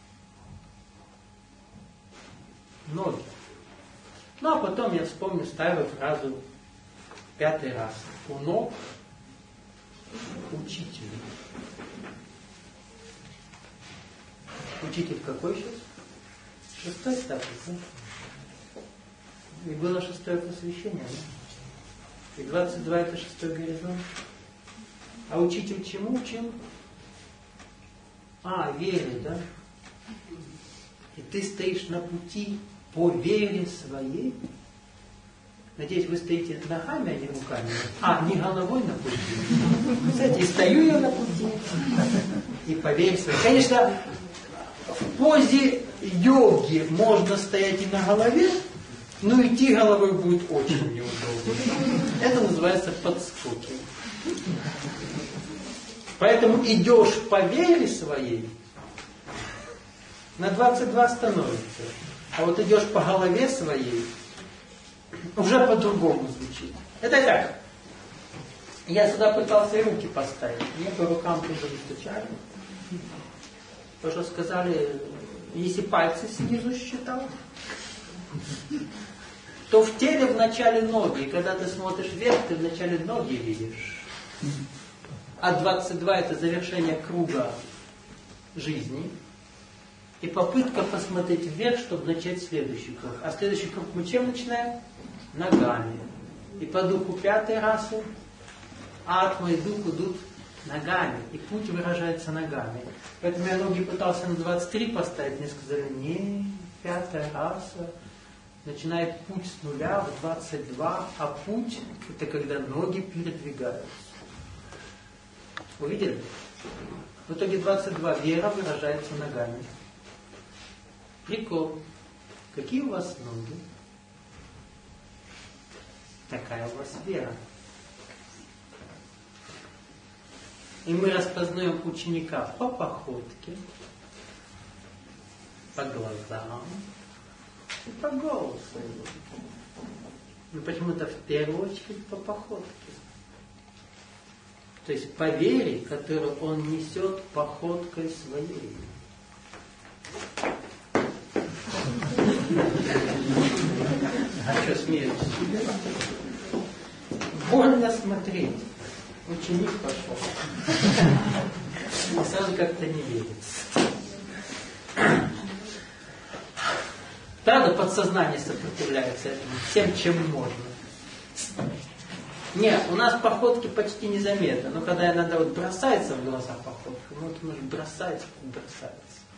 Ноги. Ну а потом я вспомню старую фразу пятый раз. У ног учитель. Учитель какой сейчас? Шестой статус, да? И было шестое посвящение, да? И двадцать два это шестой горизонт. А учитель чему учил? А, вере, да? И ты стоишь на пути по вере своей. Надеюсь, вы стоите ногами, а не руками. А, не головой на пути. Кстати, и стою я на пути. И по вере своей. Конечно, в позе йоги можно стоять и на голове, но идти головой будет очень неудобно. Это называется подскоки. Поэтому идешь по вере своей, на двадцать два становится. А вот идешь по голове своей, уже по-другому звучит. Это так. Я сюда пытался руки поставить. Мне по рукам тоже не стучали. Потому что сказали, если пальцы снизу считал, то в теле вначале ноги. И когда ты смотришь вверх, ты вначале ноги видишь. А двадцать два это завершение круга жизни. И попытка посмотреть вверх, чтобы начать следующий круг. А следующий круг мы чем начинаем? Ногами. И по духу пятой расы атма и дух идут ногами. И путь выражается ногами. Поэтому я ноги пытался на двадцать три поставить. Мне сказали, не, пятая раса начинает путь с нуля в двадцать два, а путь это когда ноги передвигаются. Увидели? В итоге двадцать два вера выражается ногами. Прикол. Какие у вас ноги? Такая у вас вера. И мы распознаем ученика по походке, по глазам и по голосу его. Но почему-то в первую очередь по походке. То есть по вере, которую он несет походкой своей. А что смеешься? Больно смотреть. Ученик пошел. И сразу как-то не верится. Правда, подсознание сопротивляется этому всем, чем можно. Нет, у нас походки почти незаметно. Но когда иногда вот бросается в глаза походка, ну вот может бросается, бросается.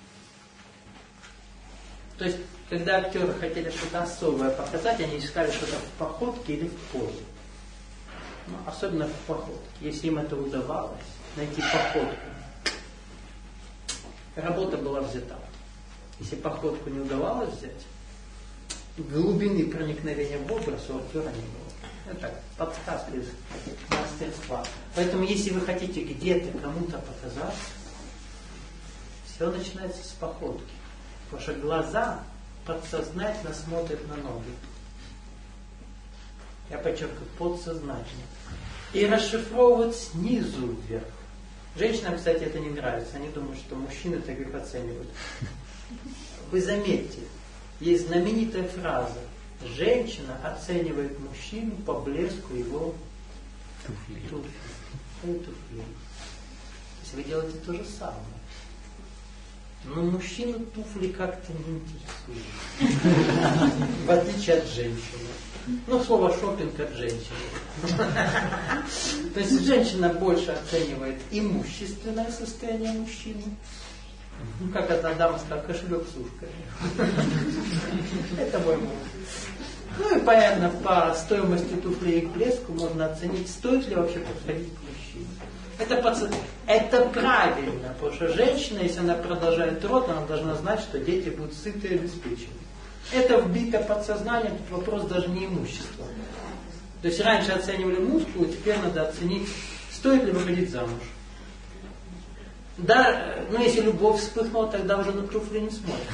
То есть, когда актеры хотели что-то особое показать, они искали что-то в походке или в позе. Ну, особенно в походке. Если им это удавалось, найти походку, работа была взята. Если походку не удавалось взять, глубины проникновения в образ у актера не было. Это так, подсказка из мастерства. Поэтому, если вы хотите где-то кому-то показать, все начинается с походки. Потому что глаза подсознательно смотрят на ноги. Я подчеркиваю, подсознательно. И расшифровывают снизу вверх. Женщинам, кстати, это не нравится. Они думают, что мужчины так их оценивают. Вы заметьте, есть знаменитая фраза. Женщина оценивает мужчину по блеску его туфли. туфли. туфли. То есть вы делаете то же самое. Но мужчину туфли как-то не интересуют. В отличие от женщины. Ну, слово шопинг от женщины. То есть женщина больше оценивает имущественное состояние мужчины. Ну, как одна дама сказала, кошелек с ушками. Это мой муж. Ну и понятно, по стоимости туфлей и блеску можно оценить, стоит ли вообще подходить к мужчине. Это, подс... это правильно, потому что женщина, если она продолжает род, она должна знать, что дети будут сыты и обеспечены. Это вбито подсознанием, тут вопрос даже не имущества. То есть раньше оценивали мускулы, теперь надо оценить, стоит ли выходить замуж. Да, ну если любовь вспыхнула, тогда уже на туфли не смотрят.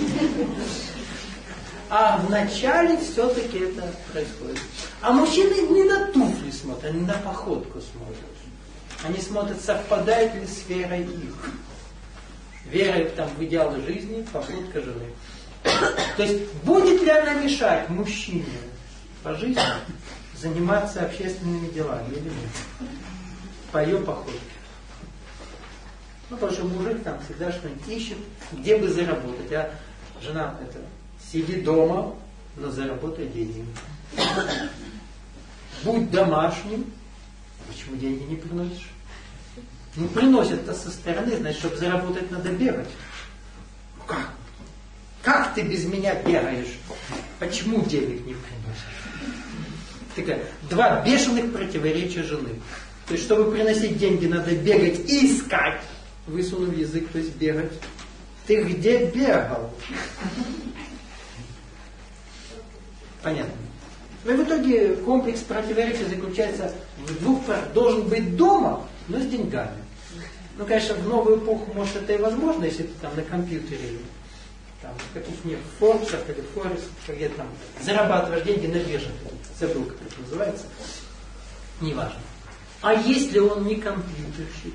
А вначале все-таки это происходит. А мужчины не на туфли смотрят, они на походку смотрят. Они смотрят, совпадает ли с верой их. Вера там, в идеалы жизни, походка жены. То есть, будет ли она мешать мужчине по жизни заниматься общественными делами или нет? По ее походке. Ну, потому что мужик там всегда что-нибудь ищет, где бы заработать. А жена это, сиди дома, но заработай деньги. Будь домашним, почему деньги не приносишь? Ну, приносят-то со стороны, значит, чтобы заработать, надо бегать. Как? Как ты без меня бегаешь? Почему денег не приносишь? Такая, два бешеных противоречия жены. То есть, чтобы приносить деньги, надо бегать и искать. Высунув язык, то есть бегать. Ты где бегал? Понятно. Но в итоге комплекс противоречия заключается в двух. Должен быть дома, но с деньгами. Ну, конечно, в новую эпоху, может, это и возможно, если ты там на компьютере, там, в каких-нибудь Форбсах или Форестах, где там зарабатываешь деньги на бирже, забыл, как это называется, неважно. А если он не компьютерщик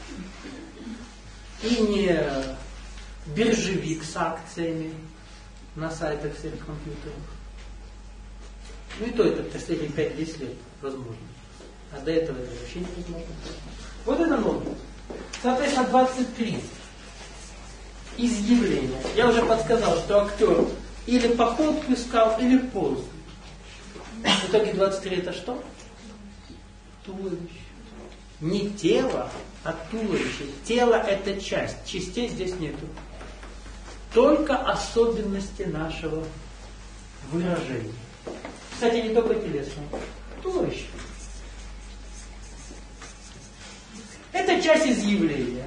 и не биржевик с акциями на сайтах всех компьютеров, ну и то это последние пять-десять лет возможно. А до этого это вообще невозможно. Вот это норма. Соответственно, двадцать три. Изъявление. Я уже подсказал, что актер или походку искал, или позу. В итоге двадцать три это что? Туловище. Не тело, а туловище. Тело это часть. Частей здесь нету. Только особенности нашего выражения. Кстати, не только телесное. Туловище. Это часть изъявления.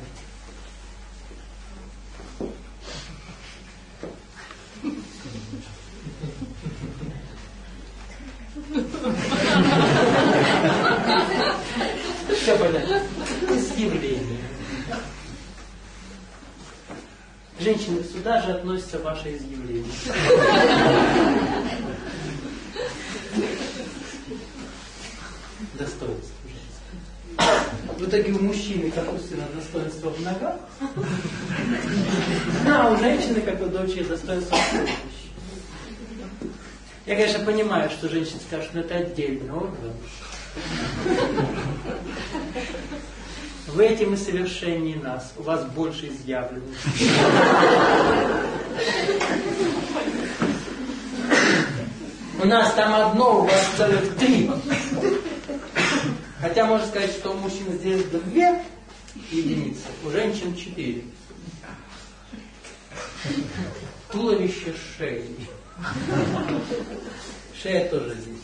Все понятно. Изъявление. Женщины, сюда же относится ваше изъявление. Достоинство. В итоге у мужчины, как у сына, достоинство в ногах, а у женщины, как у дочери, достоинство в туловище. Я, конечно, понимаю, что женщины скажут, что это отдельный орган. Вы этим и совершеннее нас. У вас больше изъявленности. У нас там одно, у вас целых три. Хотя можно сказать, что у мужчин здесь две единицы, у женщин четыре. Туловище шеи. Шея тоже здесь.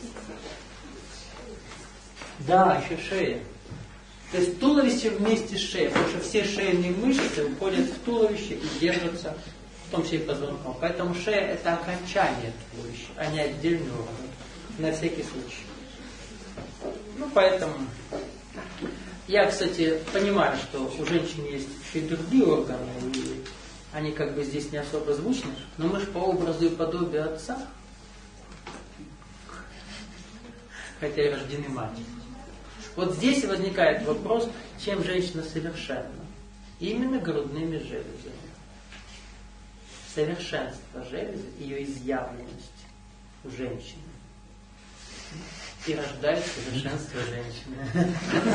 Да, еще шея. То есть туловище вместе с шеей, потому что все шейные мышцы уходят в туловище и держатся, в том числе и позвонком. Поэтому шея это окончание туловища, а не отдельный орган. На всякий случай. Ну, поэтому я, кстати, понимаю, что у женщин есть еще и другие органы, и они как бы здесь не особо звучны, но мы же по образу и подобию отца, хотя и рождены матерью. Вот здесь возникает вопрос, чем женщина совершенна. Именно грудными железами. Совершенство железы, ее изъявленность у женщины. И рождает совершенство женщины.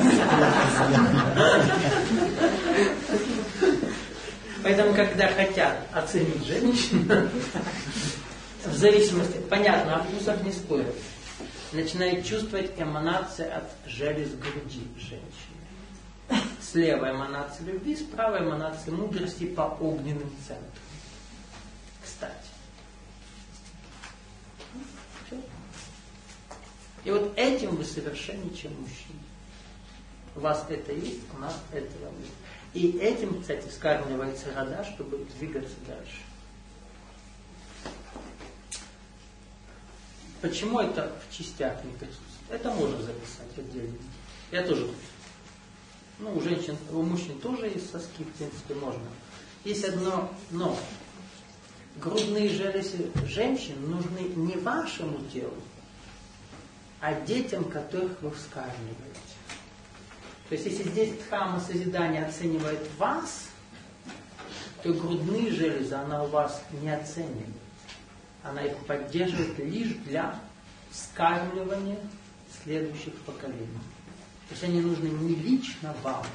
Поэтому, когда хотят оценить женщину, в зависимости, понятно, о вкусах не спорят, начинает чувствовать эманации от желез груди женщины. Слева эманация любви, справа эманация мудрости по огненным центрам. Кстати. И вот этим вы совершеннее, чем мужчина. У вас это есть, у нас этого нет. И этим, кстати, вскармливается рода, чтобы двигаться дальше. Почему это в частях не присутствует? Это можно записать отдельно. Я тоже. Ну, у женщин, у мужчин тоже есть соски, в принципе, можно. Есть одно но. Грудные железы женщин нужны не вашему телу, а детям, которых вы вскармливаете. То есть, если здесь дхамма созидания оценивает вас, то грудные железы она у вас не оценивает. Она их поддерживает лишь для вскармливания следующих поколений. То есть, они нужны не лично вам,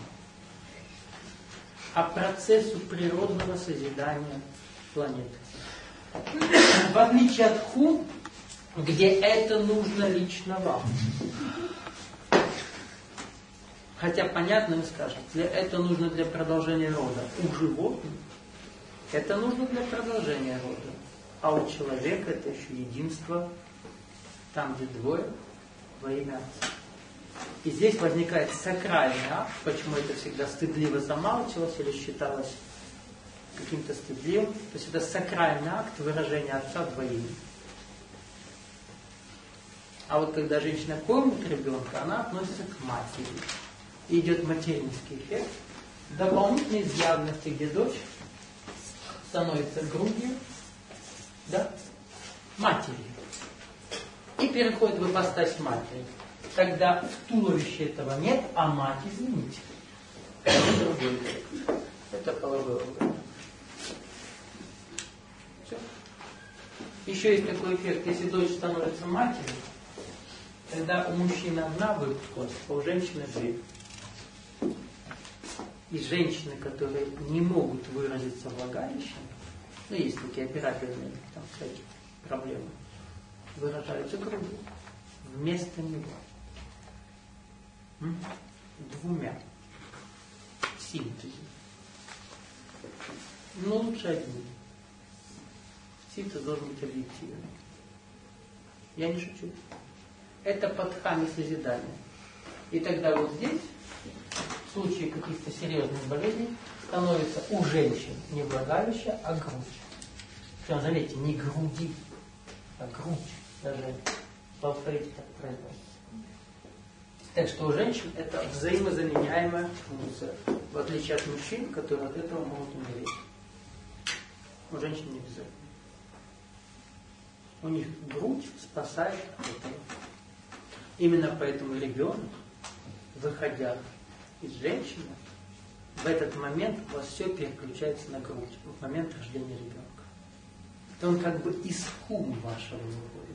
а процессу природного созидания планеты. В отличие от Ху, где это нужно лично вам. Хотя, понятно, вы скажете, это нужно для продолжения рода. У животных это нужно для продолжения рода. А у человека это еще единство, там, где двое, во имя Отца. И здесь возникает сакральный акт, почему это всегда стыдливо замалчивалось или считалось каким-то стыдливым. То есть это сакральный акт выражения Отца во имя. А вот когда женщина кормит ребенка, она относится к матери. И идет материнский эффект, дополнительной из явности, где дочь становится грудью, да, матери. И переходит в ипостась матери. Тогда в туловище этого нет, а мать, извините. Это другой эффект. Это половой орган. Все. Еще есть такой эффект, если дочь становится матерью, тогда у мужчины одна выпуклость, а у женщины две. И женщины, которые не могут выразиться влагалищем, ну есть такие операбельные там всякие проблемы, выражаются грудью вместо него. М? Двумя. Синтези. Но лучше одним. Синтез должен быть объективным. Я не шучу. Это подхами созидания. И тогда вот здесь, в случае каких-то серьезных болезней, становится у женщин не влагалище, а грудь. Причем, заметьте, не груди, а грудь. Даже в алфавите так произносится. Так что у женщин это взаимозаменяемая функция. В отличие от мужчин, которые от этого могут умереть. У женщин не обязательно. У них грудь спасает от этого. Именно поэтому ребенок, выходя из женщины, в этот момент у вас все переключается на грудь, в момент рождения ребенка. То он как бы из кума вашего выходит.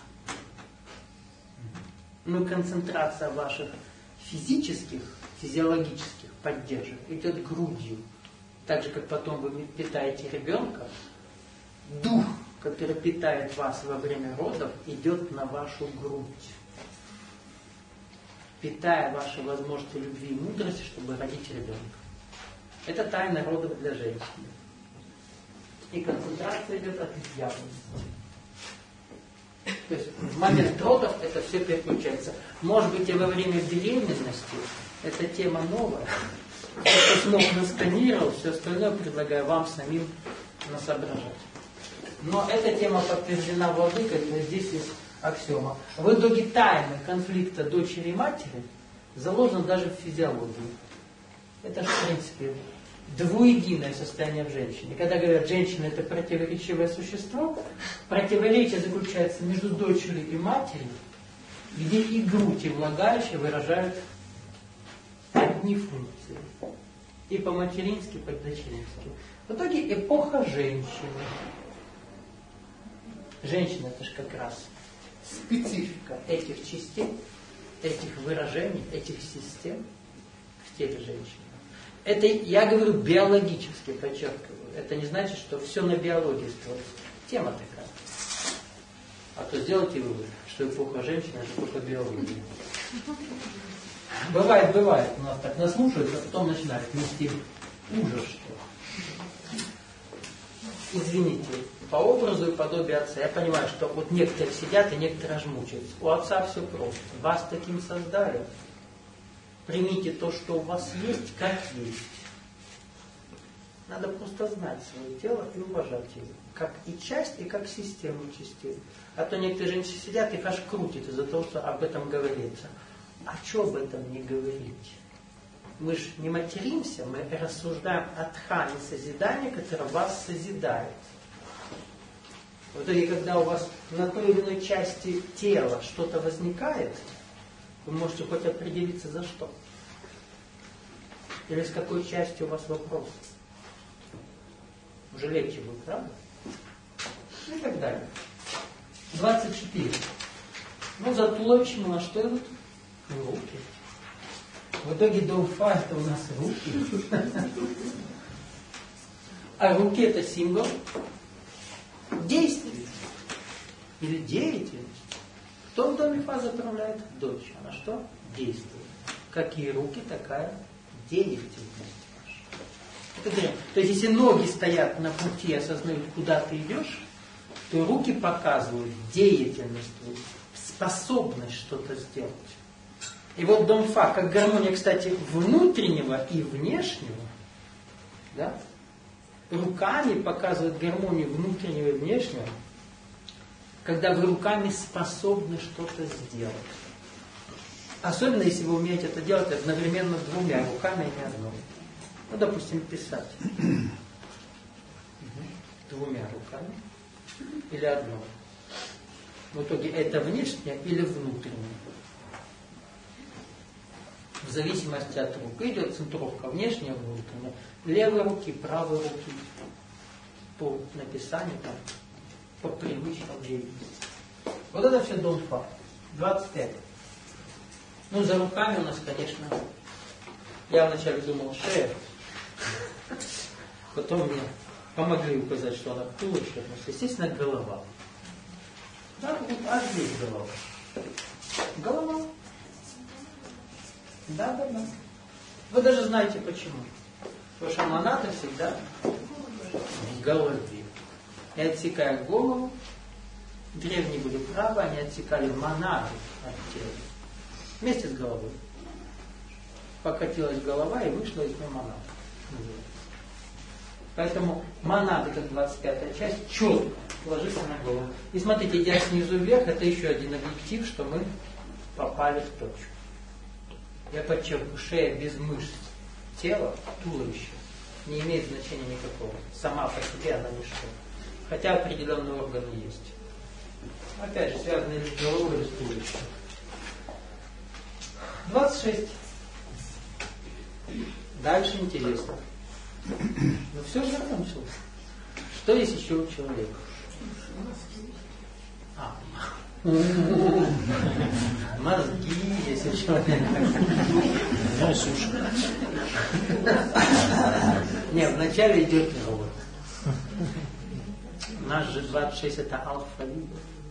Но концентрация ваших физических, физиологических поддержек идет грудью. Так же, как потом вы питаете ребенка, дух, который питает вас во время родов, идет на вашу грудь, питая ваши возможности любви и мудрости, чтобы родить ребенка. Это тайна родов для женщины. И концентрация идет от явности. То есть в момент родов это все переключается. Может быть, и во время беременности эта тема новая. Кто смог насканировал, все остальное предлагаю вам самим насоображать. Но эта тема подтверждена владыкой, то есть здесь есть аксиома. В итоге тайна конфликта дочери и матери заложена даже в физиологии. Это же, в принципе, двуединое состояние в женщине. Когда говорят, женщина это противоречивое существо, противоречие заключается между дочерью и матерью, где и грудь, и влагалище выражают одни функции. И по-матерински, и по-дочерински. В итоге эпоха женщины. Женщина это же как раз специфика этих частей, этих выражений, этих систем в теле женщины. Это я говорю биологически, подчеркиваю. Это не значит, что все на биологии строится. Тема такая. А то сделайте вывод, что эпоха женщины это только биология. Бывает, бывает. У нас так наслушаются, а потом начинают нести ужас, что. Извините, по образу и подобию отца. Я понимаю, что вот некоторые сидят и некоторые аж мучаются. У отца все просто. Вас таким создали. Примите то, что у вас есть, как есть. Надо просто знать свое тело и уважать его. Как и часть, и как систему частей. А то некоторые женщины сидят и аж крутят из-за того, что об этом говорится. А что об этом не говорить? Мы же не материмся, мы рассуждаем о тхане созидания, которое вас созидает. В итоге, когда у вас на той или иной части тела что-то возникает, вы можете хоть определиться за что. Или с какой части у вас вопрос. Уже легче будет, правда? И так далее. двадцать четыре. Ну, за туловищем у нас что идут? Руки. В итоге Дом-Фа это у нас руки. А руки это символ действия. Или деятельности. Кто в доме Фа заправляет? Дочь. Она что? Действует. Какие руки, такая деятельность ваша. То есть, если ноги стоят на пути и осознают, куда ты идешь, то руки показывают деятельность, способность что-то сделать. И вот Дом Фа, как гармония, кстати, внутреннего и внешнего, да? Руками показывает гармонию внутреннего и внешнего, когда вы руками способны что-то сделать. Особенно, если вы умеете это делать одновременно двумя руками, а не одной. Ну, допустим, писать. Двумя руками или одной. В итоге это внешнее или внутреннее. В зависимости от рук идет центровка внешняя, внутренняя. Левой руки, правой руки. По написанию, там, по привычкам деятельности. Вот это все дон-фа. двадцать пять. Ну, за руками у нас, конечно, я вначале думал шея. Потом мне помогли указать, что она туловище, потому что, естественно, голова. Да, вот, а здесь голова. Голова. Да, да, да. Вы даже знаете почему. Потому что монада всегда в голове. И отсекая голову, древние были правы, они отсекали монады от тела. Вместе с головой. Покатилась голова и вышла из нее монада. Поэтому монада, как двадцать пятая часть, четко ложится на голову. И смотрите, идя снизу вверх, это еще один объектив, что мы попали в точку. Я подчеркну, шея без мышц тела, туловища, не имеет значения никакого. Сама по себе она ничто. Хотя определенные органы есть. Опять же, связанные с головой и с туловищем. двадцать шесть. Дальше интересно. Ну все же закончилось. Что есть еще у человека? А. Мозги есть у человека. Нет, вначале идет робот. У нас же двадцать шесть это алфавит.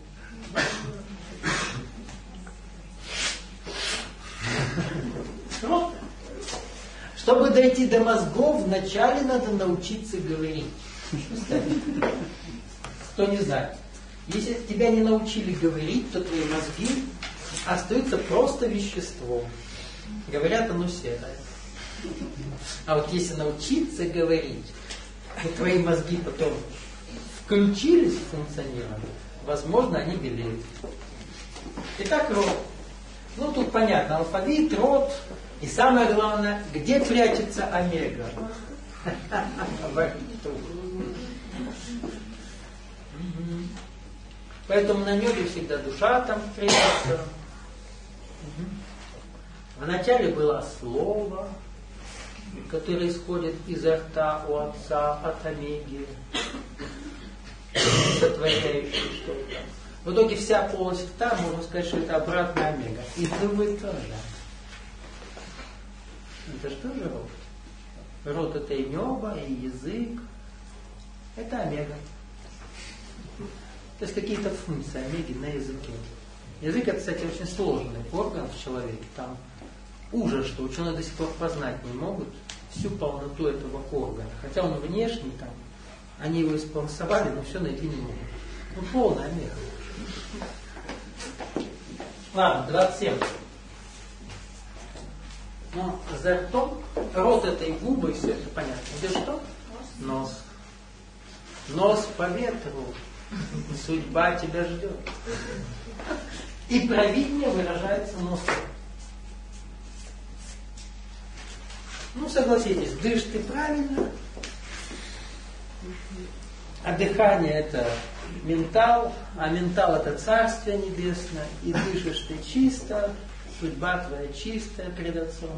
Чтобы дойти до мозгов, вначале надо научиться говорить. Кто не знает. Если тебя не научили говорить, то твои мозги остаются просто веществом. Говорят оно серое. А вот если научиться говорить, то твои мозги потом включились в функционирование, возможно, они белеют. Итак, рот. Ну, тут понятно, алфавит, рот. И самое главное, где прячется омега? Поэтому на небе всегда душа там прячется. Вначале было слово, которое исходит изо рта у Отца от омеги, сотворяющее что-то. В итоге вся полость рта, можно сказать, что это обратная омега. И зубы тоже. Это что же рот? Рот это и небо, и язык. Это омега. То есть какие-то функции омеги на языке. Язык это, кстати, очень сложный орган в человеке. Там ужас, что ученые до сих пор познать не могут всю полноту этого органа. Хотя он внешний, там, они его исполосовали, но все найти не могут. Ну, полная омега. Ладно, двадцать семь. Ну, за ртом, рот это и губы, и все это понятно. Где что? Нос. Нос по ветру. Судьба тебя ждет. И провидение выражается носом. Ну, согласитесь, дышишь ты правильно, а дыхание это ментал, а ментал это Царствие Небесное, и дышишь ты чисто, судьба твоя чистая пред Отцом.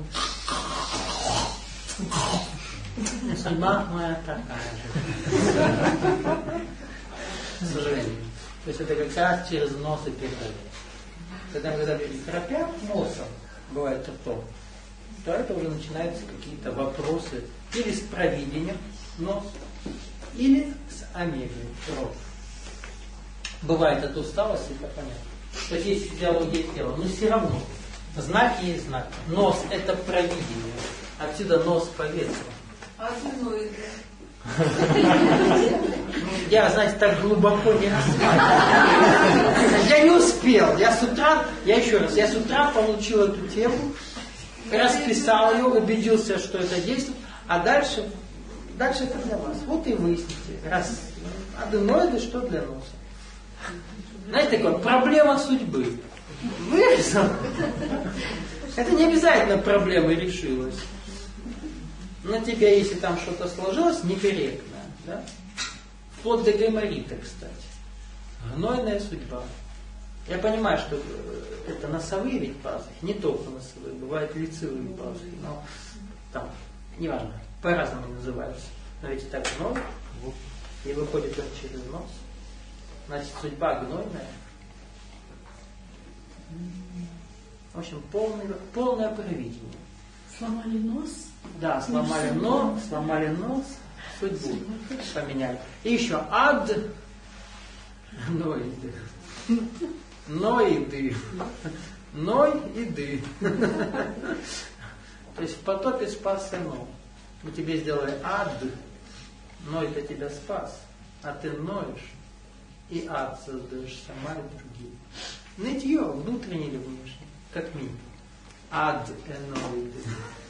Судьба моя такая же. К сожалению. То есть это как раз через нос и передает. Когда мы когда люди храпят носом, бывает ртом, то это уже начинаются какие-то вопросы или с провидением, нос, или с омегой, рот. Бывает от усталости, это понятно. То есть есть физиология тела, но все равно знаки есть знаки. Нос это провидение. Отсюда нос по ветру. А остальное? Я, знаете, так глубоко не рассматривал. Я не успел. Я с утра, я еще раз, я с утра получил эту тему, расписал ее, убедился, что это действует, а дальше, дальше это для вас. Вот и выясните, раз аденоиды, что для носа. Знаете, такое, проблема судьбы. Вырезал. Это не обязательно проблема решилась. на тебя, если там что-то сложилось, некорректно, да? Вплоть до гайморита, кстати. Гнойная судьба. Я понимаю, что это носовые ведь пазухи, не только носовые, бывают лицевые пазухи, но там, неважно, по-разному называются. Но ведь так гной, и выходит он через нос. Значит, судьба гнойная. В общем, полное, полное провидение. Сломали нос? Да, сломали нос, сломали нос, судьбу поменяли. И еще ад, ноиды. Ноиды. Ной и ды. То есть в потопе спасся Ной. Мы тебе сделали ад, Ной-то тебя спас, а ты ноешь и ад создаешь сама и другие. Нытье, внутреннее или внешнее, как минимум. Ад эноиды.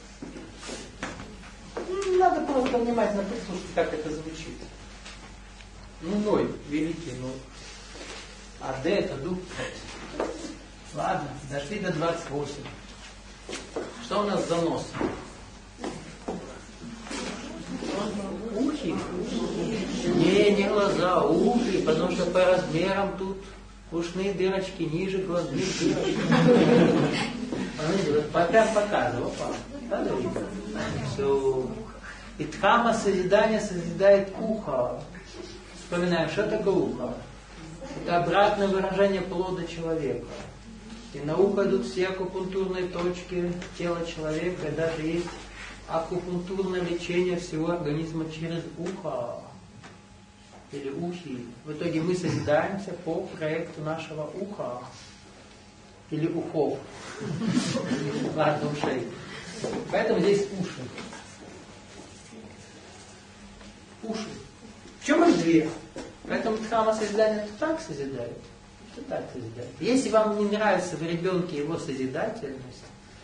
Надо просто внимательно послушать, как это звучит. Ну, Ной, великий Ной. А Д это дух. Ладно, дошли до двадцать восемь. Что у нас за нос? Ухи? Не, не глаза, ухи, потому что по размерам тут ушные дырочки ниже глазных дырочек. Пока показывал, папа. Все. И дхамма созидания созидает ухо. Вспоминаем, что такое ухо? Это обратное выражение плода человека. И на ухо идут все акупунктурные точки тела человека, и даже есть акупунктурное лечение всего организма через ухо. Или ухи. В итоге мы созидаемся по проекту нашего уха. Или ухов. Ладно, ушей. Поэтому здесь уши. Уши. В чем их две? Поэтому дхамма созидания так созидает, что так созидает. Если вам не нравится в ребенке его созидательность,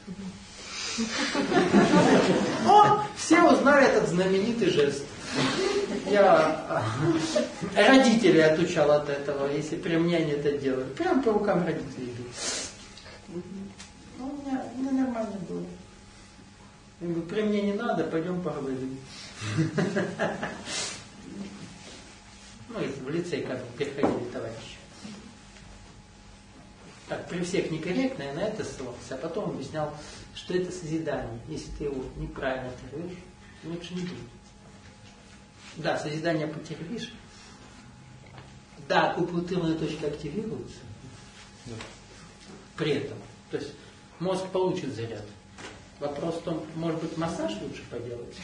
о, все узнали этот знаменитый жест. Я родителей отучал от этого, если при мне они это делают. Прям по рукам родителей бил. Ну, у меня ну, нормально было. Я говорю, при мне не надо, пойдем поговорим. Ну, если в лицей как бы приходили товарищи. Так, при всех некорректно я на это ссылался, а потом объяснял, что это созидание. Если ты его неправильно терпишь, лучше не будет. Да, созидание потерпишь. Да, акупунктурная точка активируется. При этом. То есть мозг получит заряд. Вопрос в том, может быть, массаж лучше поделать?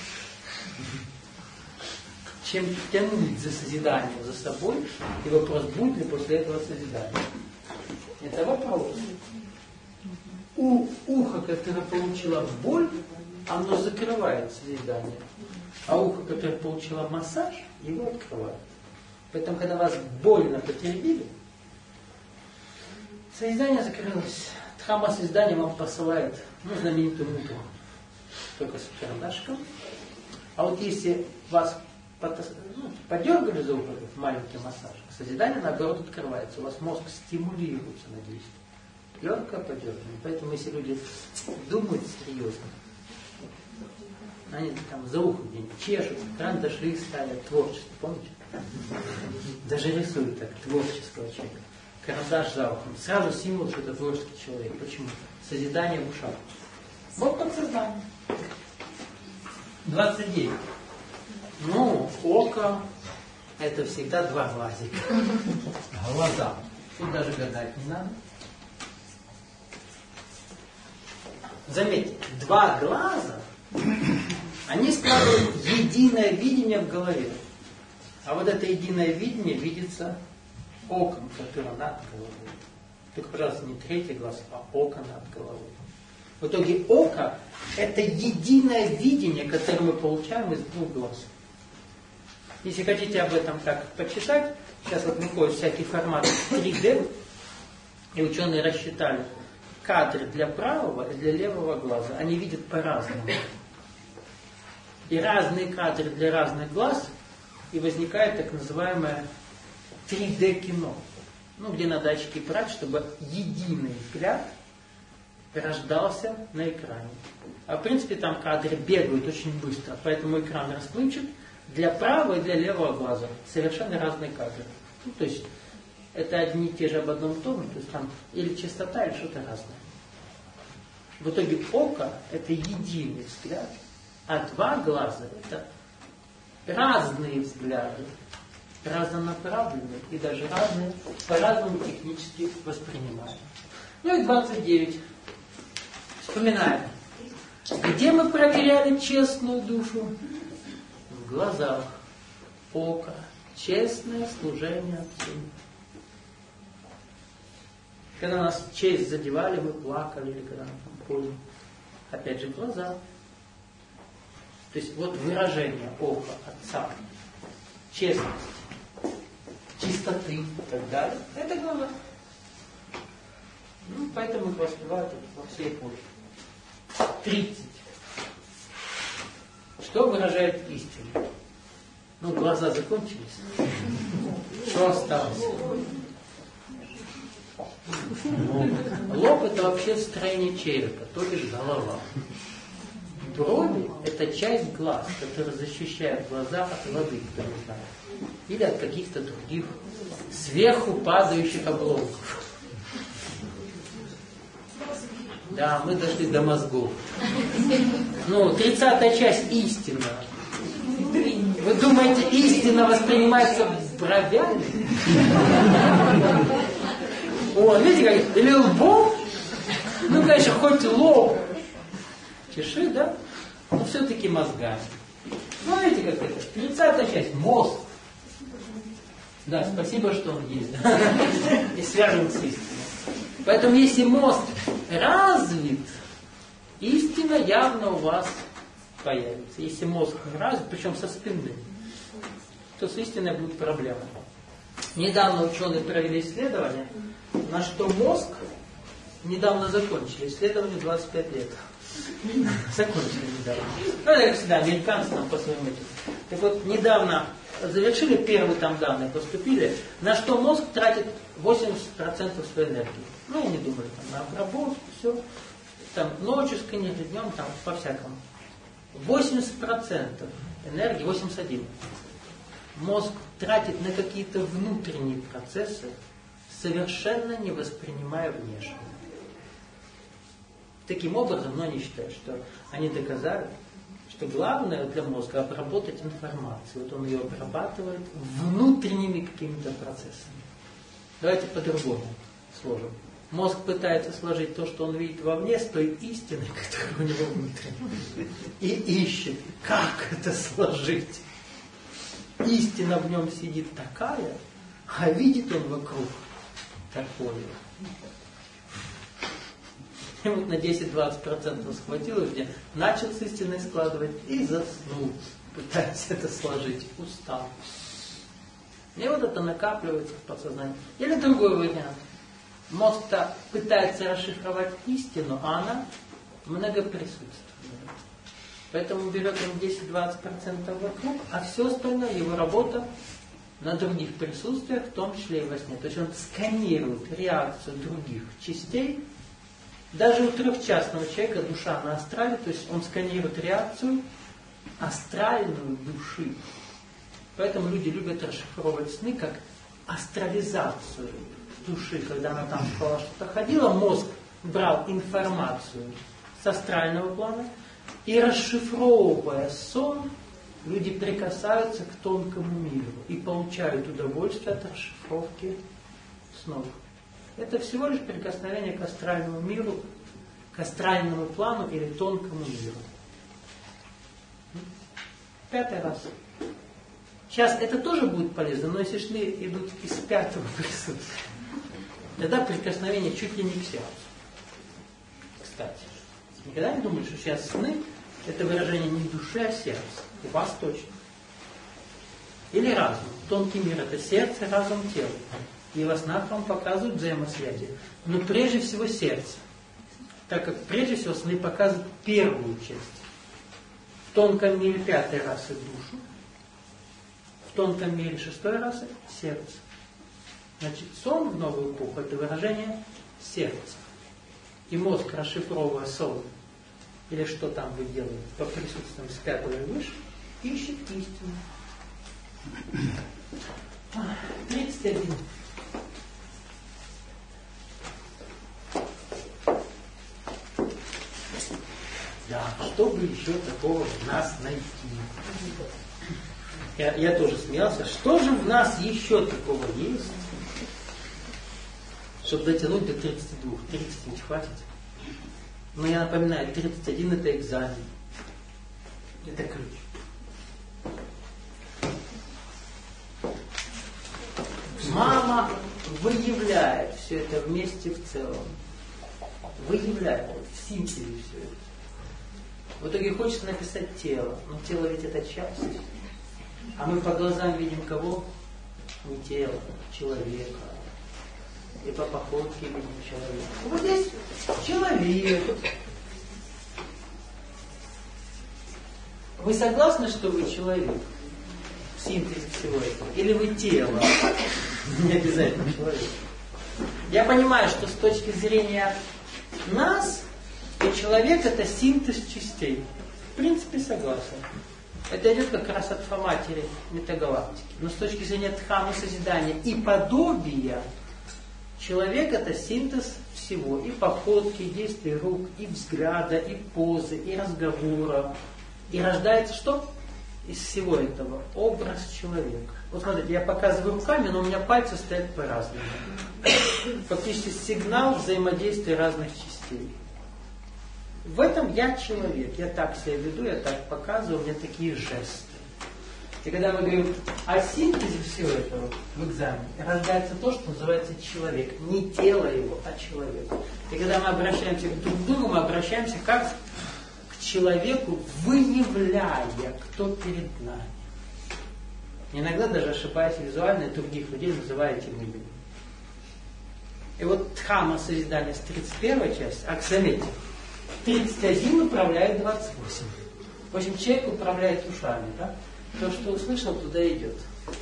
Чем тянуть за созиданием за собой, и вопрос, будет ли после этого созидания. Это вопрос. У уха, которое получило боль, оно закрывает созидание. А ухо, которое получило массаж, его открывает. Поэтому, когда вас больно потеребили, созидание закрылось. Дхамма созидания вам посылает, ну, знаменитую мудру, только с карандашком. А вот если вас ну, подергали за ухо, маленький массаж, созидание, наоборот, открывается. У вас мозг стимулируется на действие. Легкое подергивание. Поэтому, если люди думают серьезно, они там за ухо где-нибудь чешут, карандаши ставят, творчество, помните? Даже рисуют так, творческого человека. Карандаш за ухом. Сразу символ, что это творческий человек. Почему? Созидание в ушах. Вот подсознание. двадцать девять. Ну, око — это всегда два глазика. Глаза. Тут даже гадать не надо. Заметьте, два глаза, они складывают единое видение в голове. А вот это единое видение видится оком, которое над головой. Только, пожалуйста, не третий глаз, а око над головой. В итоге око — это единое видение, которое мы получаем из двух глаз. Если хотите об этом как почитать, сейчас вот выходит всякий формат три дэ, и ученые рассчитали кадры для правого и для левого глаза. Они видят по-разному. И разные кадры для разных глаз, и возникает так называемое три дэ кино. Ну, где надо очки брать, чтобы единый взгляд рождался на экране. А в принципе там кадры бегают очень быстро, поэтому экран расплывчат для правого и для левого глаза. Совершенно разные кадры. Ну, то есть это одни и те же об одном тоне, то есть там или частота, или что-то разное. В итоге око это единый взгляд, а два глаза это разные взгляды, разнонаправленные и даже разные, по-разному технически воспринимаем. Ну и двадцать девять. Вспоминаем. Где мы проверяли честную душу? В глазах, око, честное служение Отцу. Когда нас честь задевали, мы плакали, или когда мы там поняли. Опять же, глаза. То есть вот выражение ока Отца, честности, чистоты и так далее. Это глаза. Ну, поэтому их воспевают во всей эпохе. тридцать. Что выражает истину? Ну, глаза закончились. Что осталось? Лоб это вообще строение черепа, то бишь голова. Брови это часть глаз, которая защищает глаза от воды, кто не знает. Или от каких-то других сверху падающих обломков. Да, мы дошли до мозгов. Ну, тридцатая часть истина. Вы думаете, истина воспринимается бровями? О, видите, как? Или лбом? Ну, конечно, хоть лоб. Чеши, да? Но все-таки мозгами. Ну, видите, как это? тридцатая часть. Мозг. Да, спасибо, что он есть. И связан с истиной. Поэтому, если мозг развит, истина явно у вас появится. Если мозг развит, причем со спины, то с истиной будут проблемы. Недавно ученые провели исследование, на что мозг недавно закончили. Исследование двадцать пять лет. Закончили недавно. Ну, как всегда, американцы там по своим этим. Так вот, недавно завершили, первые там данные поступили, на что мозг тратит восемьдесят процентов своей энергии. Ну, они думали, там, на обработку, все. Там, ночью сканировали, днем, там, по-всякому. восемьдесят процентов энергии, восемьдесят один процент. Мозг тратит на какие-то внутренние процессы, совершенно не воспринимая внешне. Таким образом, но они считают, что они доказали, что главное для мозга обработать информацию. Вот он ее обрабатывает внутренними какими-то процессами. Давайте по-другому сложим. Мозг пытается сложить то, что он видит вовне, с той истиной, которая у него внутри. И ищет, как это сложить. Истина в нем сидит такая, а видит он вокруг такое. И вот на десять-двадцать процентов схватил, где начал с истиной складывать и заснул, пытаясь это сложить, устал. И вот это накапливается в подсознании. Или другой вариант. Мозг-то пытается расшифровать истину, а она многоприсутственная. Поэтому берет он десять-двадцать процентов вокруг, а все остальное, его работа на других присутствиях, в том числе и во сне. То есть он сканирует реакцию других частей. Даже у трехчастного человека душа на астрале, то есть он сканирует реакцию астральную души. Поэтому люди любят расшифровывать сны как астрализацию души. Когда она там шла, что-то ходила, мозг брал информацию с астрального плана, и расшифровывая сон, люди прикасаются к тонкому миру и получают удовольствие от расшифровки снов. Это всего лишь прикосновение к астральному миру, к астральному плану или тонкому миру. Пятый раз. Сейчас это тоже будет полезно, но если шли идут из пятого присутствия, тогда прикосновение чуть ли не к сердцу. Кстати, никогда не думали, что сейчас сны это выражение не души, а сердца. У вас точно. Или разум. Тонкий мир это сердце, разум, тело. И во снах вам показывают взаимосвязи. Но прежде всего сердце. Так как прежде всего сны показывают первую часть. В тонком мире пятой расы душу. В тонком мире шестой расы сердце. Значит, сон в новую эпоху это выражение сердца. и мозг, расшифровывая сон, или что там вы делаете, по присутствиям с пятого и выше, ищет истину. тридцать один. Да, что бы еще такого в нас найти? Я, я тоже смеялся. Что же в нас еще такого есть, чтобы дотянуть до тридцати двух? тридцать не хватит. Но я напоминаю, тридцать один это экзамен. Это ключ. Мама выявляет все это вместе в целом. Выявляет вот, в синтезе все это. В итоге хочется написать тело, но тело ведь это часть. А мы по глазам видим кого? Не тело, человека. И по походке видим человека. Вот здесь человек. Вы согласны, что вы человек? В синтезе всего этого. Или вы тело? Не обязательно человек. Я понимаю, что с точки зрения нас, и человек это синтез частей. В принципе, согласен. Это идет как раз от фраматери метагалактики. Но с точки зрения дхаммы созидания и подобия, человек это синтез всего. И походки, и действий рук, и взгляда, и позы, и разговора. И рождается что? Из всего этого образ человека. Вот смотрите, я показываю руками, но у меня пальцы стоят по-разному. Фактически сигнал взаимодействия разных частей. В этом я человек, я так себя веду, я так показываю, у меня такие жесты. И когда мы говорим о синтезе всего этого в экзамене, рождается то, что называется человек. Не тело его, а человек. И когда мы обращаемся друг к другу, мы обращаемся как к человеку, выявляя, кто перед нами. Иногда даже ошибаясь визуально, других людей называя этим именем. И вот дхамма созидания с тридцать первой части, а заметьте, тридцать один управляет двадцать восемь. В общем, человек управляет ушами, да? То, что услышал, туда идет.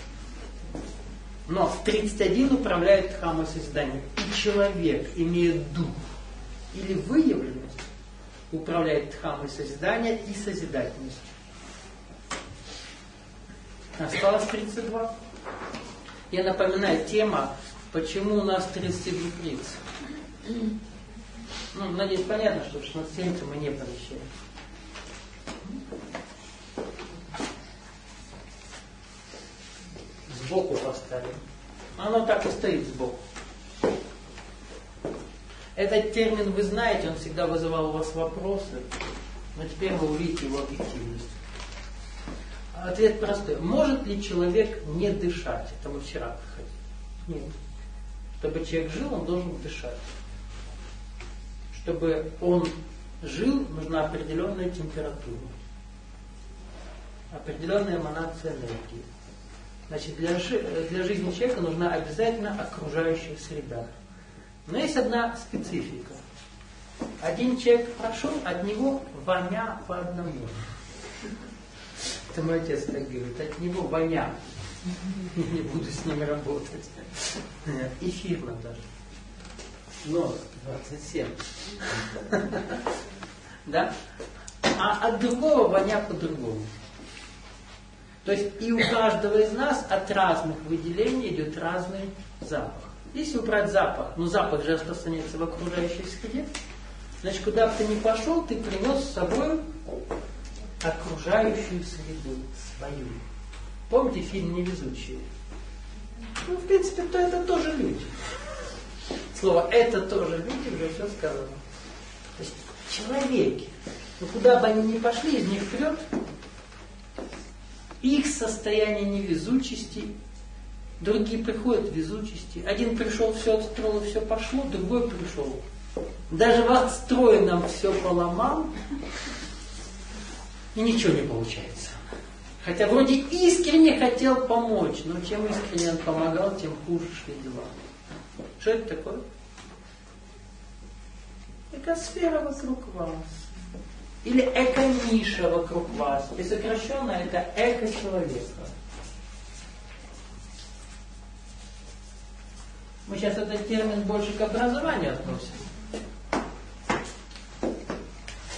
Но в тридцать один управляет дхаммой созидания. И человек имеет дух или выявленность, управляет дхаммой созидания и созидательностью. Осталось тридцать два. Я напоминаю, тема, почему у нас тридцать лиц. Ну, надеюсь, понятно, что в шестнадцать мы не помещаем. Сбоку поставим. Оно так и стоит сбоку. Этот термин вы знаете, он всегда вызывал у вас вопросы, но теперь вы увидите его объективность. Ответ простой. Может ли человек не дышать? Это мы вчера проходили. Нет. Чтобы человек жил, он должен дышать. Чтобы он жил, нужна определенная температура. Определенная эманация энергии. Значит, для, жи- для жизни человека нужна обязательно окружающая среда. Но есть одна специфика. Один человек прошел, от него воня по одному. Это мой отец так говорит, от него воня. Не буду с ним работать. Эфирно даже. Но двадцать семь. Да? А от другого воня по-другому. То есть и у каждого из нас от разных выделений идет разный запах. Если убрать запах, но запах же останется в окружающей среде, значит, куда бы ты ни пошел, ты принес с собой окружающую среду свою. Помните фильм «Невезучие»? Ну, в принципе, то это тоже люди. Слово «это тоже люди» уже все сказано. То есть человеки, ну куда бы они ни пошли, из них прет их состояние невезучести. Другие приходят в везучести. Один пришел, все отстроил, все пошло, другой пришел. Даже в отстроенном все поломал, и ничего не получается. Хотя вроде искренне хотел помочь, но чем искренне он помогал, тем хуже шли дела. Что это такое? Экосфера вокруг вас. Или эко-ниша вокруг вас. И сокращенно это эко-человека. Мы сейчас этот термин больше к образованию относим.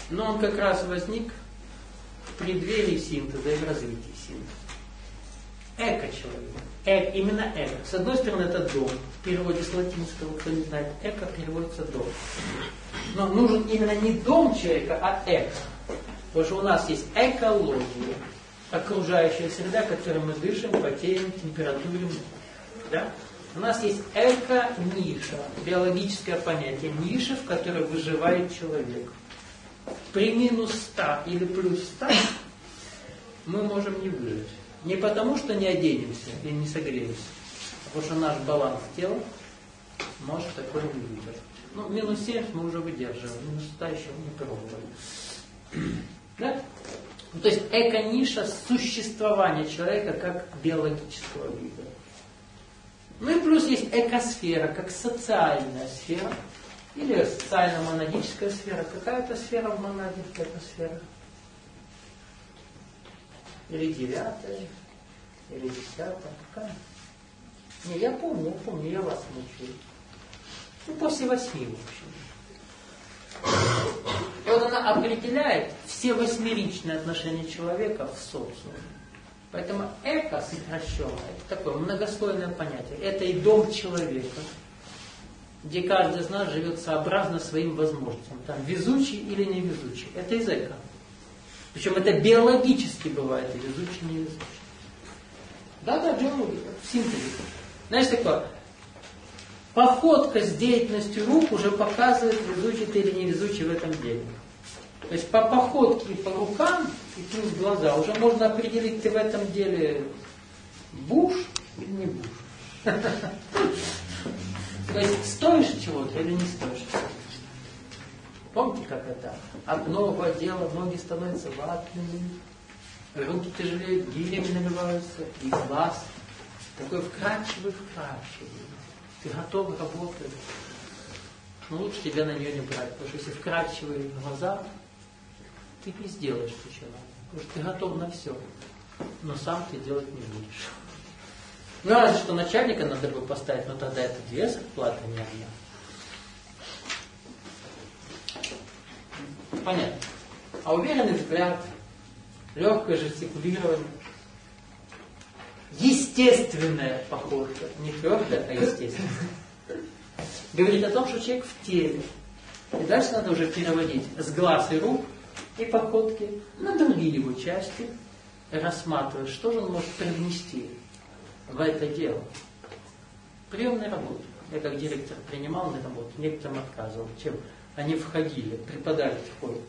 Но он как раз возник в преддверии синтеза и в развитии синтеза. Эко-человек. Э, именно эко. С одной стороны, это дом. В переводе с латинского, кто не знает, эко переводится дом. Но нужен именно не дом человека, а эко. Потому что у нас есть экология. Окружающая среда, которой мы дышим, потеем, температурим. Да? У нас есть эко-ниша. Биологическое понятие. Ниша, в которой выживает человек. При минус ста или плюс ста мы можем не выжить. Не потому, что не оденемся и не согреемся, а потому что наш баланс тела может такое не выдержать. Ну, минус семьдесят мы уже выдерживаем, минус сто еще не пробовали. Да? Ну, то есть эко-ниша существования человека как биологического вида. Ну и плюс есть экосфера, как социальная сфера, или социально-монадическая сфера. Какая-то сфера в монаде, экосфера. Или девятая, или десятая. Какая? Не, я помню, я помню, я вас мучаю. Ну, после восьми, в общем. И вот она определяет все восьмеричные отношения человека в социуме. Поэтому эко сокращенное, это такое многослойное понятие. Это и дом человека, где каждый из нас живет сообразно своим возможностям. Там везучий или невезучий. Это из эко. Причем это биологически бывает, и везучий, не везучий. Да-да, биология, в синтезе. Знаешь, такое, походка с деятельностью рук уже показывает, везучий ты или невезучий в этом деле. То есть по походке, по рукам и плюс глаза уже можно определить, ты в этом деле буш или не буш. То есть стоишь чего-то или не стоишь чего-то. Помните, как это? От нового дела ноги становятся ватными, руки тяжелеют, гирями наливаются, и глаз такой вкрадчивый, вкрадчивый. Ты готов работать. Но лучше тебя на нее не брать, потому что если вкрадчивые глаза, ты не сделаешь ничего. Потому что ты готов на все, но сам ты делать не будешь. Ну, разве что начальника надо бы поставить, но тогда это две зарплаты, не одна. Понятно. А уверенный взгляд, легкое жестикулирование, естественная походка, не твердая, а естественная, говорит о том, что человек в теле. И дальше надо уже переводить с глаз и рук и походки на другие его части, рассматривая, что же он может привнести в это дело. Приемная работа. Я как директор принимал на работу, некоторым отказывал. Чем? Они входили, преподаватель входит.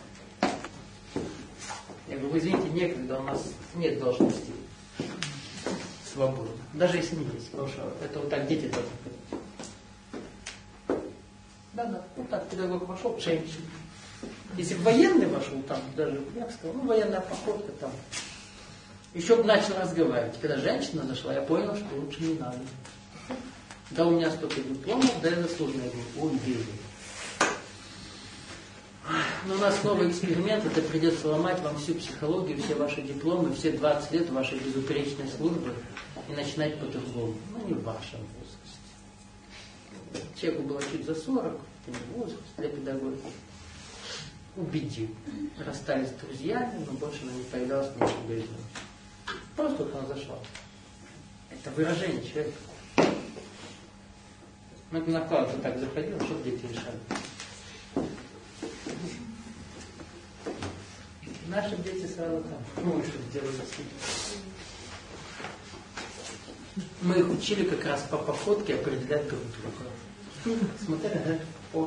Я говорю, вы извините, некогда, у нас нет должности свободы. Даже если не есть, потому что это вот так дети должны ходить. Да-да, вот так педагог вошел, женщина. Если бы военный вошел, там даже, я бы сказал, ну военная походка там. Еще бы начал разговаривать. Когда женщина зашла, я понял, что лучше не надо. Да у меня столько дипломов, да я заслуженный. Я говорю, ой, бери. Но у нас новый эксперимент, это придется ломать вам всю психологию, все ваши дипломы, все двадцать лет вашей безупречной службы и начинать по-другому. Ну, не в вашем возрасте. Человеку было чуть за сорок, это не возраст для педагогики. Убедил. Расстались с друзьями, но больше она не появлялась, не говорила. Просто вот она зашла. Это выражение человека. Мы бы на класс так заходили, чтобы дети решали. Наши дети сразу там. Ну, что сделали. Мы их учили как раз по походке определять друг друга. Смотри, да? О.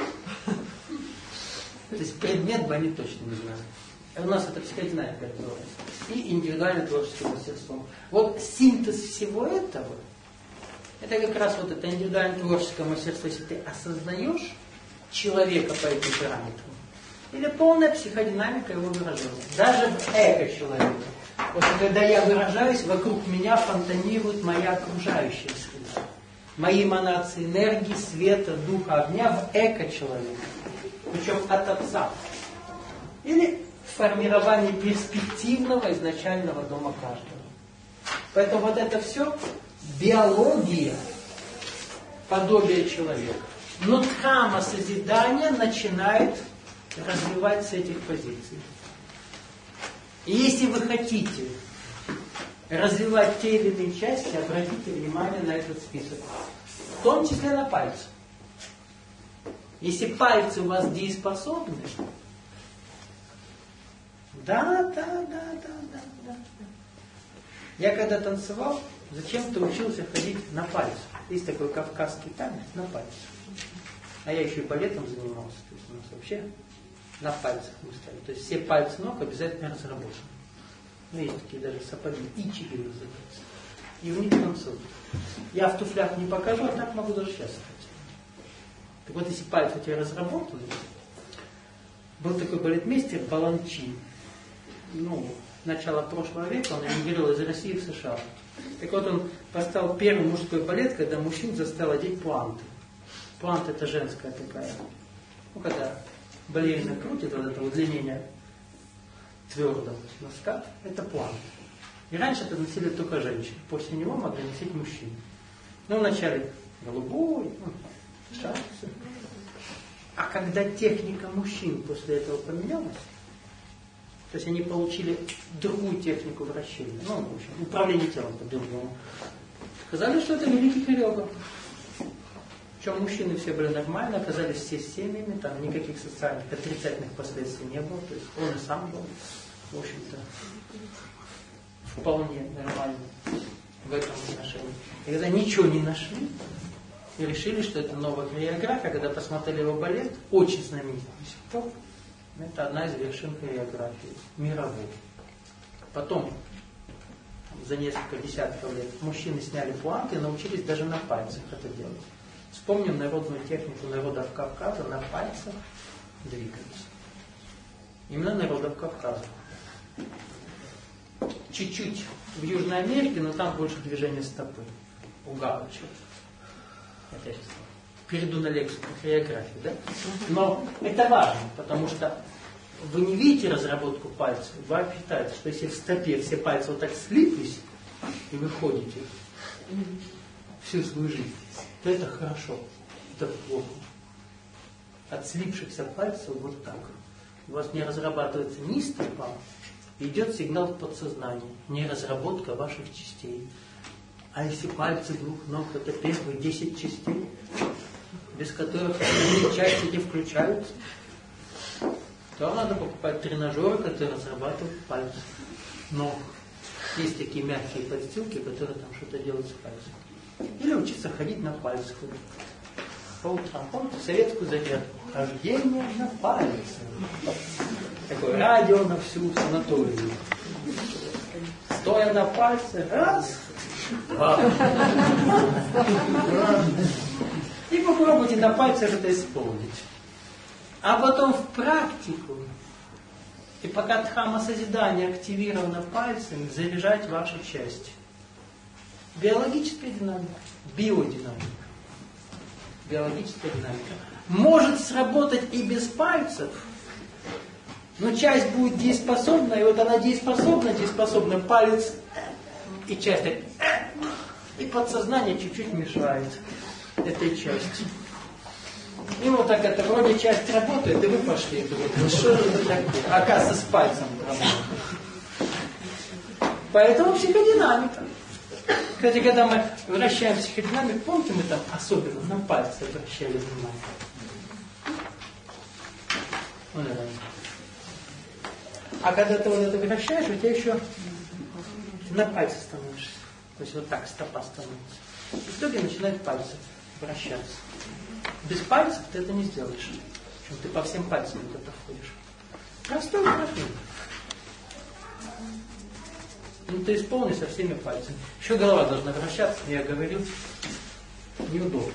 То есть предмет бы они точно не знали. У нас это психодинамика называется. И индивидуальное творческое мастерство. Вот синтез всего этого, это как раз вот это индивидуальное творческое мастерство, если ты осознаешь человека по этим параметрам, или полная психодинамика его выражения. Даже в эко-человеке. Вот когда я выражаюсь, вокруг меня фонтанирует моя окружающая среда. Мои эманации энергии, света, духа, огня в эко-человеке. Причем от отца. Или в формировании перспективного изначального дома каждого. Поэтому вот это все биология, подобие человека. Но дхамма созидания начинает развивать с этих позиций. И если вы хотите развивать те или иные части, обратите внимание на этот список. В том числе на пальцы. Если пальцы у вас дееспособны, да, да, да, да, да, да. Я когда танцевал, зачем-то учился ходить на пальцах. Есть такой кавказский танец на пальцах. А я еще и балетом занимался. То есть у нас вообще на пальцах мы стали. То есть все пальцы ног обязательно разработаны. Ну, есть такие даже сапоги, ичиги называются. И в них танцуют. Я в туфлях не покажу, а так могу даже сейчас сказать. Так вот, если пальцы у тебя разработаны, был такой балетмейстер Баланчин. Ну, начало прошлого века, он эмигрировал из России в США. Так вот, он поставил первый мужской балет, когда мужчин заставил одеть пуанты. Пуанта это женская такая. Ну, когда балерина крутит вот это удлинение твердого носка, это пуанта. И раньше это носили только женщины. После него могли носить мужчины. Ну, вначале голубой, ну, шапки. А когда техника мужчин после этого поменялась, то есть они получили другую технику вращения, ну, в общем, управление телом по-другому, сказали, что это великий хореограф. Причем мужчины все были нормально, оказались все семьями, там никаких социальных отрицательных последствий не было, то есть он и сам был, в общем-то, вполне нормально в этом отношении. И когда ничего не нашли, и решили, что это новая хореография, когда посмотрели его балет, очень знаменитый до сих пор, это одна из вершин хореографии мировой. Потом, за несколько десятков лет, мужчины сняли пуанты и научились даже на пальцах это делать. Вспомним народную технику народов Кавказа, на пальцах двигаться. Именно народов Кавказа. Чуть-чуть в Южной Америке, но там больше движения стопы. У галочек. Я сейчас перейду на лекцию по хореографии, да? Но это важно, потому что вы не видите разработку пальцев, вы считаете, что если в стопе все пальцы вот так слиплись, и вы ходите всю свою жизнь, то это хорошо, это плохо. От слипшихся пальцев вот так. У вас не разрабатывается ни стопа, идет сигнал в подсознание, не разработка ваших частей. А если пальцы двух ног, это первые десять частей, без которых остальные части не включаются, то надо покупать тренажеры, которые разрабатывают пальцы ног. Есть такие мягкие подстилки, которые там что-то делают с пальцем. Или учиться ходить на пальцах. По утрам. Помните советскую зарядку? Хождение на пальцах. Такое радио на всю санаторию. Стоя на пальце, раз, два. И попробуйте на пальцах это исполнить. А потом в практику, и пока дхамма созидания активирована пальцами, заряжать ваши части. Биологическая динамика, биодинамика. Биологическая динамика. Может сработать и без пальцев, но часть будет дееспособна, и вот она дееспособна, дееспособна палец, и часть, и подсознание чуть-чуть мешает этой части. И вот так это вроде часть работает, и вы пошли. Вот, что это такое? Оказывается, с пальцем работает. Поэтому психодинамика. Кстати, когда мы вращаем психодинамику, помните, мы там особенно на пальцы обращали внимание. Вот это. А когда ты вот это вращаешь, у тебя еще на пальце становишься. То есть вот так стопа становится. И в итоге начинают пальцы вращаться. Без пальцев ты это не сделаешь. Причем ты по всем пальцам вот это ходишь. Простое упражнение. Ну ты исполни со всеми пальцами. Еще голова должна вращаться, я говорил, неудобно.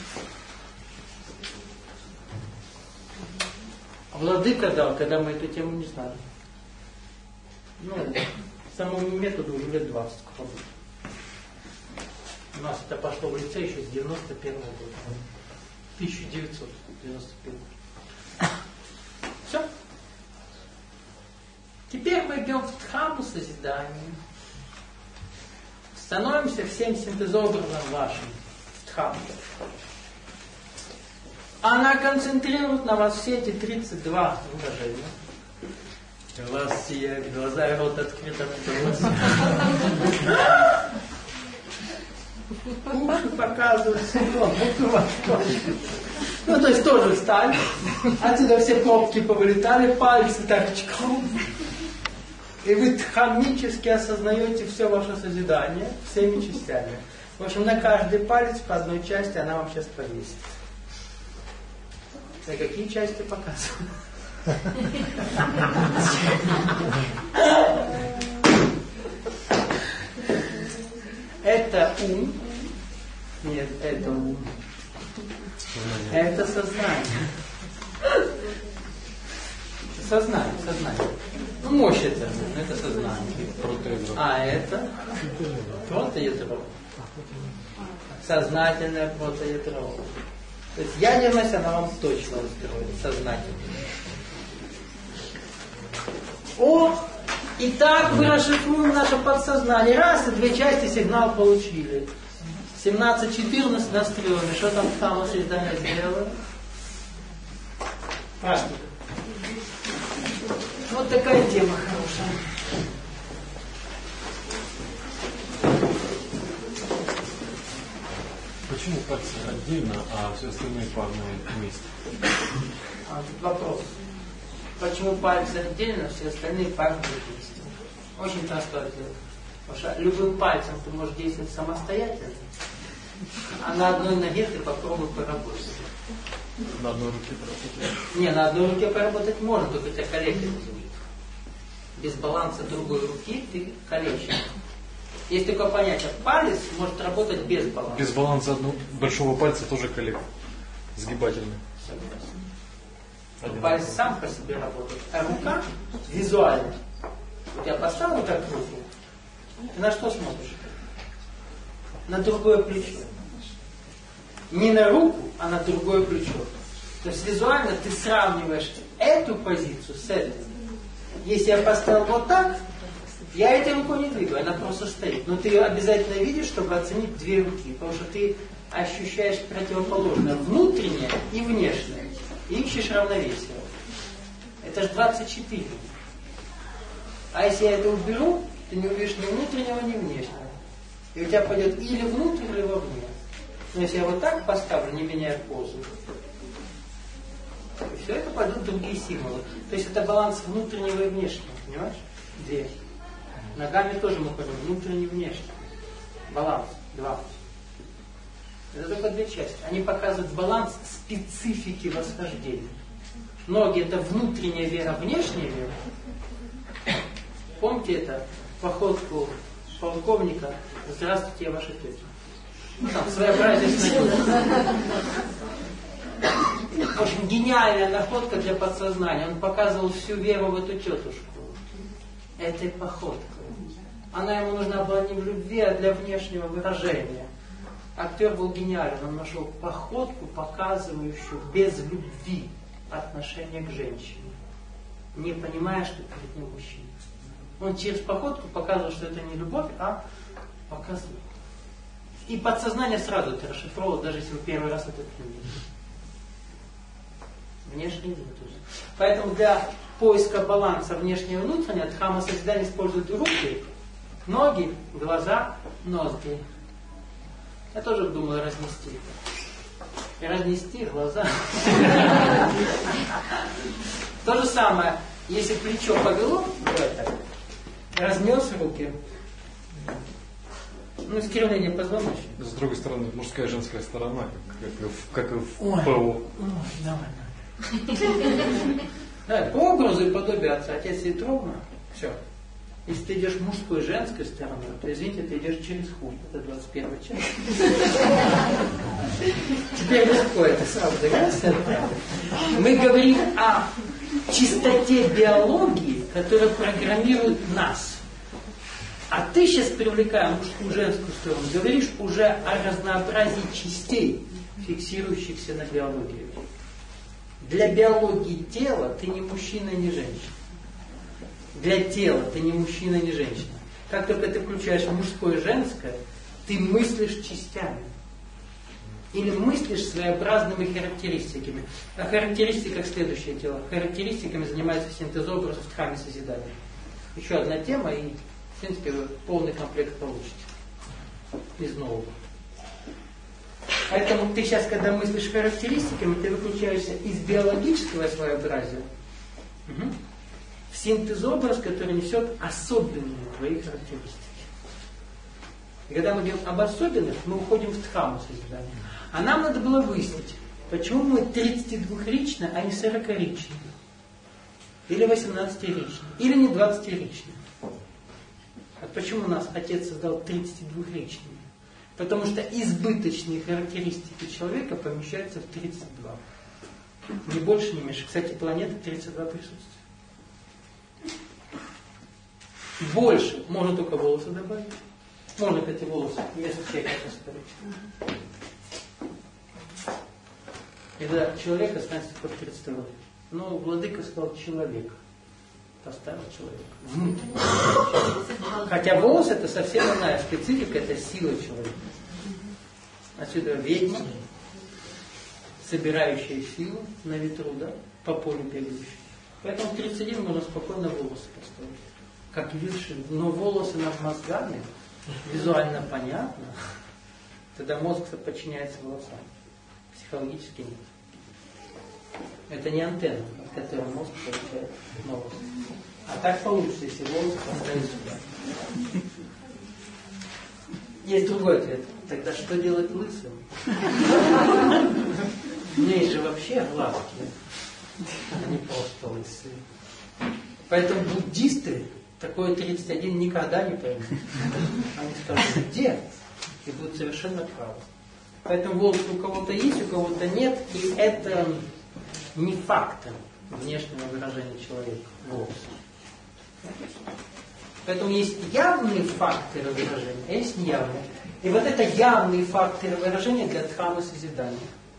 А Владыка дал, когда мы эту тему не знали. Ну, самому методу уже лет двадцать пробует. У нас это пошло в лице еще с девяносто первого года. тысяча девятьсот девяносто первый. Все. Теперь мы идем в дхамму созидания. Становимся всем синтезообразом вашим в дхамму. Она концентрирует на вас все эти тридцать два выражения. Глаз сияет, глаза и рот открыт от удовольствия. Уши показывают синдром. Ну, то есть тоже встали. Отсюда все пробки повылетали, пальцы так чкру. И вы тхамически осознаете все ваше созидание всеми частями. В общем, на каждый палец по одной части она вам сейчас повесит. На какие части показывают? Это ум. Нет, это ум. Это сознание. Сознание, сознание. Ну, мощь это, это сознание. А это протоядро. Сознательное протоядро. То есть ядерность она вам точно устроит, сознательно. О, итак, мы расшифруем наше подсознание. Раз, и две части сигнал получили. семнадцать четырнадцать настроены. Что там самосоздание сделало? Практика. Вот такая тема хорошая. Почему пальцы отдельно, а все остальные по одной вместе? А, тут вопрос. Почему пальцы отдельно, все остальные по одной вместе? Очень простой ответ. Потому что любым пальцем ты можешь действовать самостоятельно, а на одной ноге ты попробуй поработать. На одной руке поработать? Не, на одной руке поработать можно, только тебя калеки вызовут. Без баланса другой руки ты калечишь. Есть такое понятие, палец может работать без баланса. Без баланса одного большого пальца тоже коллег. Сгибательный. Согласен. Палец сам по себе работает. А рука визуально. У тебя поставил так руку, ты на что смотришь? На другое плечо. Не на руку, а на другое плечо. То есть визуально ты сравниваешь эту позицию с этой. Если я поставил вот так, я этой рукой не двигаю, она просто стоит. Но ты ее обязательно видишь, чтобы оценить две руки. Потому что ты ощущаешь противоположное, внутреннее и внешнее. И ищешь равновесие. Это же двадцать четыре. А если я это уберу, ты не увидишь ни внутреннего, ни внешнего. И у тебя пойдет или внутрь, или вовне. Но если я вот так поставлю, не меняя позу, и все это пойдут другие символы. То есть это баланс внутреннего и внешнего. Понимаешь? Две. Ногами тоже мы ходим, внутренний и внешний. Баланс. Два. Это только две части. Они показывают баланс специфики восхождения. Ноги это внутренняя вера, внешняя вера. Помните это? Походку полковника. Здравствуйте, ваша тетя. Ну там своеобразие снова. Очень гениальная находка для подсознания. Он показывал всю веру в эту тетушку. Этой походкой. Она ему нужна была не в любви, а для внешнего выражения. Актер был гениален. Он нашел походку, показывающую без любви отношение к женщине. Не понимая, что перед ним мужчина. Он через походку показывал, что это не любовь, а показывал. И подсознание сразу это расшифровывало, даже если вы первый раз это приняли. Внешний и внутренний. Поэтому для поиска баланса внешнего и внутреннего Дхамма созидания использует руки, ноги, глаза, ноздри. Я тоже думаю разнести. И разнести глаза. То же самое, если плечо повело, давай так, разнес руки. Ну, искривление позвоночника. С другой стороны, мужская и женская сторона, как, как, как и в ой, ПО. Ой, давай, давай. Да, по образу и подобию отца. Отец сидит ровно, все. Если ты идешь мужской и женской стороной, то, извините, ты идешь через хуй. Это двадцать первая часть. Теперь легко это сразу догадаться. Мы говорим о чистоте биологии, которая программирует нас. А ты сейчас, привлекая мужскую и женскую сторону, говоришь уже о разнообразии частей, фиксирующихся на биологии. Для биологии тела ты не мужчина, не женщина. Для тела ты не мужчина, не женщина. Как только ты включаешь мужское и женское, ты мыслишь частями. Или мыслишь своеобразными характеристиками. О характеристиках следующее дело. Характеристиками занимается синтезообразов в храме созидания. Еще одна тема, и в принципе вы полный комплект получите из нового. Поэтому ты сейчас, когда мыслишь характеристиками, ты выключаешься из биологического своеобразия угу, в синтезообраз, который несет особенные твои характеристики. И когда мы говорим об особенных, мы уходим в дхамму созидания. А нам надо было выяснить, почему мы тридцатидвухричны, а не сорокаричны. Или восемнадцатиричны. Или не двадцатиричны. А почему нас Отец создал тридцатидвухричными? Потому что избыточные характеристики человека помещаются в тридцать два. Ни больше, ни меньше. Кстати, планета тридцать два присутствует. Больше можно только волосы добавить. Можно, кстати, волосы вместо человека поставить. И да, человек останется под тридцать два. Но Владыка сказал человек. Поставил человека. Хотя волос это совсем иная специфика, это сила человека. Отсюда ветер, собирающая силу на ветру, да, по полю бегающий. Поэтому в тридцать один можно спокойно волосы поставить. Как вершины. Но волосы над мозгами визуально понятно. Тогда мозг подчиняется волосам. Психологически нет. Это не антенна, от которой мозг получает новость. А так получится, если волосы поставить сюда. Есть другой ответ. Тогда что делать лысым? У меня есть же вообще глазки, а не просто лысые. Поэтому буддисты такое тридцать один никогда не поймут. Они скажут, где? И будут совершенно правы. Поэтому волосы у кого-то есть, у кого-то нет. И это не фактор внешнего выражения человека. Волосы. Поэтому есть явные факторы выражения, а есть неявные. И вот это явные факторы выражения для дхаммы созидания.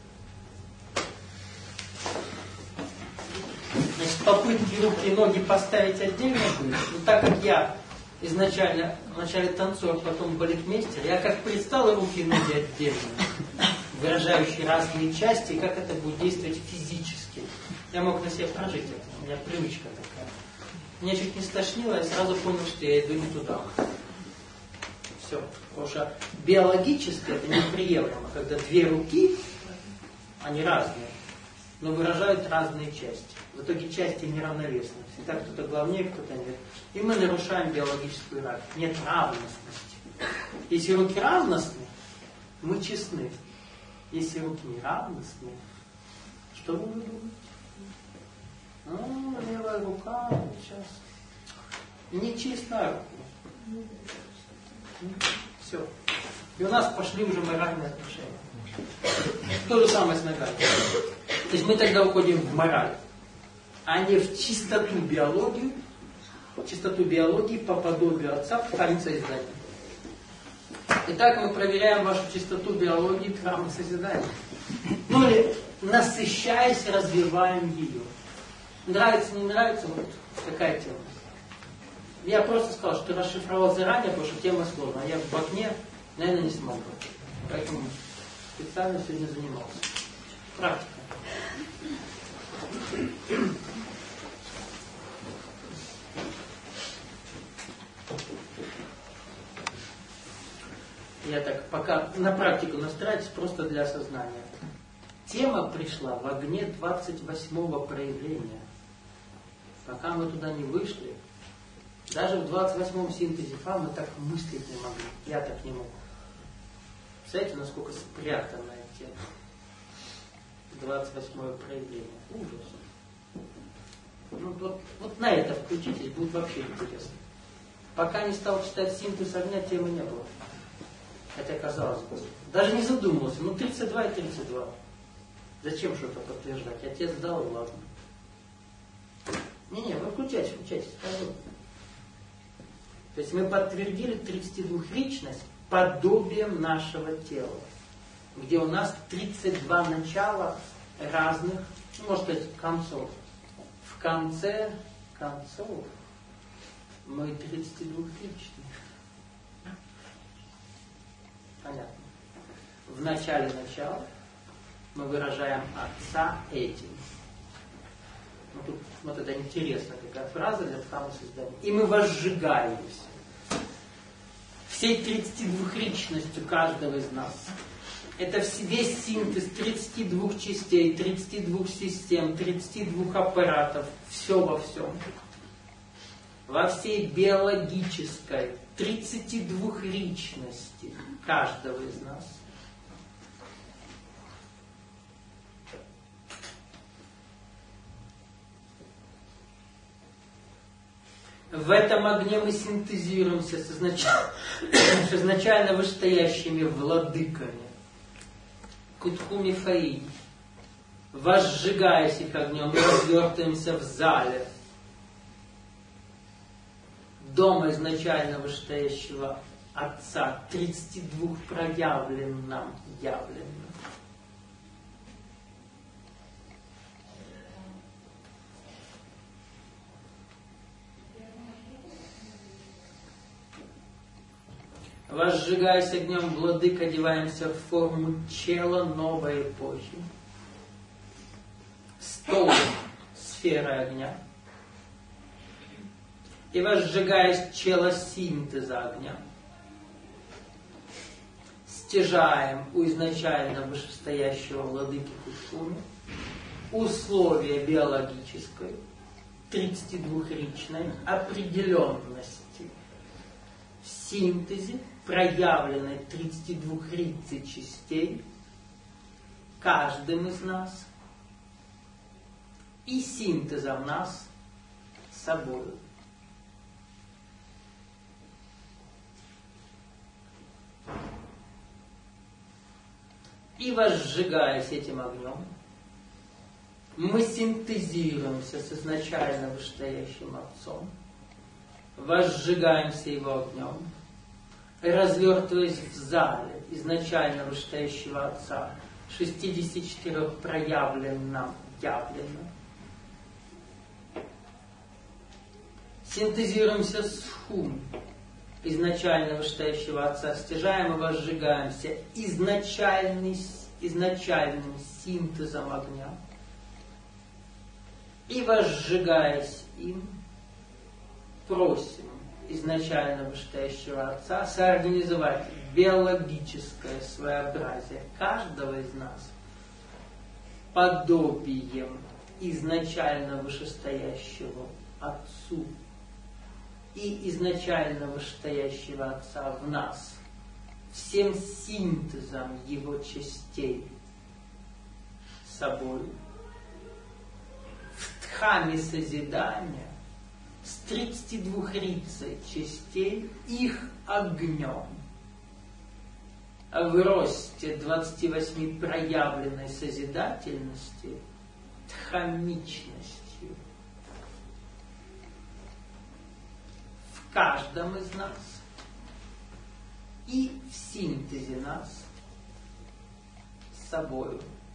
Значит, попытки руки и ноги поставить отдельно были. Но так как я изначально, вначале танцор, потом балетмейстер, я как представил руки и ноги отдельно, выражающие разные части, и как это будет действовать физически. Я мог на себе прожить это. У меня привычка такая. Меня чуть не стошнило, я сразу понял, что я иду не туда. Все. Потому что биологически это неприемлемо, когда две руки, они разные, но выражают разные части. В итоге части неравновесны. Всегда кто-то главнее, кто-то нет. И мы нарушаем биологическую равность. Нет равностности. Если руки равностны, мы честны. Если руки неравностны, что вы думаете? Ну, левая рука сейчас нечистая рука. Все. И у нас пошли уже моральные отношения. То же самое с ногами. То есть мы тогда уходим в мораль, а не в чистоту биологии, в чистоту биологии по подобию Отца в храме созидания. Итак, мы проверяем вашу чистоту биологии в храме созидания. Ну или насыщаясь, развиваем ее. Нравится, не нравится, вот такая тема. Я просто сказал, что расшифровал заранее, потому что тема сложная. А я в окне, наверное, не смогу. Поэтому специально сегодня занимался. Практика. Я так пока на практику настраиваюсь просто для осознания. Тема пришла в огне двадцать восьмого проявления. Пока мы туда не вышли, даже в двадцать восьмом синтезе фа мы так мыслить не могли. Я так не мог. Представляете, насколько спрятанная тема. двадцать восьмое проявление. Ужас. Ну, вот, вот на это включитесь, будет вообще интересно. Пока не стал читать синтез огня, темы не было. Хотя казалось бы. Даже не задумывался. Ну, тридцать два и тридцать два. Зачем что-то подтверждать? Отец дал, и ладно. Не-не, вы включайтесь, включайтесь. Пожалуйста. То есть мы подтвердили тридцатидвухричность подобием нашего тела, где у нас тридцать два начала разных, ну, может быть, концов. В конце концов мы тридцатидвухричны. Понятно. в начале начала мы выражаем Отца этим. Ну, тут, вот это интересная такая фраза для Дхаммы создания. И мы возжигаемся всей тридцатидвухричностью каждого из нас. Это весь синтез тридцати двух частей, тридцати двух систем, тридцати двух аппаратов, все во всем. Во всей биологической тридцатидвухричности каждого из нас. В этом огне мы синтезируемся с изначально, с изначально вышестоящими владыками. Кутхуми Фаи. Возжигаясь их огнем, мы развертываемся в зале дома изначально вышестоящего Отца, тридцати двух проявлен нам, явлено. Возжигаясь огнем владык, одеваемся в форму чела новой эпохи. Стол сферы огня. И возжигаясь чела синтеза огня. Стяжаем у изначально вышестоящего владыки Кутхуми условия биологической, тридцатидвухричной определенности в синтезе проявленной тридцатидвухрицей частей каждым из нас и синтезом нас с собой. И возжигаясь этим огнем, мы синтезируемся с изначально вышестоящим Отцом, возжигаемся его огнем, развертываясь в зале изначально вышестоящего Отца, шестидесяти четырёх проявлен нам явлено. Синтезируемся с Хум, изначально вышестоящего Отца, стяжаем и возжигаемся изначальный, изначальным синтезом огня. И возжигаясь им, просим изначально вышестоящего Отца соорганизовать биологическое своеобразие каждого из нас подобием изначально вышестоящего Отцу и изначально вышестоящего Отца в нас, всем синтезом его частей собой, в дхамме созидания с тридцатидвухрицей частей их огнем, а в росте двадцати восьми проявленной созидательности дхамичностью в каждом из нас и в синтезе нас с собою.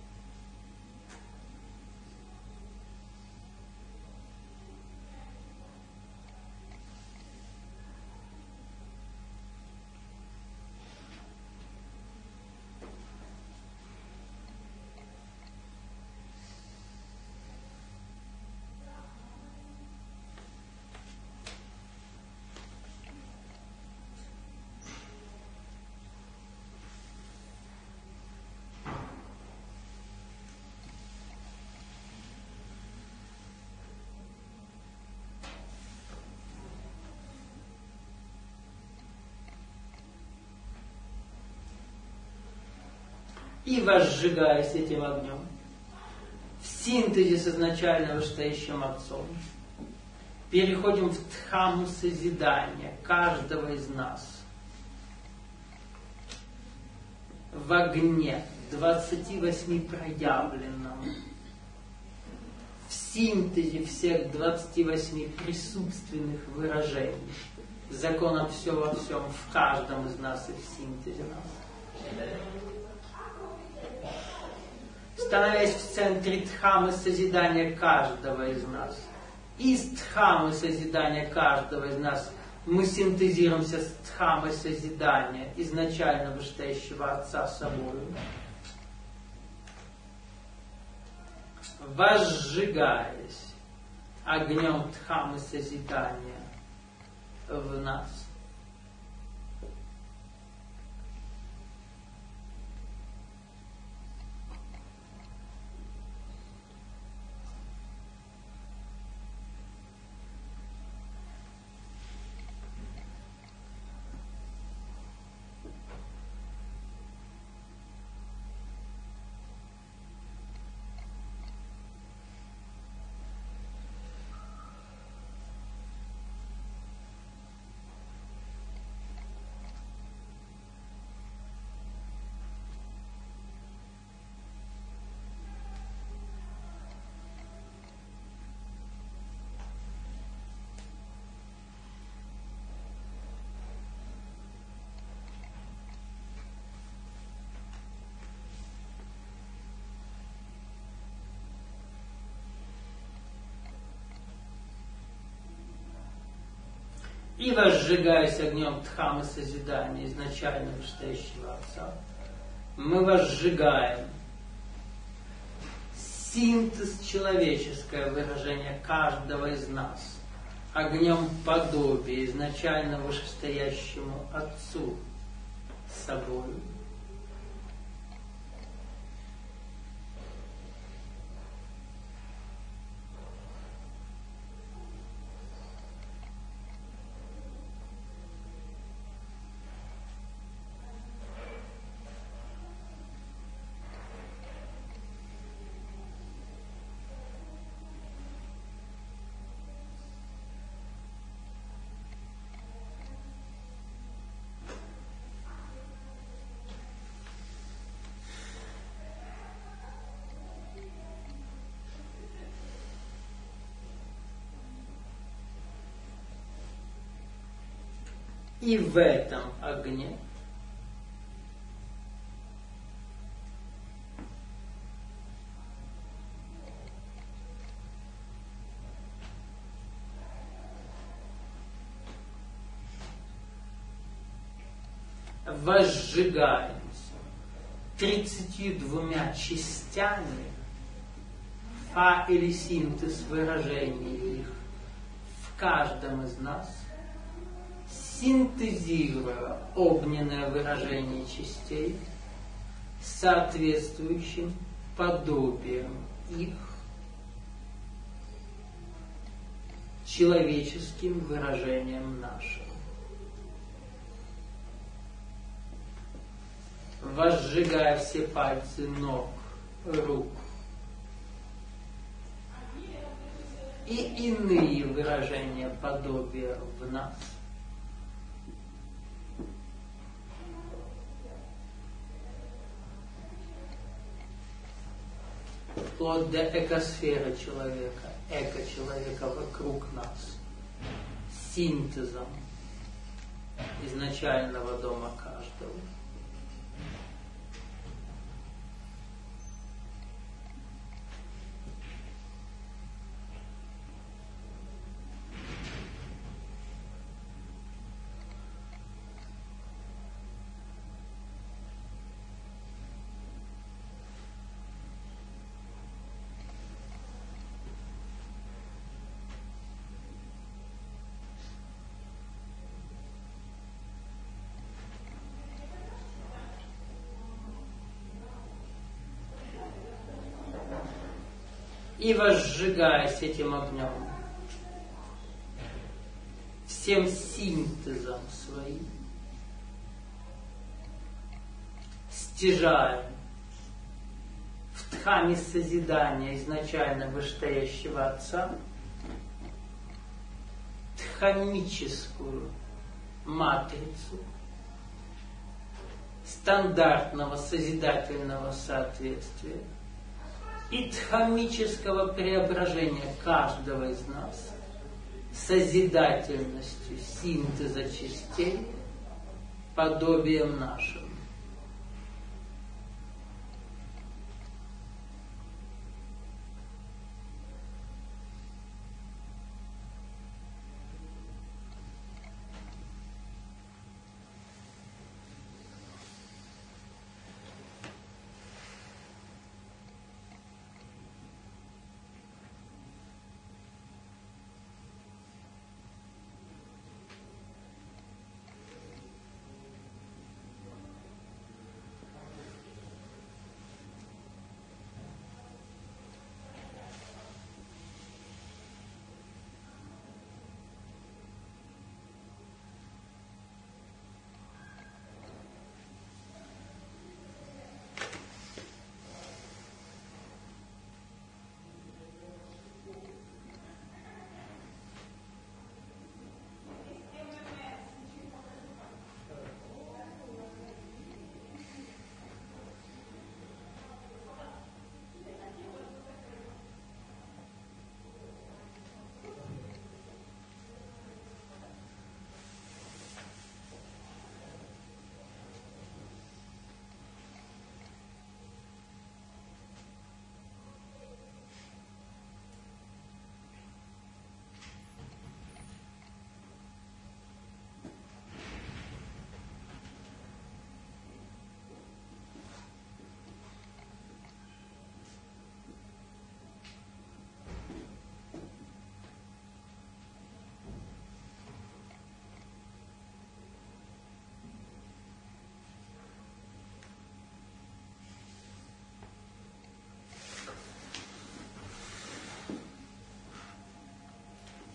И возжигаясь этим огнем, в синтезе с изначально вышестоящим Отцом, переходим в дхамму созидания каждого из нас. В огне двадцати восьми проявленном, в синтезе всех двадцати восьми присутственных выражений, законом все во всем, в каждом из нас и в синтезе нас. Становясь в центре дхаммы созидания каждого из нас, из дхаммы созидания каждого из нас мы синтезируемся с дхамой созидания, изначально вышестоящего Отца собою, возжигаясь огнем дхамы созидания в нас. И возжигаясь огнем дхамы созидания, изначально вышестоящего Отца, мы возжигаем синтез человеческое выражение каждого из нас огнем подобия, изначально вышестоящему Отцу собою. И в этом огне возжигаемся тридцатью двумя частями, фа или синтез выражений их в каждом из нас, синтезируя огненное выражение частей с соответствующим подобием их человеческим выражением нашим. Возжигая все пальцы ног, рук и иные выражения подобия в нас, вплоть до экосферы человека, эко-человека вокруг нас, синтезом изначального дома каждого. И возжигаясь этим огнем, всем синтезом своим, стяжаем в дхаме созидания изначально вышестоящего Отца дхамическую матрицу стандартного созидательного соответствия и дхамического преображения каждого из нас созидательностью синтеза частей подобием нашим.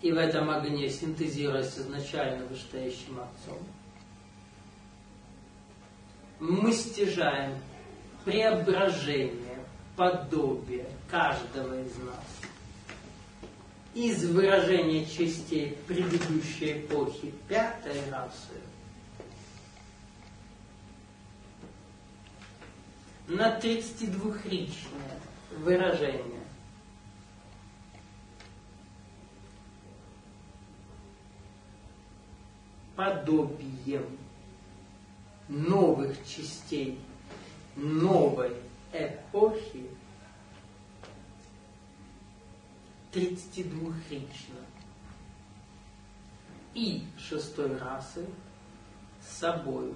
И в этом огне синтезируясь изначально вышестоящим Отцом, мы стяжаем преображение, подобие каждого из нас из выражения частей предыдущей эпохи пятой расы на тридцатидвухричное выражение подобием новых частей новой эпохи тридцатидвухрично и шестой расы с собою.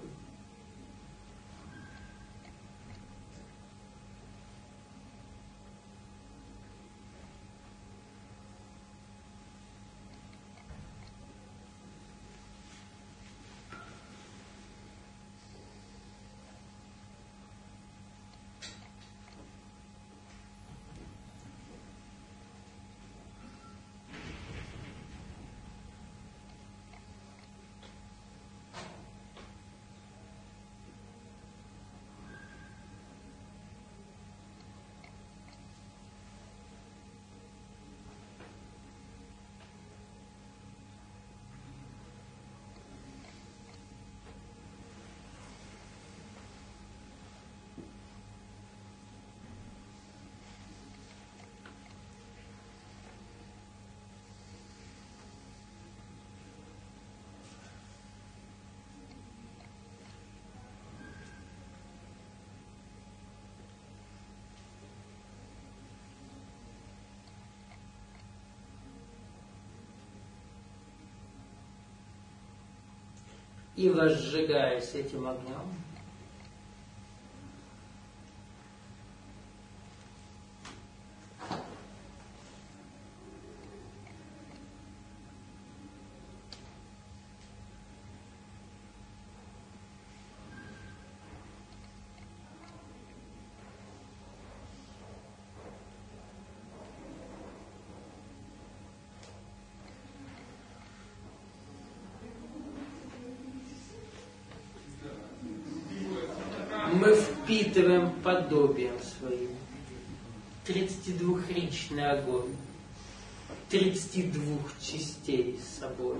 И возжигаясь этим огнем, мы впитываем подобием своим тридцатидвухричный огонь, тридцати двух частей с собой,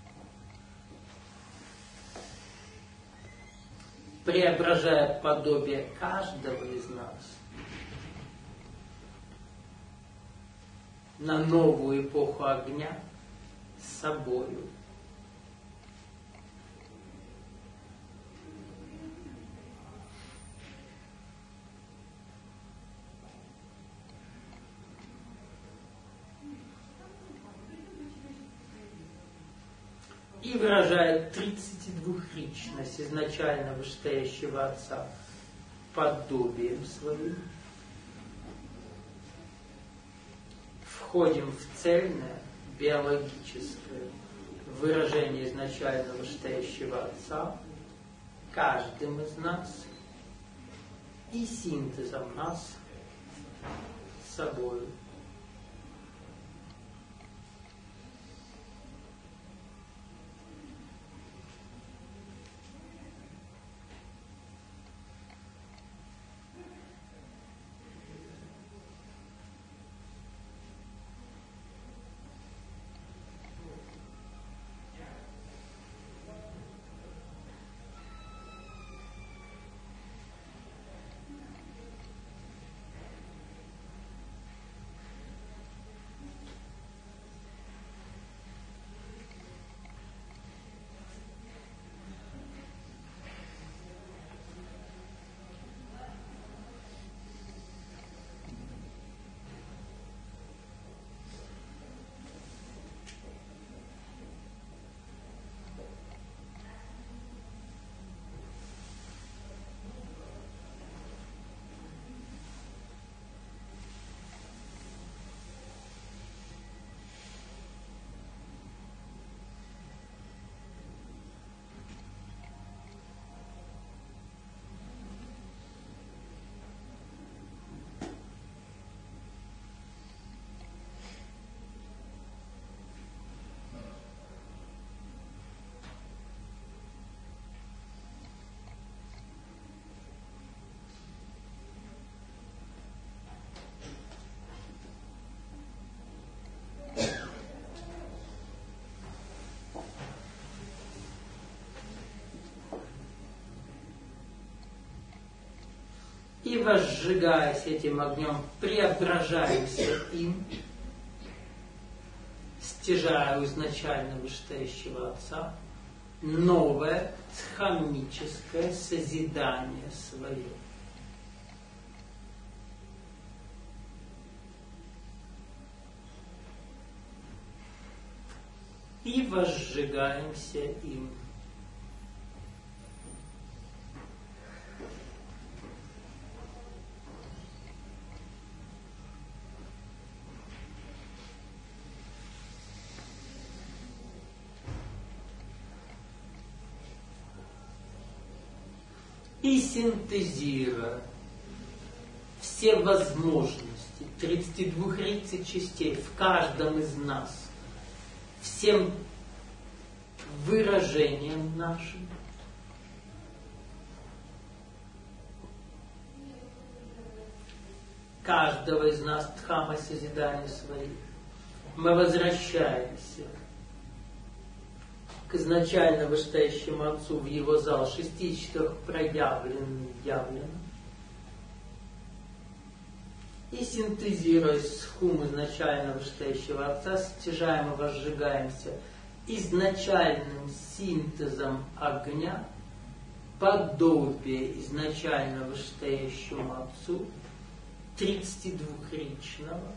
преображая подобие каждого из нас на новую эпоху огня с собою. И выражает тридцатидвухричность изначально вышестоящего Отца подобием своим. Входим в цельное биологическое выражение изначально вышестоящего Отца каждым из нас и синтезом нас с собой. И возжигаясь этим огнем, преображаемся им, стяжая у изначально вышестоящего Отца новое дхаммическое созидание свое. И возжигаемся им. И синтезируя все возможности тридцати двух тридцать частей в каждом из нас, всем выражением нашим, каждого из нас дхамма созидания своих, мы возвращаемся к изначально вышестоящему Отцу в его зал шести четырех проявленным явленным. И синтезируясь с хум изначально вышестоящего Отца, стяжаем и возжигаемся изначальным синтезом огня, подобие изначально вышестоящему Отцу, тридцатидвухричного,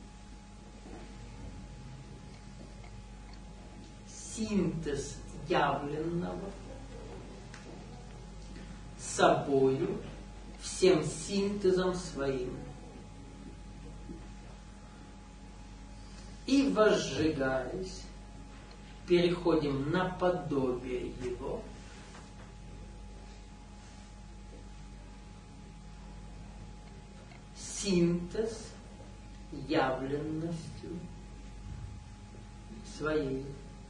синтез явленного собою, всем синтезом своим. И возжигаясь, переходим на подобие его, синтез явленностью своей.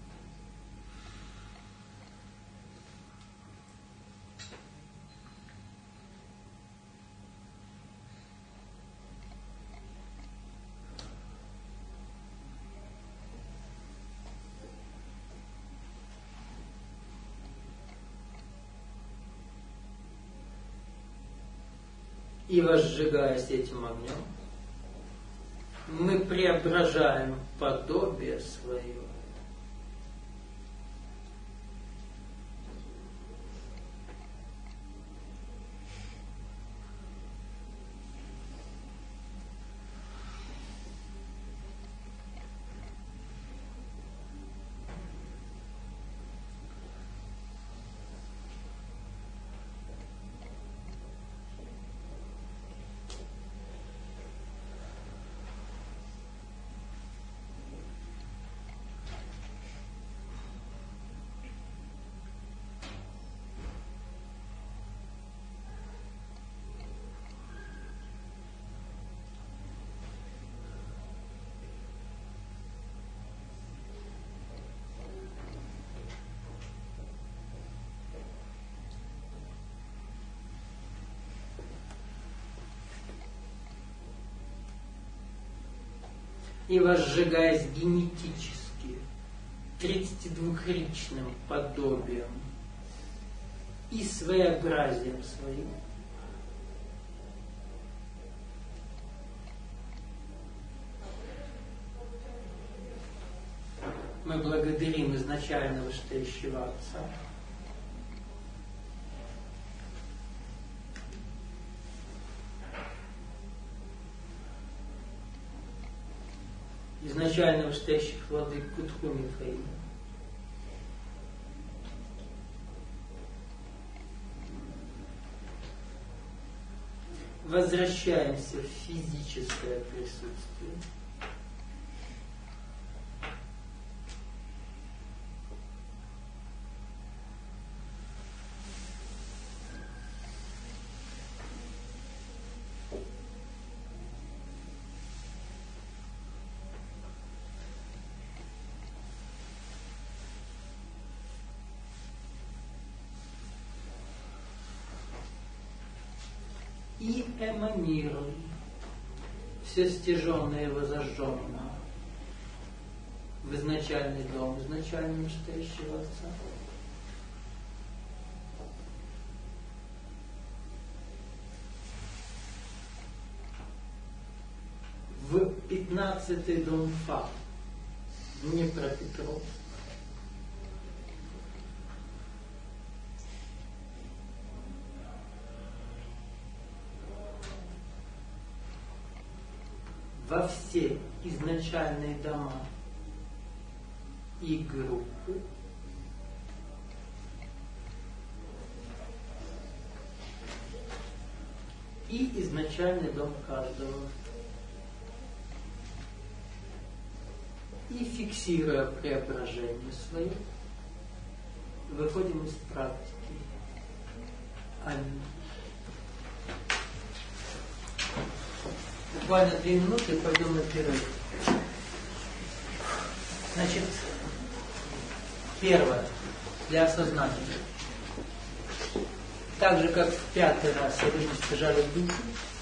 И возжигаясь этим огнем, мы преображаем подобие свое и возжигаясь генетически тридцатидвухричным подобием и своеобразием своим, мы благодарим изначально вышестоящего Отца, изначально вышестоящих владык Кутху Михаила, возвращаемся в физическое присутствие. И эманируй все стяженное и возожженное в изначальный дом, изначально вышестоящего Отца. пятнадцатый дом Фа. Не про Петров. Во все изначальные дома и группы и изначальный дом каждого. И фиксируя преображение свое, выходим из практики. Аминь. Буквально две минуты и пойдем на перерыв. Значит, первое, для осознания. Так же, как в пятый раз я люди стяжали душу,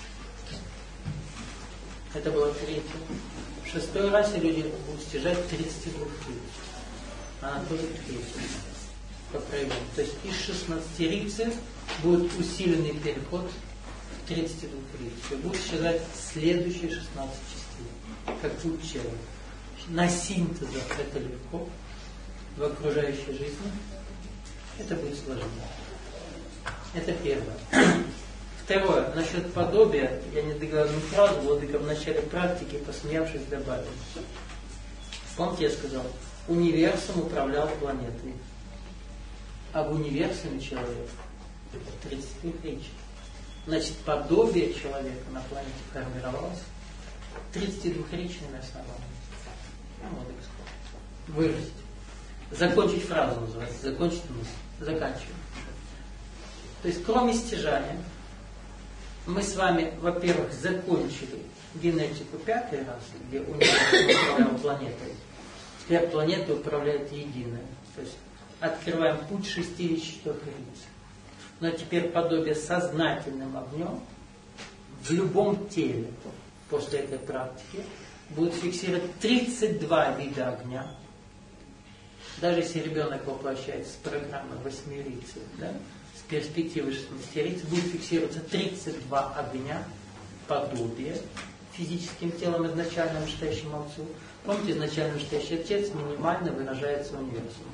это было третье. В шестой раз люди будут стяжать тридцать двух лиц. Она тоже третья. По проявлению. То есть из шестнадцати рицев будет усиленный переход в тридцать двух лиц. И будет стяжать следующие шестнадцать частей. Как тут человек. На синтезах это легко. В окружающей жизни это будет сложнее. Это первое. Второе. Насчет подобия, я не договорил фразу, Владыка в начале практики, посмеявшись, добавил. Помните, я сказал, универсум управлял планетой. А в универсуме человек тридцать тричь. Значит, подобие человека на планете формировалось тридцатидвухричным основанием. Ну, вот так сказать. Выразить. Закончить фразу называется, закончить мысль. Заканчиваем. То есть, кроме стяжания, мы с вами, во-первых, закончили генетику пятый раз, где универсум управлял планетой. Теперь планета управляет единое. То есть, открываем путь шестидесятичетырёх лиц. Но теперь подобие сознательным огнем в любом теле после этой практики будет фиксировать тридцать два вида огня. Даже если ребенок воплощается с программой восьмилицей, да, с перспективой шестнадцатилетия, будет фиксироваться тридцать два огня, подобие физическим телом изначально вышестоящему отцу. Помните, изначально вышестоящий отец минимально выражается в универсуме.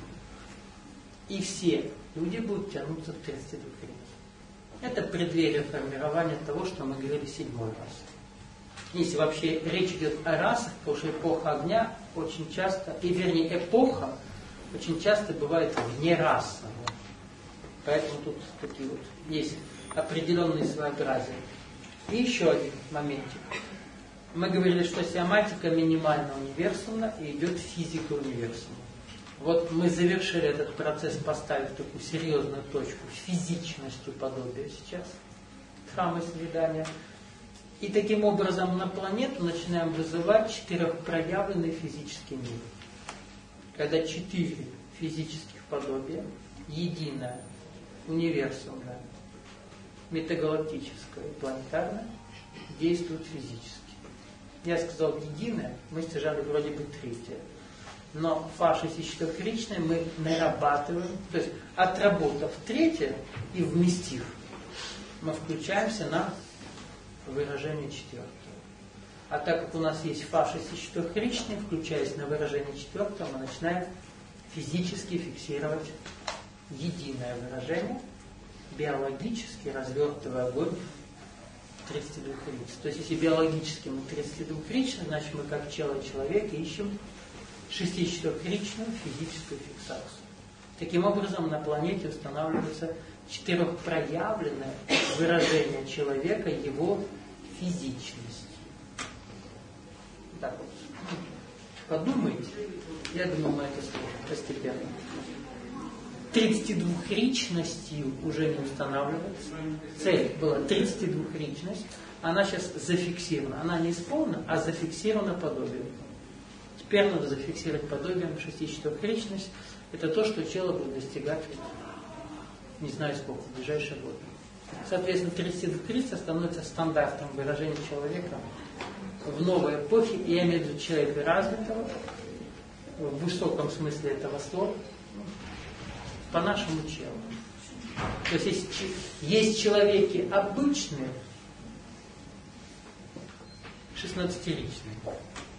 И все люди будут тянуться к тридцати двух лиц. Это преддверие формирования того, что мы говорили седьмой раз. Если вообще речь идет о расах, потому что эпоха огня очень часто, и вернее эпоха, очень часто бывает внерасовая. Поэтому тут такие вот есть определенные своеобразия. И еще один моментик. Мы говорили, что сиоматика минимально универсумна и идет физика универсума. Вот мы завершили этот процесс, поставив такую серьезную точку с физичностью подобия сейчас, храма созидания. И таким образом на планету начинаем вызывать четырехпроявленный физический мир. Когда четыре физических подобия, единое, универсумное, метагалактическое и планетарное, действуют физически. Я сказал единое, мы стяжали вроде бы третье. Но фа шестидесятичетырёхричное мы нарабатываем, то есть отработав третье и вместив, мы включаемся на выражение четвертого. А так как у нас есть фа шестидесятичетырёхричное, включаясь на выражение четвертого, мы начинаем физически фиксировать единое выражение, биологически развертывая огонь тридцати двух лиц. То есть если биологически мы тридцатидвухричны, значит мы как чело человека ищем шестидесятичетырёхричную физическую фиксацию. Таким образом на планете устанавливается четырехпроявленное выражение человека, его физичность. Так вот. Подумайте. Я думаю, мы это сможем постепенно. тридцатидвухричностью уже не устанавливается. Цель была тридцатидвухричность. Она сейчас зафиксирована. Она не исполнена, а зафиксирована подобием. Теперь надо зафиксировать подобием шестидесятичетырёхричность. Это то, что тело будет достигать, не знаю сколько, в ближайшие годы. Соответственно, тридцатидвухричность становится стандартом выражения человека в новой эпохе, и я имею в виду человека развитого, в высоком смысле этого слова, по нашему телу. То есть есть, есть человеки обычные, шестнадцатиличные,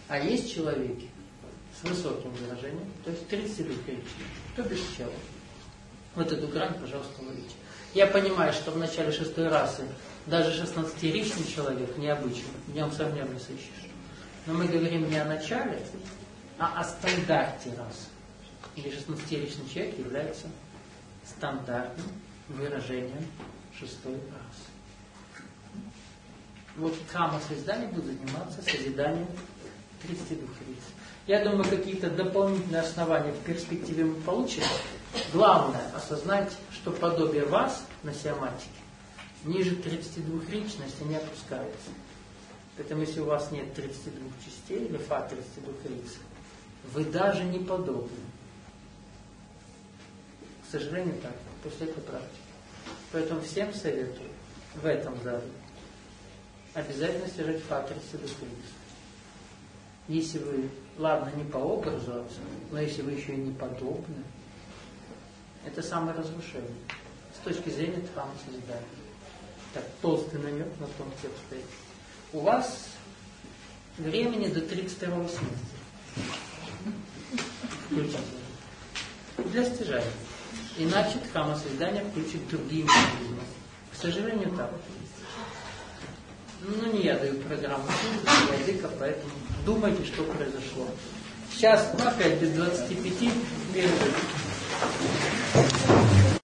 А есть человеки с высоким выражением, то есть тридцать двух речей, то без тела. Вот эту грань, пожалуйста, увидите. Я понимаю, что в начале шестой расы даже шестнадцатиричный человек необычный, в нем сомнений не сыщешь. Но мы говорим не о начале, а о стандарте расы. Или шестнадцатиричный человек является стандартным выражением шестой расы. Вот храма созидания будет заниматься созиданием тридцати двух лиц. Я думаю, какие-то дополнительные основания в перспективе мы получим. Главное осознать, что подобие вас на сиоматике ниже тридцати двух личностей не опускается. Поэтому если у вас нет тридцати двух частей или фа тридцати двух лиц, вы даже не подобны. К сожалению, так, после этой практики. Поэтому всем советую в этом зале обязательно стяжать фа тридцати двух лиц. Если вы, ладно, не по образу отца, но если вы еще и не подобны, это саморазрушение с точки зрения храма созидания. Так, толстый намек на том текст стоит. У вас времени до тридцать второго семестра. Включите. Для стяжания. Иначе храма созидания включит другие механизмы. К сожалению, так. Ну, не я даю программу, я дыка, поэтому думайте, что произошло. Сейчас, ну, опять без двадцати пяти, перерыв.